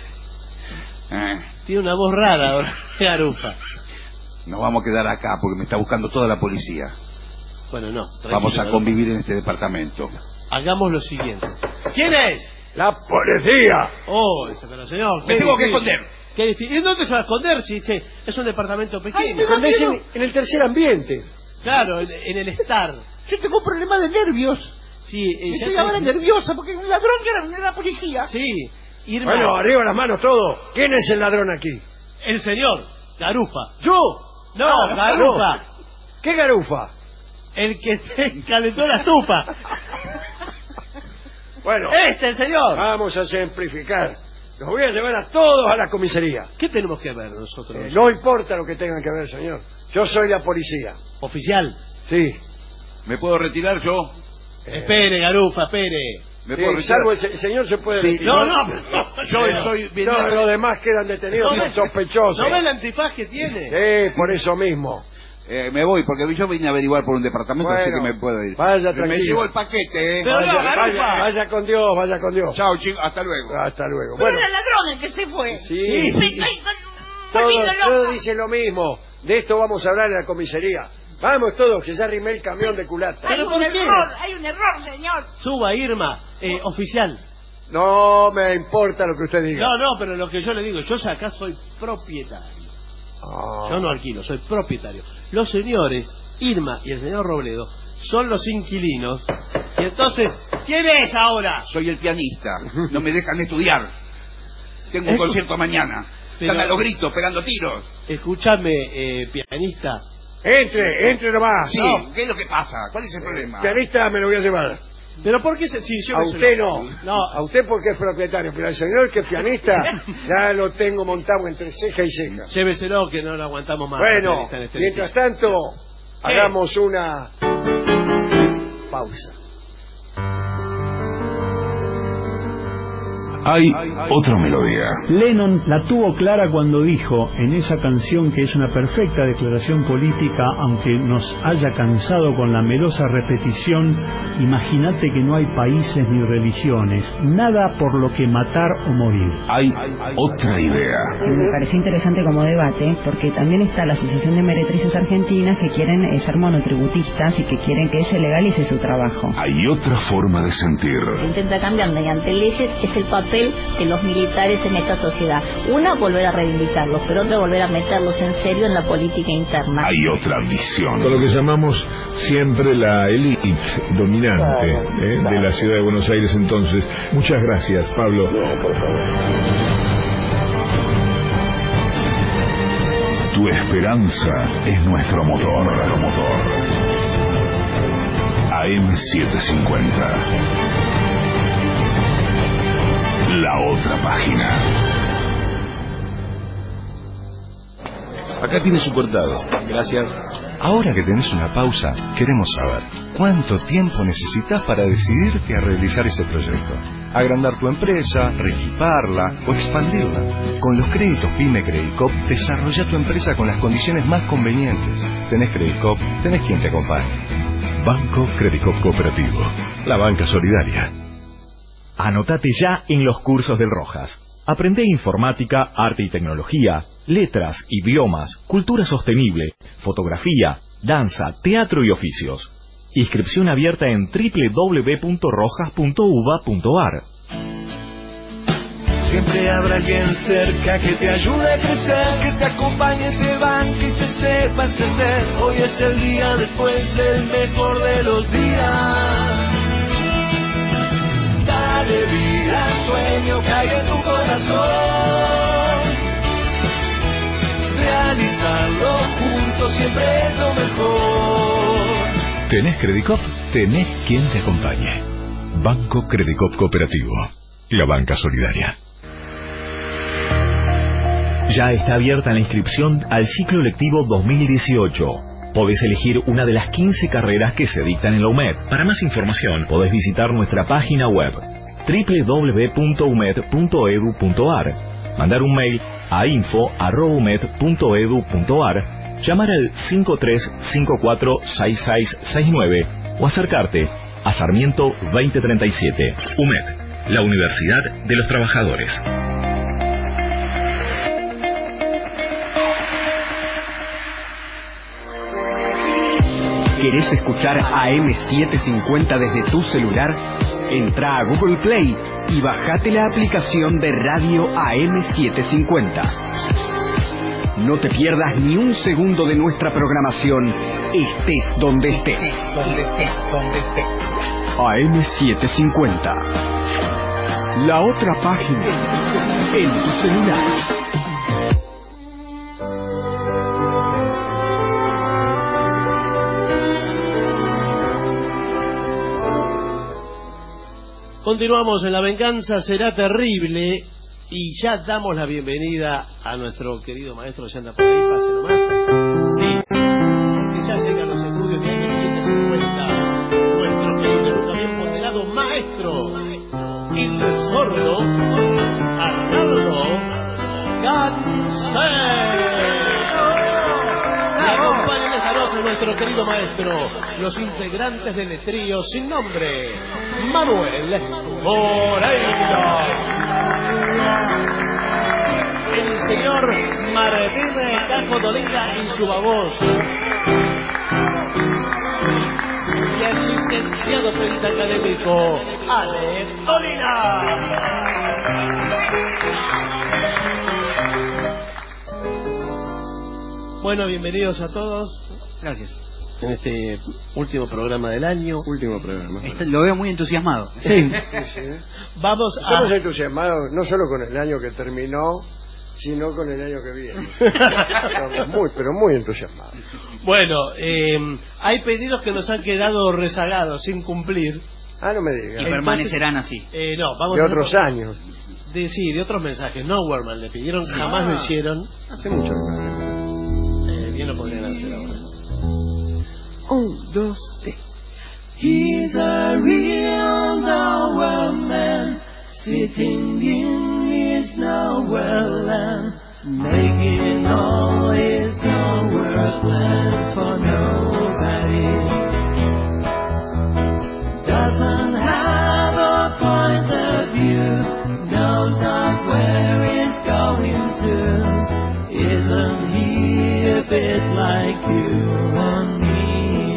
Speaker 7: Eh,
Speaker 6: tiene una voz rara ahora, Garufa.
Speaker 7: nos vamos a quedar acá porque me está buscando toda la policía.
Speaker 6: Bueno, no. tranquilo,
Speaker 7: Vamos a
Speaker 6: Garufa.
Speaker 7: convivir en este departamento.
Speaker 6: Hagamos lo siguiente. ¿Quién es?
Speaker 5: ¡la policía!
Speaker 6: Oh, ese pero señor.
Speaker 7: Me
Speaker 6: qué
Speaker 7: tengo que
Speaker 6: difícil.
Speaker 7: esconder.
Speaker 6: Qué difícil. ¿Y dónde se va a esconder si si es un departamento pequeño?
Speaker 5: Escondés en, en el tercer ambiente.
Speaker 6: Claro, en, en el estar.
Speaker 7: Yo tengo un problema de nervios.
Speaker 6: Sí, eh, ya
Speaker 7: Estoy
Speaker 6: te-
Speaker 7: ahora nerviosa porque un ladrón era, era policía.
Speaker 6: Sí, Irma.
Speaker 5: Bueno, arriba las manos todo. ¿Quién es el ladrón aquí?
Speaker 6: El señor, Garufa.
Speaker 5: ¿Yo?
Speaker 6: No,
Speaker 5: Ah,
Speaker 6: Garufa.
Speaker 5: no. ¿Qué garufa?
Speaker 6: El que se calentó la estufa.
Speaker 5: Bueno,
Speaker 6: Este, el señor.
Speaker 5: vamos a simplificar. Los voy a llevar a todos a la comisaría.
Speaker 6: ¿Qué tenemos que ver nosotros?
Speaker 5: Eh, no importa lo que tengan que ver, señor. Yo soy la policía.
Speaker 6: Oficial.
Speaker 5: Sí.
Speaker 7: ¿Me puedo retirar yo?
Speaker 5: Eh,
Speaker 6: Espere, Garufa, espere.
Speaker 7: ¿Me
Speaker 5: Sí,
Speaker 7: puedo
Speaker 5: salvo el,
Speaker 7: retirar?
Speaker 5: el señor se puede
Speaker 7: Sí,
Speaker 5: retirar.
Speaker 7: no, no, pero yo
Speaker 5: Bueno,
Speaker 7: soy bien-
Speaker 5: todos los demás quedan detenidos
Speaker 6: ¿No
Speaker 5: como
Speaker 6: ves-
Speaker 5: sospechosos.
Speaker 6: ¿No ves el antifaz que tiene?
Speaker 5: Sí, por eso mismo.
Speaker 7: Eh, me voy, porque yo vine a averiguar por un departamento, así que
Speaker 5: Bueno,
Speaker 7: me puedo ir.
Speaker 5: vaya
Speaker 7: me
Speaker 5: tranquilo.
Speaker 7: llevo el paquete, ¿eh?
Speaker 6: Pero no,
Speaker 5: Vaya,
Speaker 6: garufa.
Speaker 5: vaya, vaya con Dios, vaya con Dios.
Speaker 7: Chao, chicos, hasta luego.
Speaker 5: Hasta luego.
Speaker 2: Pero
Speaker 5: Bueno,
Speaker 2: era ladrón el que se fue.
Speaker 5: sí,
Speaker 6: Sí,
Speaker 2: Me
Speaker 5: sí.
Speaker 2: estoy
Speaker 5: Todos,
Speaker 2: volviendo
Speaker 5: todos
Speaker 2: loca.
Speaker 5: dicen lo mismo. De esto vamos a hablar en la comisaría. Vamos todos, que ya arrimé el camión de culata.
Speaker 2: Hay
Speaker 6: ¿Pero
Speaker 2: un
Speaker 6: por qué?
Speaker 2: error, hay un error, señor.
Speaker 6: Suba, Irma, eh, oficial.
Speaker 5: No me importa lo que usted diga.
Speaker 6: No, no, pero lo que yo le digo, yo ya acá soy propietario.
Speaker 5: Ah.
Speaker 6: Yo no alquilo, soy propietario. Los señores, Irma y el señor Robledo, son los inquilinos. Y entonces, ¿quién es ahora?
Speaker 7: Soy el pianista, no me dejan estudiar. Tengo un
Speaker 6: Escu-
Speaker 7: concierto mañana.
Speaker 6: Pero-
Speaker 7: Están a los gritos, pegando tiros.
Speaker 6: Escúchame, eh, pianista.
Speaker 5: Entre, entre nomás.
Speaker 7: Sí,
Speaker 5: No,
Speaker 7: ¿qué es lo que pasa? ¿Cuál es el problema?
Speaker 5: pianista me lo voy a llevar.
Speaker 6: ¿Pero por qué se.? Si yo
Speaker 5: A
Speaker 6: que se
Speaker 5: usted
Speaker 6: lo-
Speaker 5: no.
Speaker 6: No,
Speaker 5: A usted porque es propietario, pero al señor que es pianista ya lo tengo montado entre ceja y ceja.
Speaker 6: lléveselo que no lo aguantamos más.
Speaker 5: Bueno,
Speaker 6: pianista, en este
Speaker 5: mientras
Speaker 6: edificio.
Speaker 5: tanto, hagamos una pausa.
Speaker 3: Hay otra melodía.
Speaker 4: Lennon la tuvo clara cuando dijo en esa canción, que es una perfecta declaración política, aunque nos haya cansado con la melosa repetición: imagínate que no hay países ni religiones, nada por lo que matar o morir.
Speaker 3: Hay otra idea.
Speaker 8: Me pareció interesante como debate, porque también está la Asociación de Meretrices Argentinas, que quieren eh, ser monotributistas y que quieren que se legalice su trabajo.
Speaker 3: Hay otra forma de sentir.
Speaker 10: Se intenta cambiar mediante leyes, es el papel de los militares en esta sociedad. Una, volver a reivindicarlos, pero otra, volver a meterlos en serio en la política interna.
Speaker 3: Hay otra visión.
Speaker 11: Con lo que llamamos siempre la élite dominante ¿eh? de la ciudad de Buenos Aires entonces. Muchas gracias, Pablo.
Speaker 3: Tu esperanza es nuestro motor. Nuestro motor. A M setecientos cincuenta. La otra página.
Speaker 25: Acá tiene su cortado.
Speaker 17: Gracias.
Speaker 25: Ahora que tenés una pausa, queremos saber cuánto tiempo necesitas para decidirte a realizar ese proyecto. Agrandar tu empresa, reequiparla o expandirla. Con los créditos PYME Credicop, desarrolla tu empresa con las condiciones más convenientes. Tenés Credicop, tenés quien te acompañe.
Speaker 11: Banco Credicop Cooperativo, la banca solidaria.
Speaker 15: Anotate ya en los cursos del Rojas. Aprende informática, arte y tecnología, letras, idiomas, cultura sostenible, fotografía, danza, teatro y oficios. Inscripción abierta en doble u doble u doble u punto rojas punto u b a punto a r.
Speaker 26: Siempre habrá alguien cerca que te ayude a crecer, que te acompañe, te banque y te sepa entender. Hoy es el día después del mejor de los días. Dale vida al sueño que hay en tu corazón. Realizarlo juntos siempre es lo mejor.
Speaker 11: ¿Tenés Credicop? Tenés quien te acompañe. Banco Credicop Cooperativo, la banca solidaria.
Speaker 15: Ya está abierta la inscripción al ciclo lectivo dos mil dieciocho. Podés elegir una de las quince carreras que se dictan en la U M E D. Para más información, podés visitar nuestra página web doble u doble u doble u punto u m e d punto e d u punto a r, mandar un mail a info arroba u m e d punto e d u punto a r, llamar al cinco tres cinco cuatro seis seis seis nueve o acercarte a Sarmiento veinte treinta y siete. U M E D, la Universidad de los Trabajadores.
Speaker 27: ¿Querés escuchar A M setecientos cincuenta desde tu celular? Entra a Google Play y bajate la aplicación de radio A M setecientos cincuenta. No te pierdas ni un segundo de nuestra programación, estés donde estés. A M setecientos cincuenta. La otra página en tu celular.
Speaker 6: Continuamos en La Venganza Será Terrible y ya damos la bienvenida a nuestro querido maestro. Ya anda por ahí, pase nomás. Sí, porque ya llega a los estudios de A M setecientos cincuenta nuestro querido, nunca bien ponderado maestro sordo, Arnaldo Gansé. Y acompañan esta noche nuestro querido maestro, los integrantes del trío sin nombre, Manuel Moreira, el señor Martín Caco Dolina y su baboso, y el licenciado pentacadémico Ale Dolina. Bueno, bienvenidos a todos.
Speaker 9: Gracias.
Speaker 6: En este último programa del año.
Speaker 9: Último programa. Este, lo veo muy entusiasmado.
Speaker 6: Sí.
Speaker 5: Sí, sí.
Speaker 6: Vamos
Speaker 5: Estamos
Speaker 6: a...
Speaker 5: entusiasmados no solo con el año que terminó, sino con el año que viene. Estamos muy, pero muy entusiasmados.
Speaker 6: Bueno, eh, hay pedidos que nos han quedado rezagados, sin cumplir.
Speaker 5: Ah, no me digas.
Speaker 9: Y permanecerán así.
Speaker 6: Eh, no, vamos
Speaker 5: De
Speaker 6: a
Speaker 5: otros años.
Speaker 6: De, sí, de otros mensajes. No, Werman, le pidieron, jamás
Speaker 5: Ah.
Speaker 6: lo hicieron.
Speaker 5: Hace mucho que no hacemos.
Speaker 6: Eh, bien lo podrían hacer ahora.
Speaker 5: Un, dos, tres.
Speaker 26: He's a real Nowhere man, sitting in his nowhere land, making all his nowhere plans for nobody. Doesn't have a point of view, knows not where he's going to. Isn't he a bit like you and me?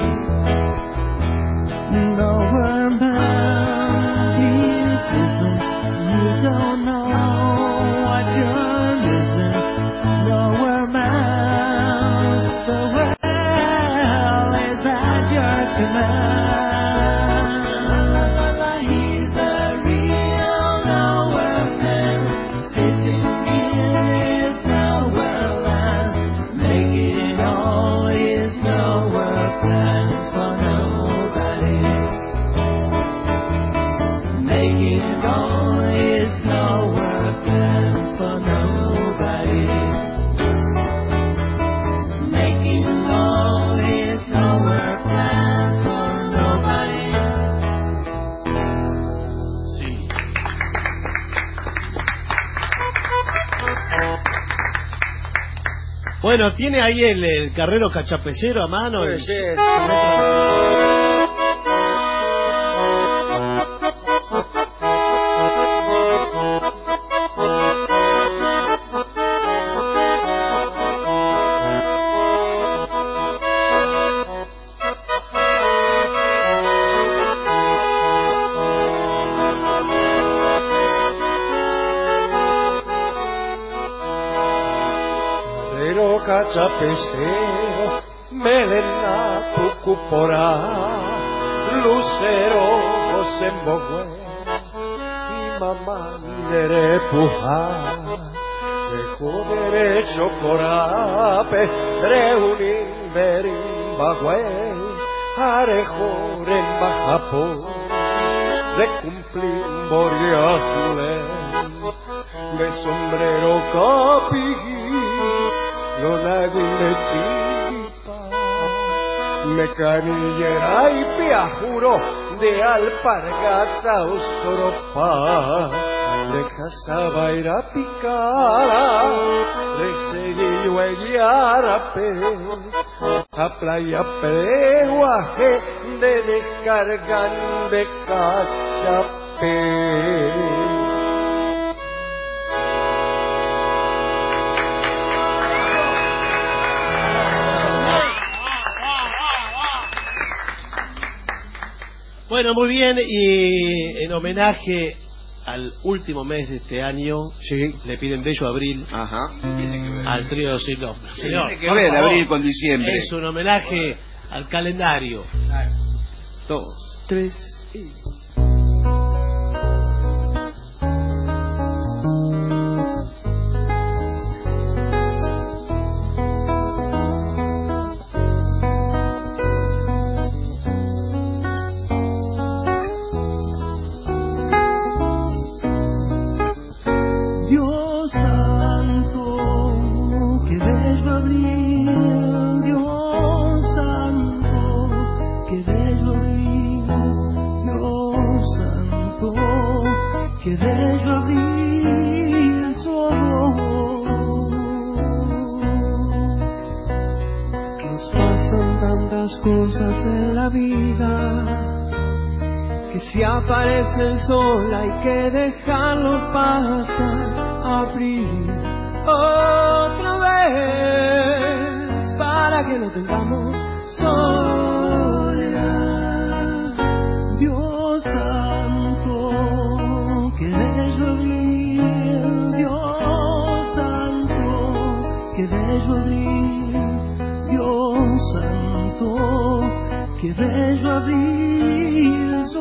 Speaker 26: Nowhere man, he isn't. You don't know what you're missing. Nowhere man, the world is at your command. He's a real nowhere man, sitting in his nowhere land, making all his nowhere plans for nobody. Making all his nowhere plans for nobody. Making all his nowhere plans for nobody.
Speaker 6: Sí. Bueno, ¿tiene ahí el, el carrero cachapecero a mano?
Speaker 5: Puede
Speaker 6: El-
Speaker 5: ser.
Speaker 26: Pero cachapecero, melena tucuporá, lucero José Mogüe, y mamá de puja, dejo derecho corape, reunin berin bagüe, arejoren bajapó, de cumplir boriatule, de sombrero capi. No nago y me chipa, me canillera y piajuro de alpargata o soropa, de casaba ir a picar, de seguillo y yarape, a playa peguaje de descargan de cachapé.
Speaker 6: Bueno, muy bien, y en homenaje al último mes de este año,
Speaker 5: sí,
Speaker 6: le piden Bello Abril.
Speaker 5: Ajá.
Speaker 6: Al trío sin nombre. Señor,
Speaker 7: Tiene que
Speaker 6: por
Speaker 7: ver
Speaker 6: favor,
Speaker 7: abril con diciembre.
Speaker 6: Es un homenaje al calendario.
Speaker 5: Dos, tres y...
Speaker 26: Dios santo, que bello abril, Dios santo, que bello abril, Dios cosas en la vida, que si aparece el sol hay que dejarlo pasar, abrir otra vez para que no tengamos soledad. Dios santo, que bello abrir, Dios santo, que bello abrir, Dios santo, que bello abrir su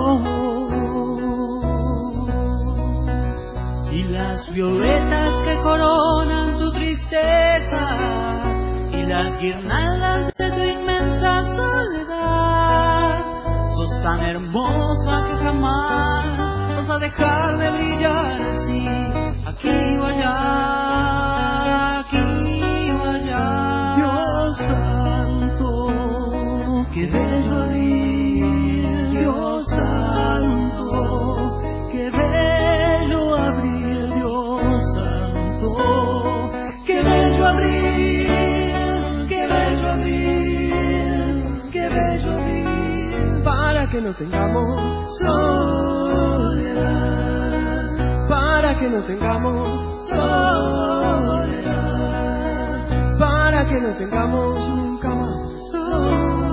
Speaker 12: y las violetas que coronan tu tristeza y las guirnaldas de tu inmensa soledad. Sos tan hermosa que jamás vas a dejar de brillar así, aquí o allá, aquí o allá.
Speaker 26: Dios santo, que bello abrir, Dios santo, que bello abrir, Dios santo, que bello abrir, que bello abrir, que bello abrir, para que no tengamos soledad, para que no tengamos soledad, para que no tengamos nunca más soledad.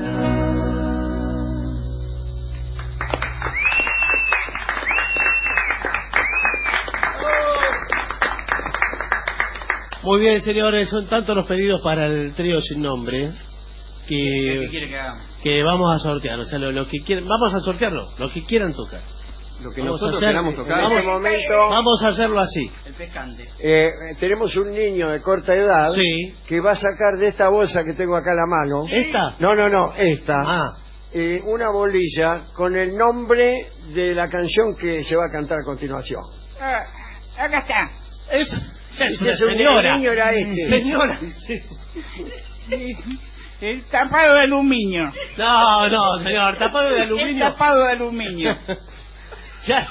Speaker 6: Muy bien, señores, son tantos los pedidos para el trío sin nombre que,
Speaker 9: ¿Qué quiere que hagamos?
Speaker 6: que vamos a sortear. O sea, lo, lo que quieran, vamos a sortearlo, lo que quieran tocar.
Speaker 5: Lo que
Speaker 6: Vamos a
Speaker 5: nosotros
Speaker 6: hacer-
Speaker 5: queramos tocar.
Speaker 6: Vamos,
Speaker 5: En este momento,
Speaker 6: vamos a hacerlo así.
Speaker 9: El pescante.
Speaker 5: eh, tenemos un niño de corta edad
Speaker 6: Sí.
Speaker 5: que va a sacar de esta bolsa que tengo acá a la mano.
Speaker 6: ¿Esta?
Speaker 5: No, no, no, esta.
Speaker 6: Ah.
Speaker 5: Eh, una bolilla con el nombre de la canción que se va a cantar a continuación.
Speaker 2: Ah, acá está.
Speaker 6: Es, es
Speaker 5: Este
Speaker 6: una
Speaker 5: es un
Speaker 6: señora.
Speaker 5: niño, era este.
Speaker 6: Señora. Sí.
Speaker 2: El tapado de aluminio.
Speaker 6: No, no, señor, tapado de
Speaker 2: El
Speaker 6: aluminio.
Speaker 2: tapado de aluminio.
Speaker 6: Ya.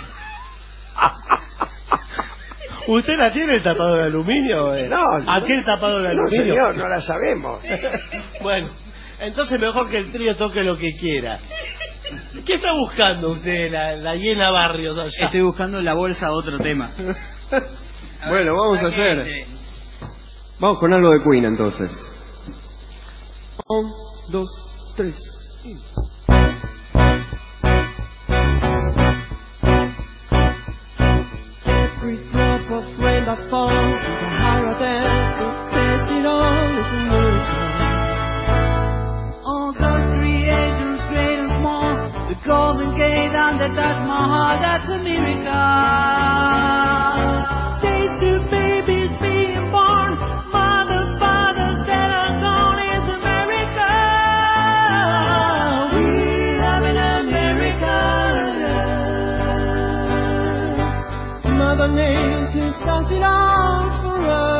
Speaker 6: ¿Usted la tiene el tapado de aluminio? eh?
Speaker 5: No, no.
Speaker 6: ¿Aquel tapado de
Speaker 5: No,
Speaker 6: aluminio?
Speaker 5: señor, no la sabemos.
Speaker 6: Bueno, entonces mejor que el trío toque lo que quiera. ¿Qué está buscando usted, la, la llena Barrios allá?
Speaker 9: Estoy buscando en la bolsa otro tema.
Speaker 13: Bueno, vamos a hacer. Vamos con algo de Queen entonces. Un, dos, tres.
Speaker 26: Every drop of rain that falls is a higher dance. It says it all is a miracle.
Speaker 12: All the creations great and small, the Golden Gate and the Taj Mahal, that's a miracle.
Speaker 26: Days to babies being born, mother, fathers that are gone is a miracle. We live in America. Mother Nature does it all for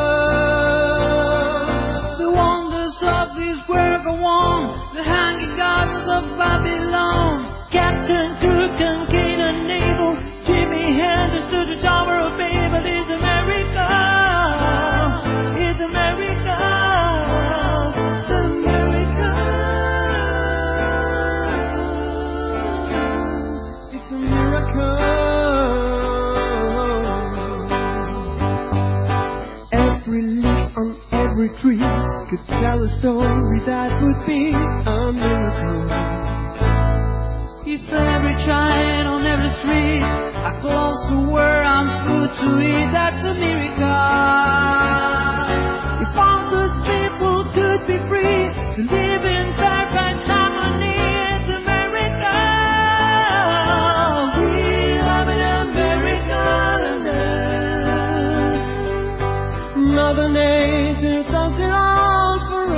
Speaker 26: us.
Speaker 12: The wonders of this world go on, the hanging gardens of Babylon.
Speaker 26: Captain Cook and Cain and Abel, Jimmy Hendrix to the Tower of Babel is America. It's America. America. It's a miracle. Every leaf on every tree could tell a story that would be a miracle.
Speaker 12: If every child on every street are close to where I'm food to eat, that's a miracle.
Speaker 26: If all those people could be free to live in perfect harmony, it's America. We live in America. Mother Nature does it all for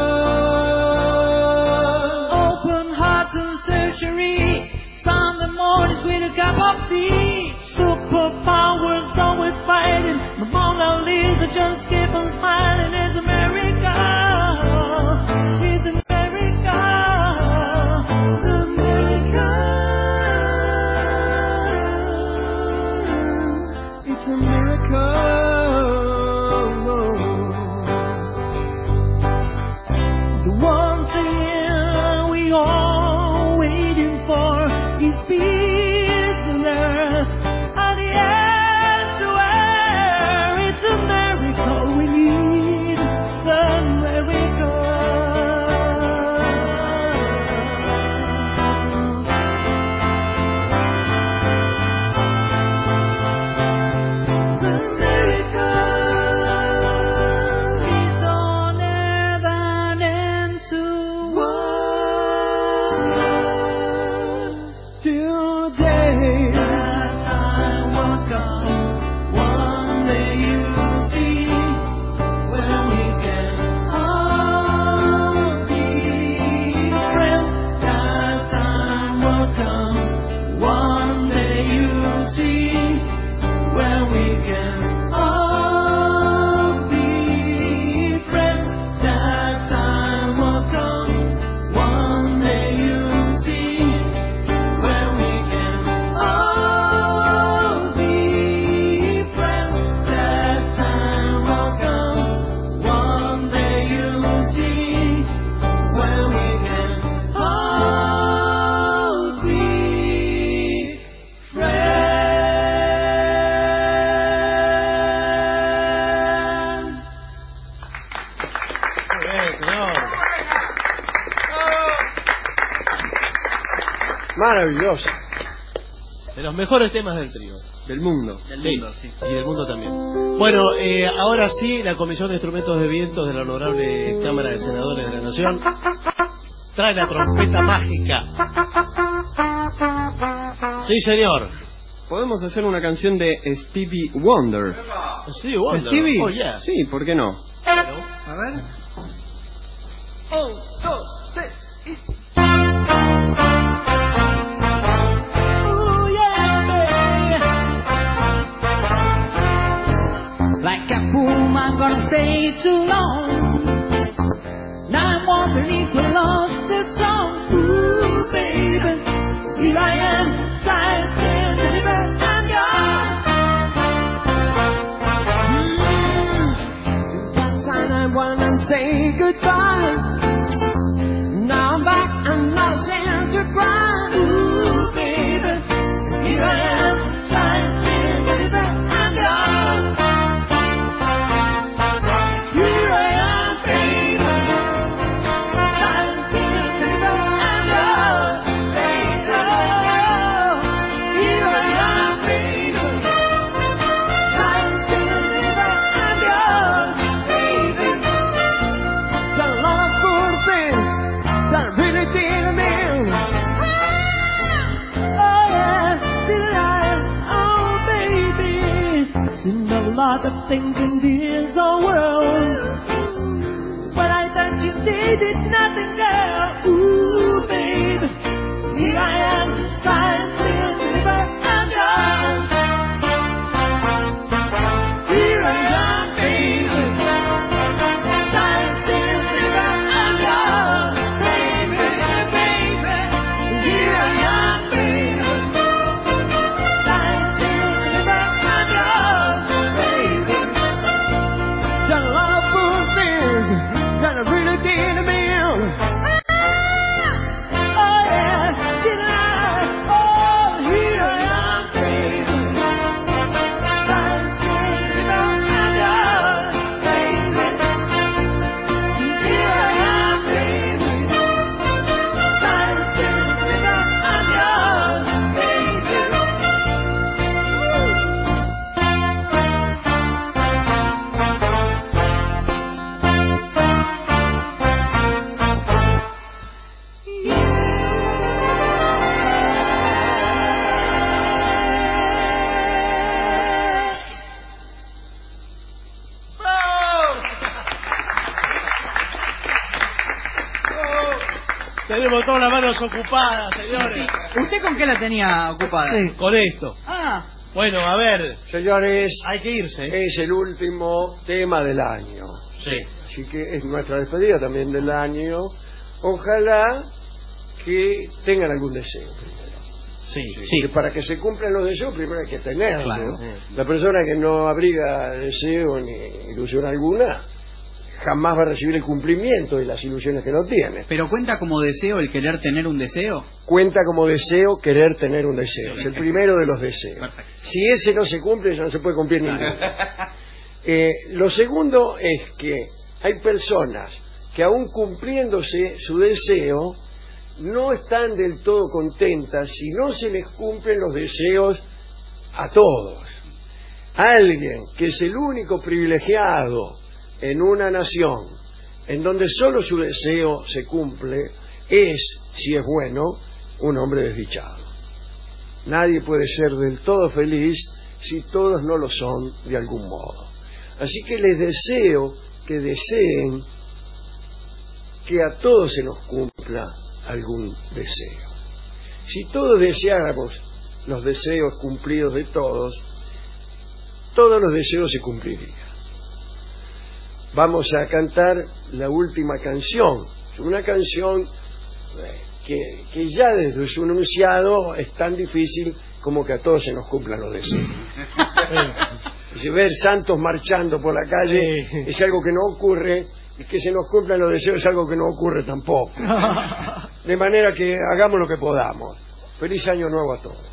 Speaker 26: us.
Speaker 12: Open hearts and surgery, Sunday mornings with a cup of tea.
Speaker 26: Superpowers always fighting. The Mona Lisa just keep on smiling. It's America. It's America. America. It's a miracle. The one thing
Speaker 5: Maravillosa.
Speaker 6: De los mejores temas del trío.
Speaker 13: Del mundo.
Speaker 6: Del mundo, sí. Y del mundo también. Bueno, eh, ahora sí, la Comisión de Instrumentos de Vientos de la Honorable Cámara de Senadores de la Nación trae la trompeta mágica. Sí, señor.
Speaker 13: Podemos hacer una canción de Stevie Wonder.
Speaker 6: Stevie Wonder.
Speaker 13: ¿Stevie?
Speaker 6: Oh, yeah.
Speaker 13: Sí, ¿por qué no?
Speaker 9: A ver.
Speaker 26: Un, dos, tres y...
Speaker 12: Like a fool, I'm gonna stay too long. Now I'm wondering if we lost this song. Ooh, baby, here I am, sighing, deliver, and gone.
Speaker 26: Mm. That time I wanna say goodbye. Now I'm back, I'm not ashamed to cry. Ooh, baby, here I am, sighing, deliver, and gone.
Speaker 12: A lot of things in this whole world, but I thought you did it nothing, girl. Ooh, baby, here I am, sighing, silver and gold. Here I am, baby, sighing, silver and gold. Baby, baby, here I am, baby, sighing, silver and gold.
Speaker 26: Done a lot of fool things that I really did a meal.
Speaker 12: Oh yeah, did I? Oh, here I am, baby. Sighing, silver and gold, baby. Here I am, baby. Sighing, silver and gold, baby.
Speaker 6: Tenemos todas las manos ocupadas, señores.
Speaker 9: ¿Usted con qué la tenía ocupada?
Speaker 6: Sí, con esto.
Speaker 9: Ah.
Speaker 6: Bueno, a ver.
Speaker 5: Señores,
Speaker 6: hay que irse.
Speaker 5: Es el último tema del año.
Speaker 6: Sí.
Speaker 5: Así que es nuestra despedida también del año. Ojalá que tengan algún deseo primero.
Speaker 6: Sí,
Speaker 5: sí.
Speaker 6: sí.
Speaker 5: Que para que se cumplan los deseos primero hay que tenerlos.
Speaker 6: Claro.
Speaker 5: La persona que no abriga deseo ni ilusión alguna jamás va a recibir el cumplimiento de las ilusiones que no tiene.
Speaker 9: ¿Pero cuenta como deseo el querer tener un deseo?
Speaker 5: Cuenta como deseo querer tener un deseo. Es el primero de los deseos.
Speaker 9: Perfecto.
Speaker 5: Si ese no se cumple, ya no se puede cumplir ninguno. Eh, lo segundo es que hay personas que aún cumpliéndose su deseo no están del todo contentas si no se les cumplen los deseos a todos. Alguien que es el único privilegiado en una nación en donde solo su deseo se cumple es, si es bueno, un hombre desdichado. Nadie puede ser del todo feliz si todos no lo son de algún modo. Así que les deseo que deseen que a todos se nos cumpla algún deseo. Si todos deseáramos los deseos cumplidos de todos, todos los deseos se cumplirían. Vamos a cantar la última canción, una canción que, que ya desde su enunciado es tan difícil como que a todos se nos cumplan los deseos. Si ver santos marchando por la calle es algo que no ocurre, y que se nos cumplan los deseos es algo que no ocurre tampoco. De manera que hagamos lo que podamos. Feliz año nuevo a todos.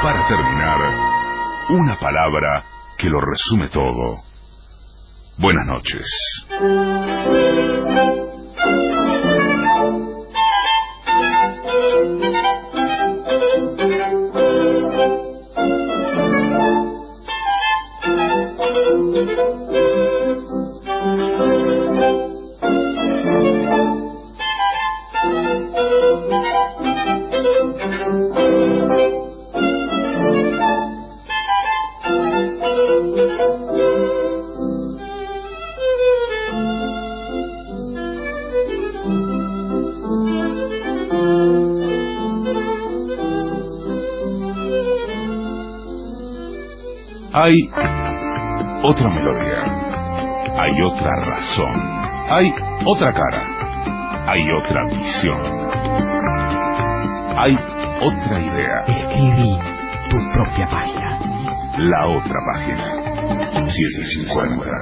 Speaker 3: Para terminar, una palabra que lo resume todo. Buenas noches. Hay otra melodía, hay otra razón, hay otra cara, hay otra visión, hay otra idea.
Speaker 27: Escribí tu propia página.
Speaker 3: La otra página. siete cincuenta.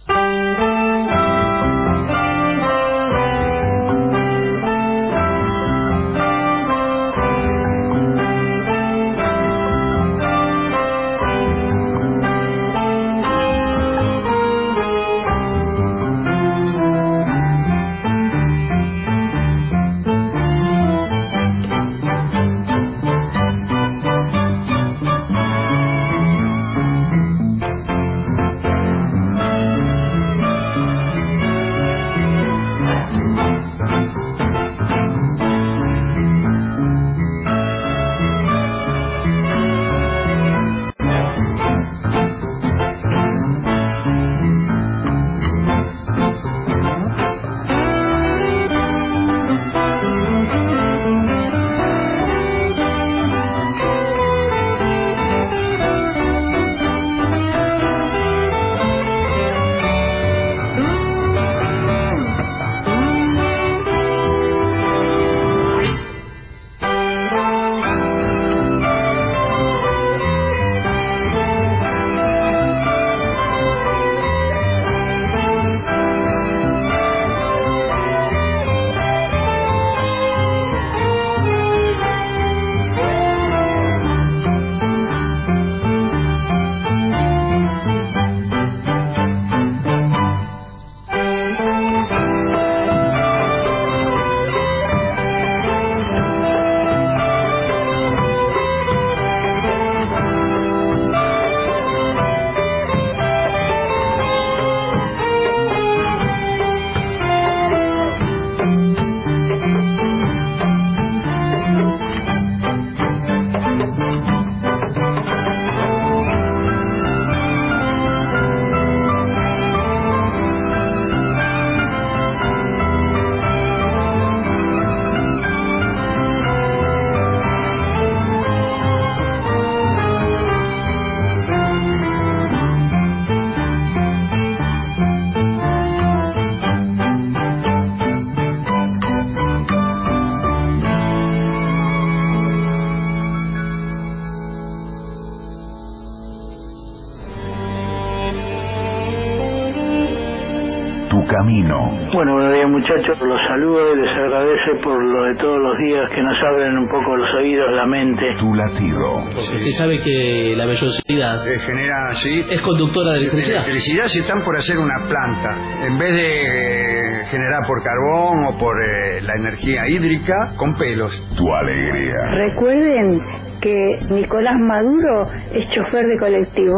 Speaker 3: Camino.
Speaker 14: Bueno, buenos días muchachos, los saludo y les agradece por lo de todos los días que nos abren un poco los oídos, la mente.
Speaker 3: Tu latido.
Speaker 6: Usted sabe que la vellosidad
Speaker 5: eh, genera, sí,
Speaker 6: es conductora de electricidad.
Speaker 5: Electricidad si están por hacer una planta, en vez de eh, generar por carbón o por eh, la energía hídrica, con pelos.
Speaker 3: Tu alegría.
Speaker 16: Recuerden que Nicolás Maduro es chofer de colectivo.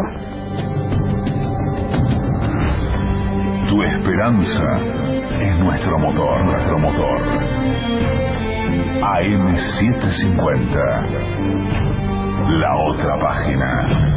Speaker 3: Tu esperanza es nuestro motor, nuestro motor. A M setecientos cincuenta. La otra página.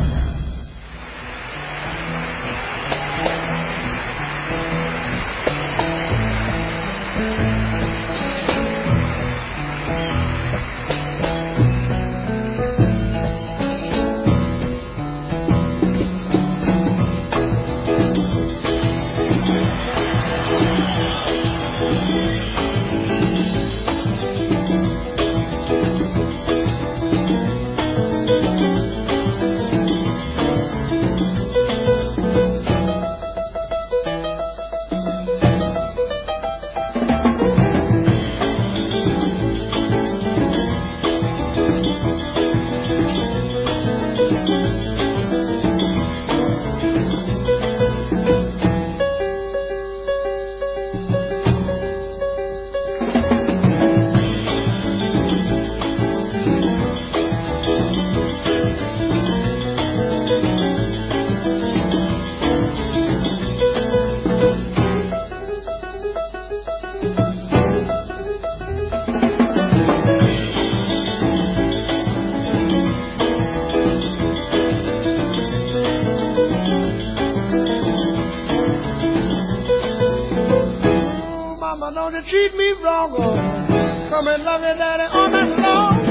Speaker 18: you treat me wrong, oh, come and love me, daddy, all night long.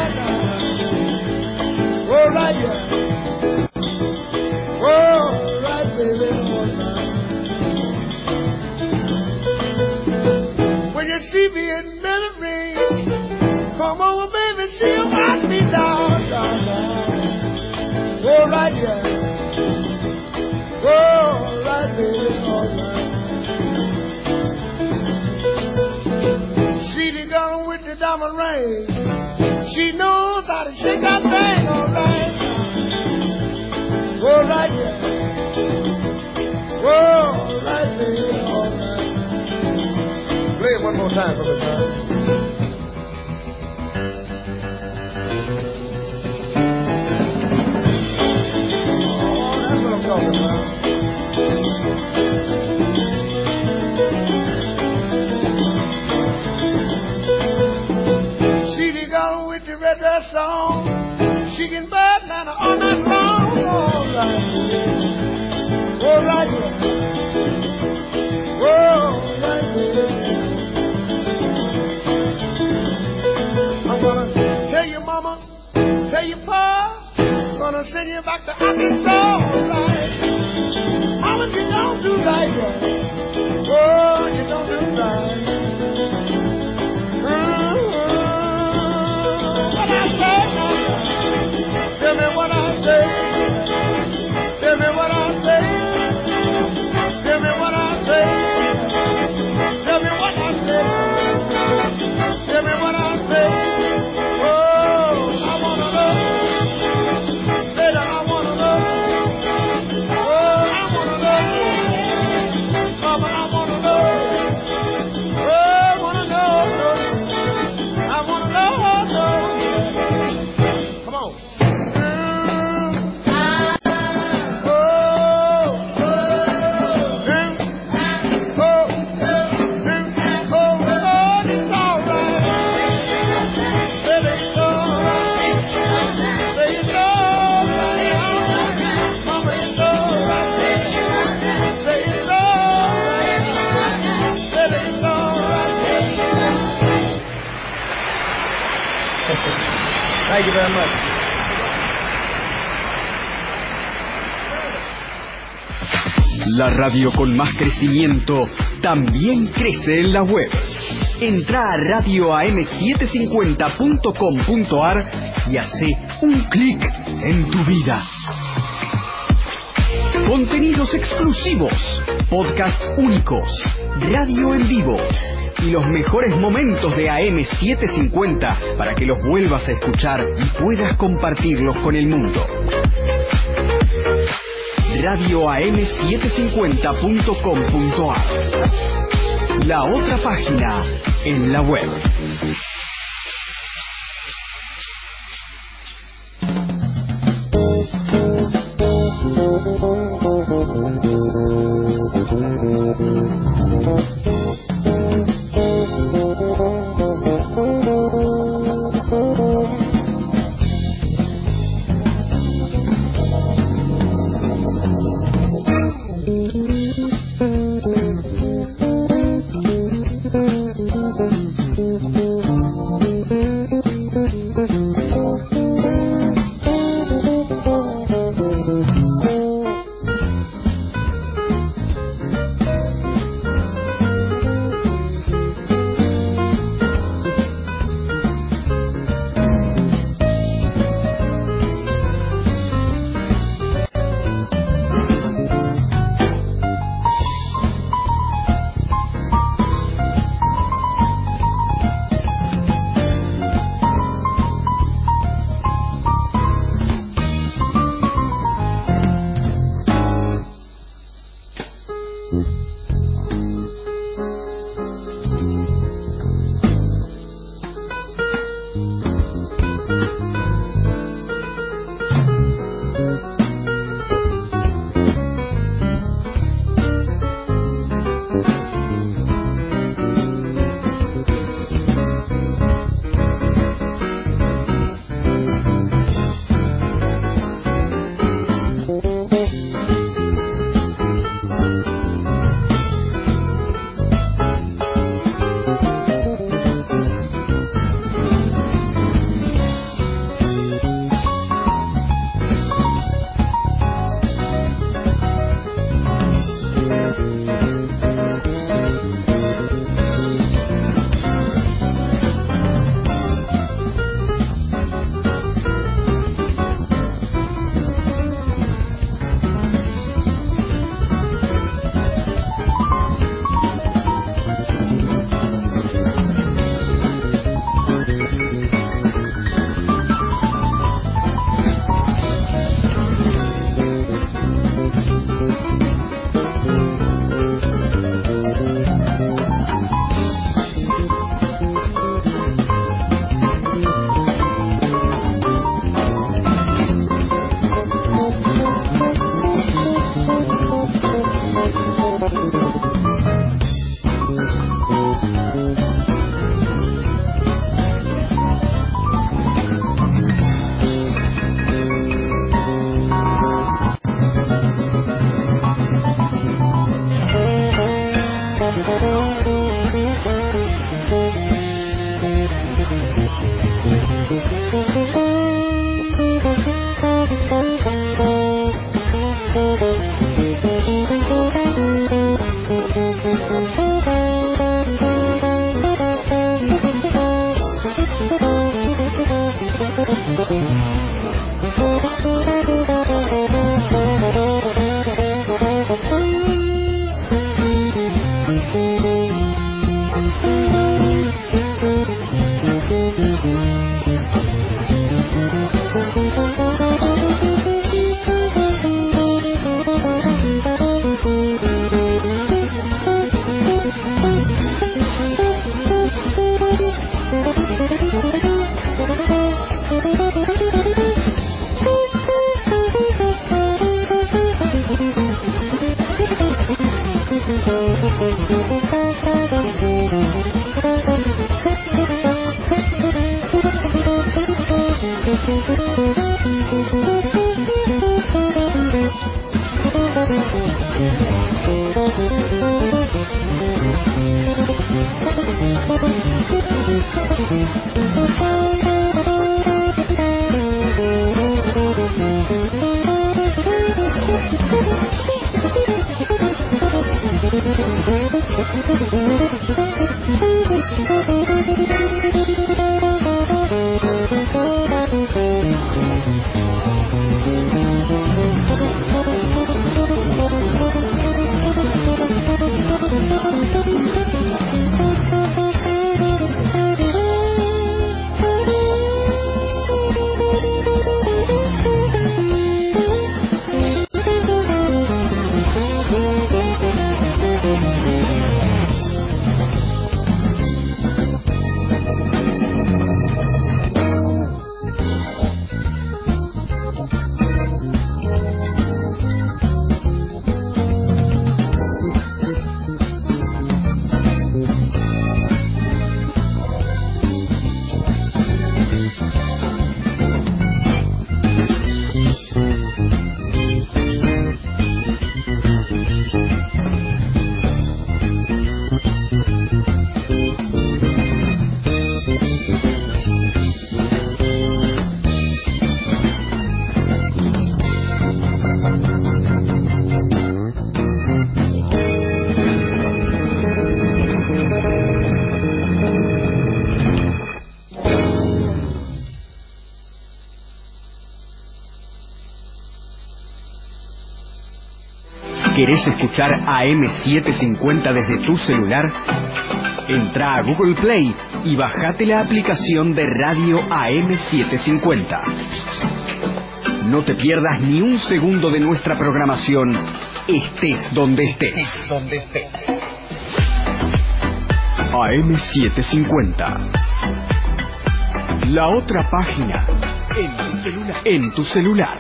Speaker 18: Oh, right, yeah. Oh, right, baby, all night. When you see me in memory, come over, baby, see you watch me down, down, down. Oh, right, yeah. Oh, right, baby, all night. See the girl with the diamond ring. She knows how to shake that thing, all right. Oh, right, yeah. Oh, right, baby, all right. Play it one more time for me, son. Talking about. See the girl with the red dress on, she can burn down all night long. All right, all right, all right, I'm gonna tell your mama, tell your pa, gonna send you back to Arkansas, all right. Mama, you don't do right, yeah. Oh, you don't do right. Uh-huh. What I say now? Tell me what I say. Tell me what I say. Tell me what I say. Tell me what I say. Tell me what I say. Oh, I wanna know. Later, I wanna know. Thank you very much.
Speaker 27: La radio con más crecimiento también crece en la web. Entra a radio a m setecientos cincuenta punto com punto a r y hace un clic en tu vida. Contenidos exclusivos, podcasts únicos, radio en vivo y los mejores momentos de A M setecientos cincuenta para que los vuelvas a escuchar y puedas compartirlos con el mundo. radio a m setecientos cincuenta punto com punto a r, la otra página en la web.
Speaker 18: Mm-hmm.
Speaker 27: ¿Querés escuchar A M setecientos cincuenta desde tu celular? Entra a Google Play y bajate la aplicación de Radio A M setecientos cincuenta. No te pierdas ni un segundo de nuestra programación, estés donde estés. A M setecientos cincuenta. La otra página en tu celular. En tu celular.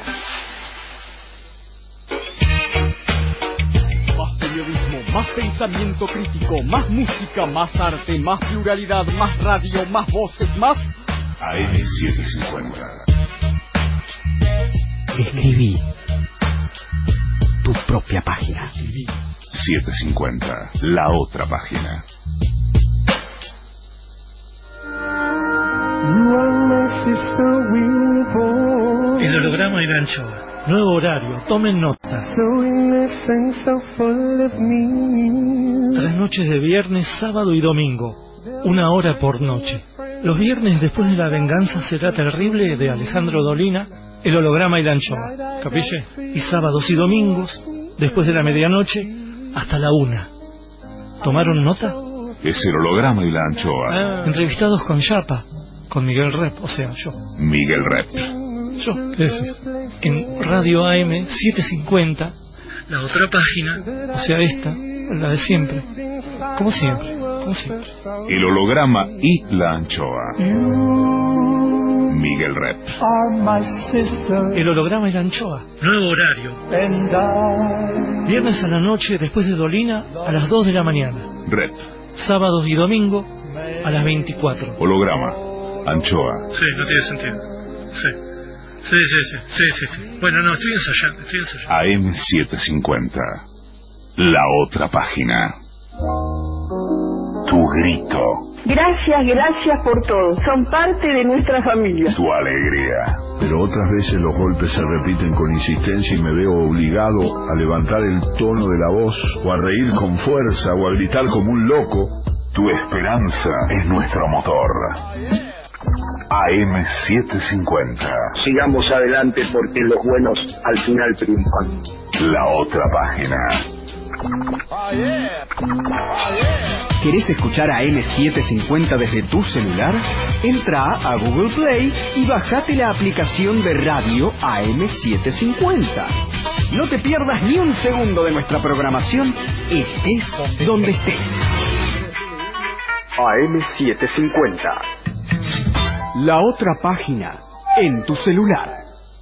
Speaker 27: Más pensamiento crítico, más música, más arte, más pluralidad, más radio, más voces, más...
Speaker 3: A M setecientos cincuenta.
Speaker 27: Escribí tu propia página.
Speaker 3: setecientos cincuenta, la otra página.
Speaker 4: El holograma de Anchoa. Nuevo horario, tomen nota. Tres noches de viernes, sábado y domingo. Una hora por noche. Los viernes después de La venganza será terrible de Alejandro Dolina, el holograma y la anchoa. ¿Capille? Y sábados y domingos, después de la medianoche, hasta la una. ¿Tomaron nota?
Speaker 3: Es el holograma y la anchoa.
Speaker 4: Ah, entrevistados con Yapa, con Miguel Rep, o sea, yo.
Speaker 3: Miguel Rep.
Speaker 4: Yo, ¿qué decís? En Radio A M setecientos cincuenta, la otra página, o sea esta, la de siempre. Como siempre, como siempre.
Speaker 3: El holograma y la anchoa. Miguel Rep.
Speaker 4: El holograma y la anchoa. Nuevo horario. Viernes a la noche, después de Dolina, a las dos de la mañana.
Speaker 3: Rep.
Speaker 4: Sábados y domingo, a las veinticuatro.
Speaker 3: Holograma. Anchoa.
Speaker 4: Sí, no tiene sentido. Sí. Sí, sí, sí, sí, sí, sí. Bueno, no, estoy ensayando, estoy ensayando.
Speaker 3: A M setecientos cincuenta. La otra página. Tu grito.
Speaker 16: Gracias, gracias por todo. Son parte de nuestra familia.
Speaker 3: Tu alegría.
Speaker 11: Pero otras veces los golpes se repiten con insistencia y me veo obligado a levantar el tono de la voz, o a reír con fuerza, o a gritar como un loco.
Speaker 3: Tu esperanza es nuestro motor. A M setecientos cincuenta.
Speaker 1: Sigamos adelante porque los buenos al final triunfan.
Speaker 3: La otra página.
Speaker 27: ¿Querés escuchar a M setecientos cincuenta desde tu celular? Entra a Google Play y bajate la aplicación de radio A M setecientos cincuenta. No te pierdas ni un segundo de nuestra programación, estés donde estés. A M setecientos cincuenta. La otra página en tu celular.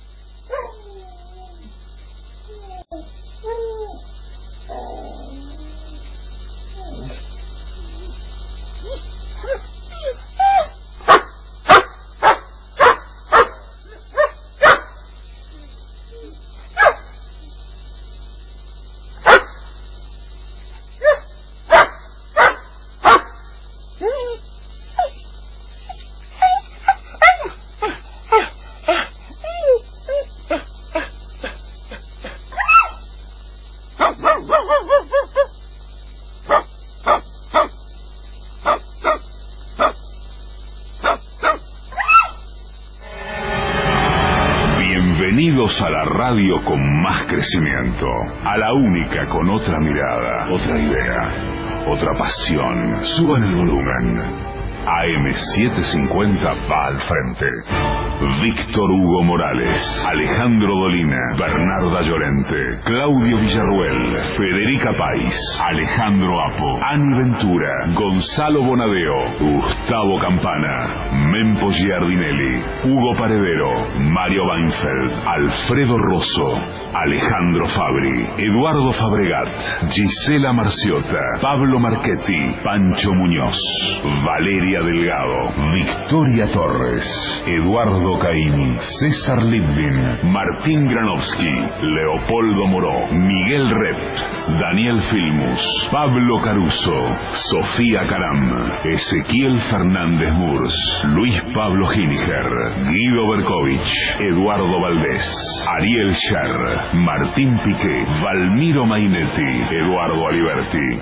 Speaker 3: Bienvenidos a la radio con más crecimiento, a la única con otra mirada, otra idea, otra pasión. Suban el volumen. A M setecientos cincuenta va al frente. Víctor Hugo Morales, Alejandro Dolina, Bernarda Llorente, Claudio Villarruel, Federica País, Alejandro Apo, Ani Ventura, Gonzalo Bonadeo, Gustavo Campana, Mempo Giardinelli, Hugo Paredero, Mario Weinfeld, Alfredo Rosso, Alejandro Fabri, Eduardo Fabregat, Gisela Marciota, Pablo Marchetti, Pancho Muñoz, Valeria Delgado, Victoria Torres, Eduardo Caimi, César Litvin, Martín Granovsky, Leopoldo Moró, Miguel Rep, Daniel Filmus, Pablo Caruso, Sofía Caram, Ezequiel Fernández Murs, Luis Pablo Giniger, Guido Berkovich, Eduardo Valdés, Ariel Scher, Martín Piqué, Valmiro Mainetti, Eduardo Aliberti.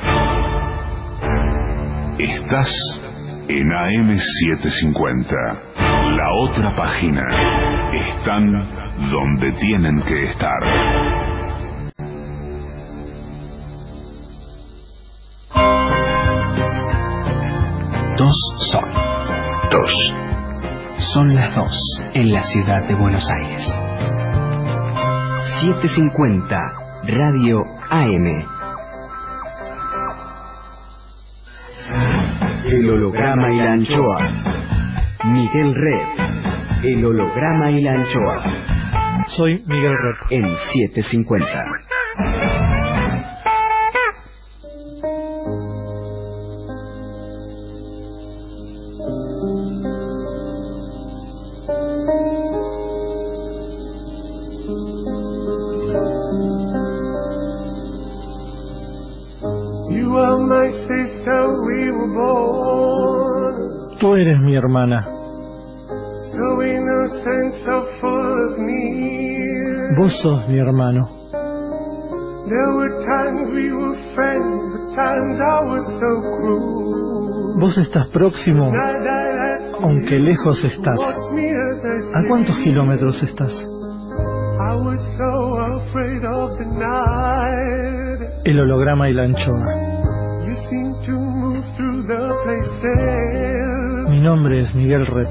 Speaker 3: Estás en A M setecientos cincuenta. La otra página. Están donde tienen que estar.
Speaker 27: Dos son. Dos. Son las dos en la ciudad de Buenos Aires. setecientos cincuenta Radio A M. El holograma y la anchoa. Miguel Rep. El holograma y la anchoa.
Speaker 4: Soy Miguel Rep.
Speaker 27: En setecientos cincuenta.
Speaker 4: Tú eres mi hermana. Vos sos mi hermano. Vos estás próximo, aunque lejos estás. ¿A cuántos kilómetros estás? El holograma y la anchoa. Mi nombre es Miguel Rep.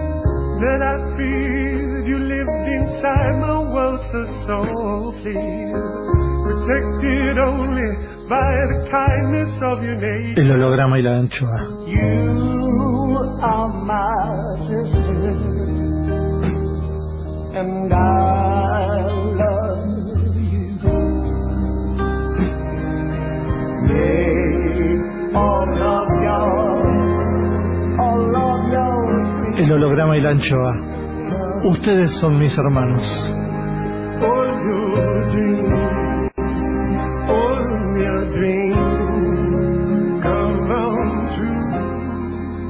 Speaker 4: El holograma y la anchoa.
Speaker 18: And I love you. May all of your, all of your,
Speaker 4: El holograma y la anchoa. Ustedes son mis hermanos.
Speaker 18: all your dreams, all your dreams come on true.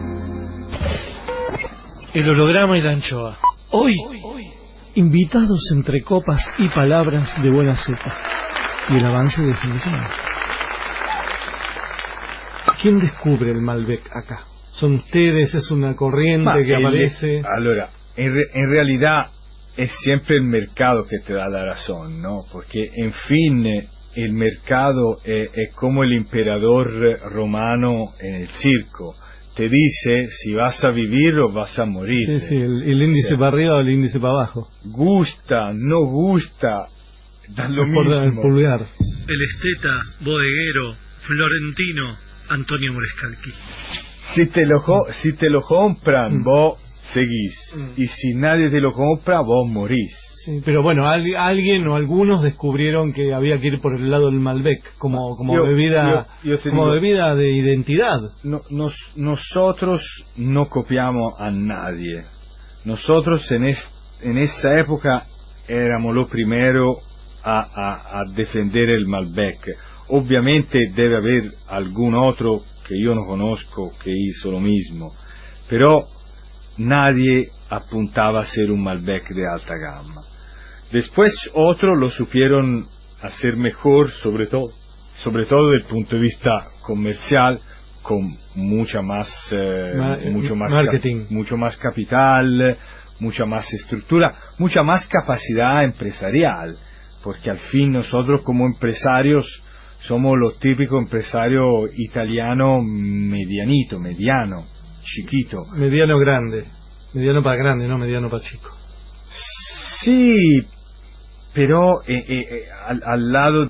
Speaker 8: El holograma y la anchoa. Hoy, invitados entre copas y palabras de buena cepa. Y el avance de fin de semana. ¿Quién descubre el Malbec acá? ¿Son ustedes? ¿Es una corriente
Speaker 19: Ma,
Speaker 8: que
Speaker 19: el-
Speaker 8: aparece?
Speaker 19: Allora, en, re- en realidad es siempre el mercado que te da la razón, ¿no? Porque, en fin, eh, el mercado es, es como el emperador romano en el circo. Te dice si vas a vivir o vas a morir.
Speaker 8: Sí, sí, el, el índice para arriba o el índice para abajo.
Speaker 19: Gusta, no gusta, da lo
Speaker 8: Recuerda el
Speaker 19: mismo.
Speaker 8: pulgar.
Speaker 20: El esteta, bodeguero, florentino, Antonio Morescalchi.
Speaker 19: Si te lo, co- si te lo compran, vos seguís. Y si nadie te lo compra, vos morís.
Speaker 8: Sí, pero bueno, al- alguien o algunos descubrieron que había que ir por el lado del Malbec como como
Speaker 19: Yo-
Speaker 8: bebida
Speaker 19: yo- yo te
Speaker 8: como
Speaker 19: digo-
Speaker 8: bebida de identidad.
Speaker 19: No- nos, nosotros no copiamos a nadie. Nosotros en, es- en esa época éramos los primeros a, a- a defender el Malbec. Obviamente debe haber algún otro que yo no conozco que hizo lo mismo, pero nadie apuntaba a ser un Malbec de alta gama. Después otros lo supieron hacer mejor, sobre todo, sobre todo desde el punto de vista comercial, con mucha más, eh,
Speaker 8: Ma-
Speaker 19: mucho más, ca-
Speaker 8: marketing.
Speaker 19: mucho más capital, mucha más estructura, mucha más capacidad empresarial, porque al fin nosotros como empresarios somos los típicos empresarios italiano medianito, mediano, chiquito.
Speaker 8: Mediano grande, mediano para grande, no mediano para chico.
Speaker 19: Sí, pero eh, eh, eh, al, al lado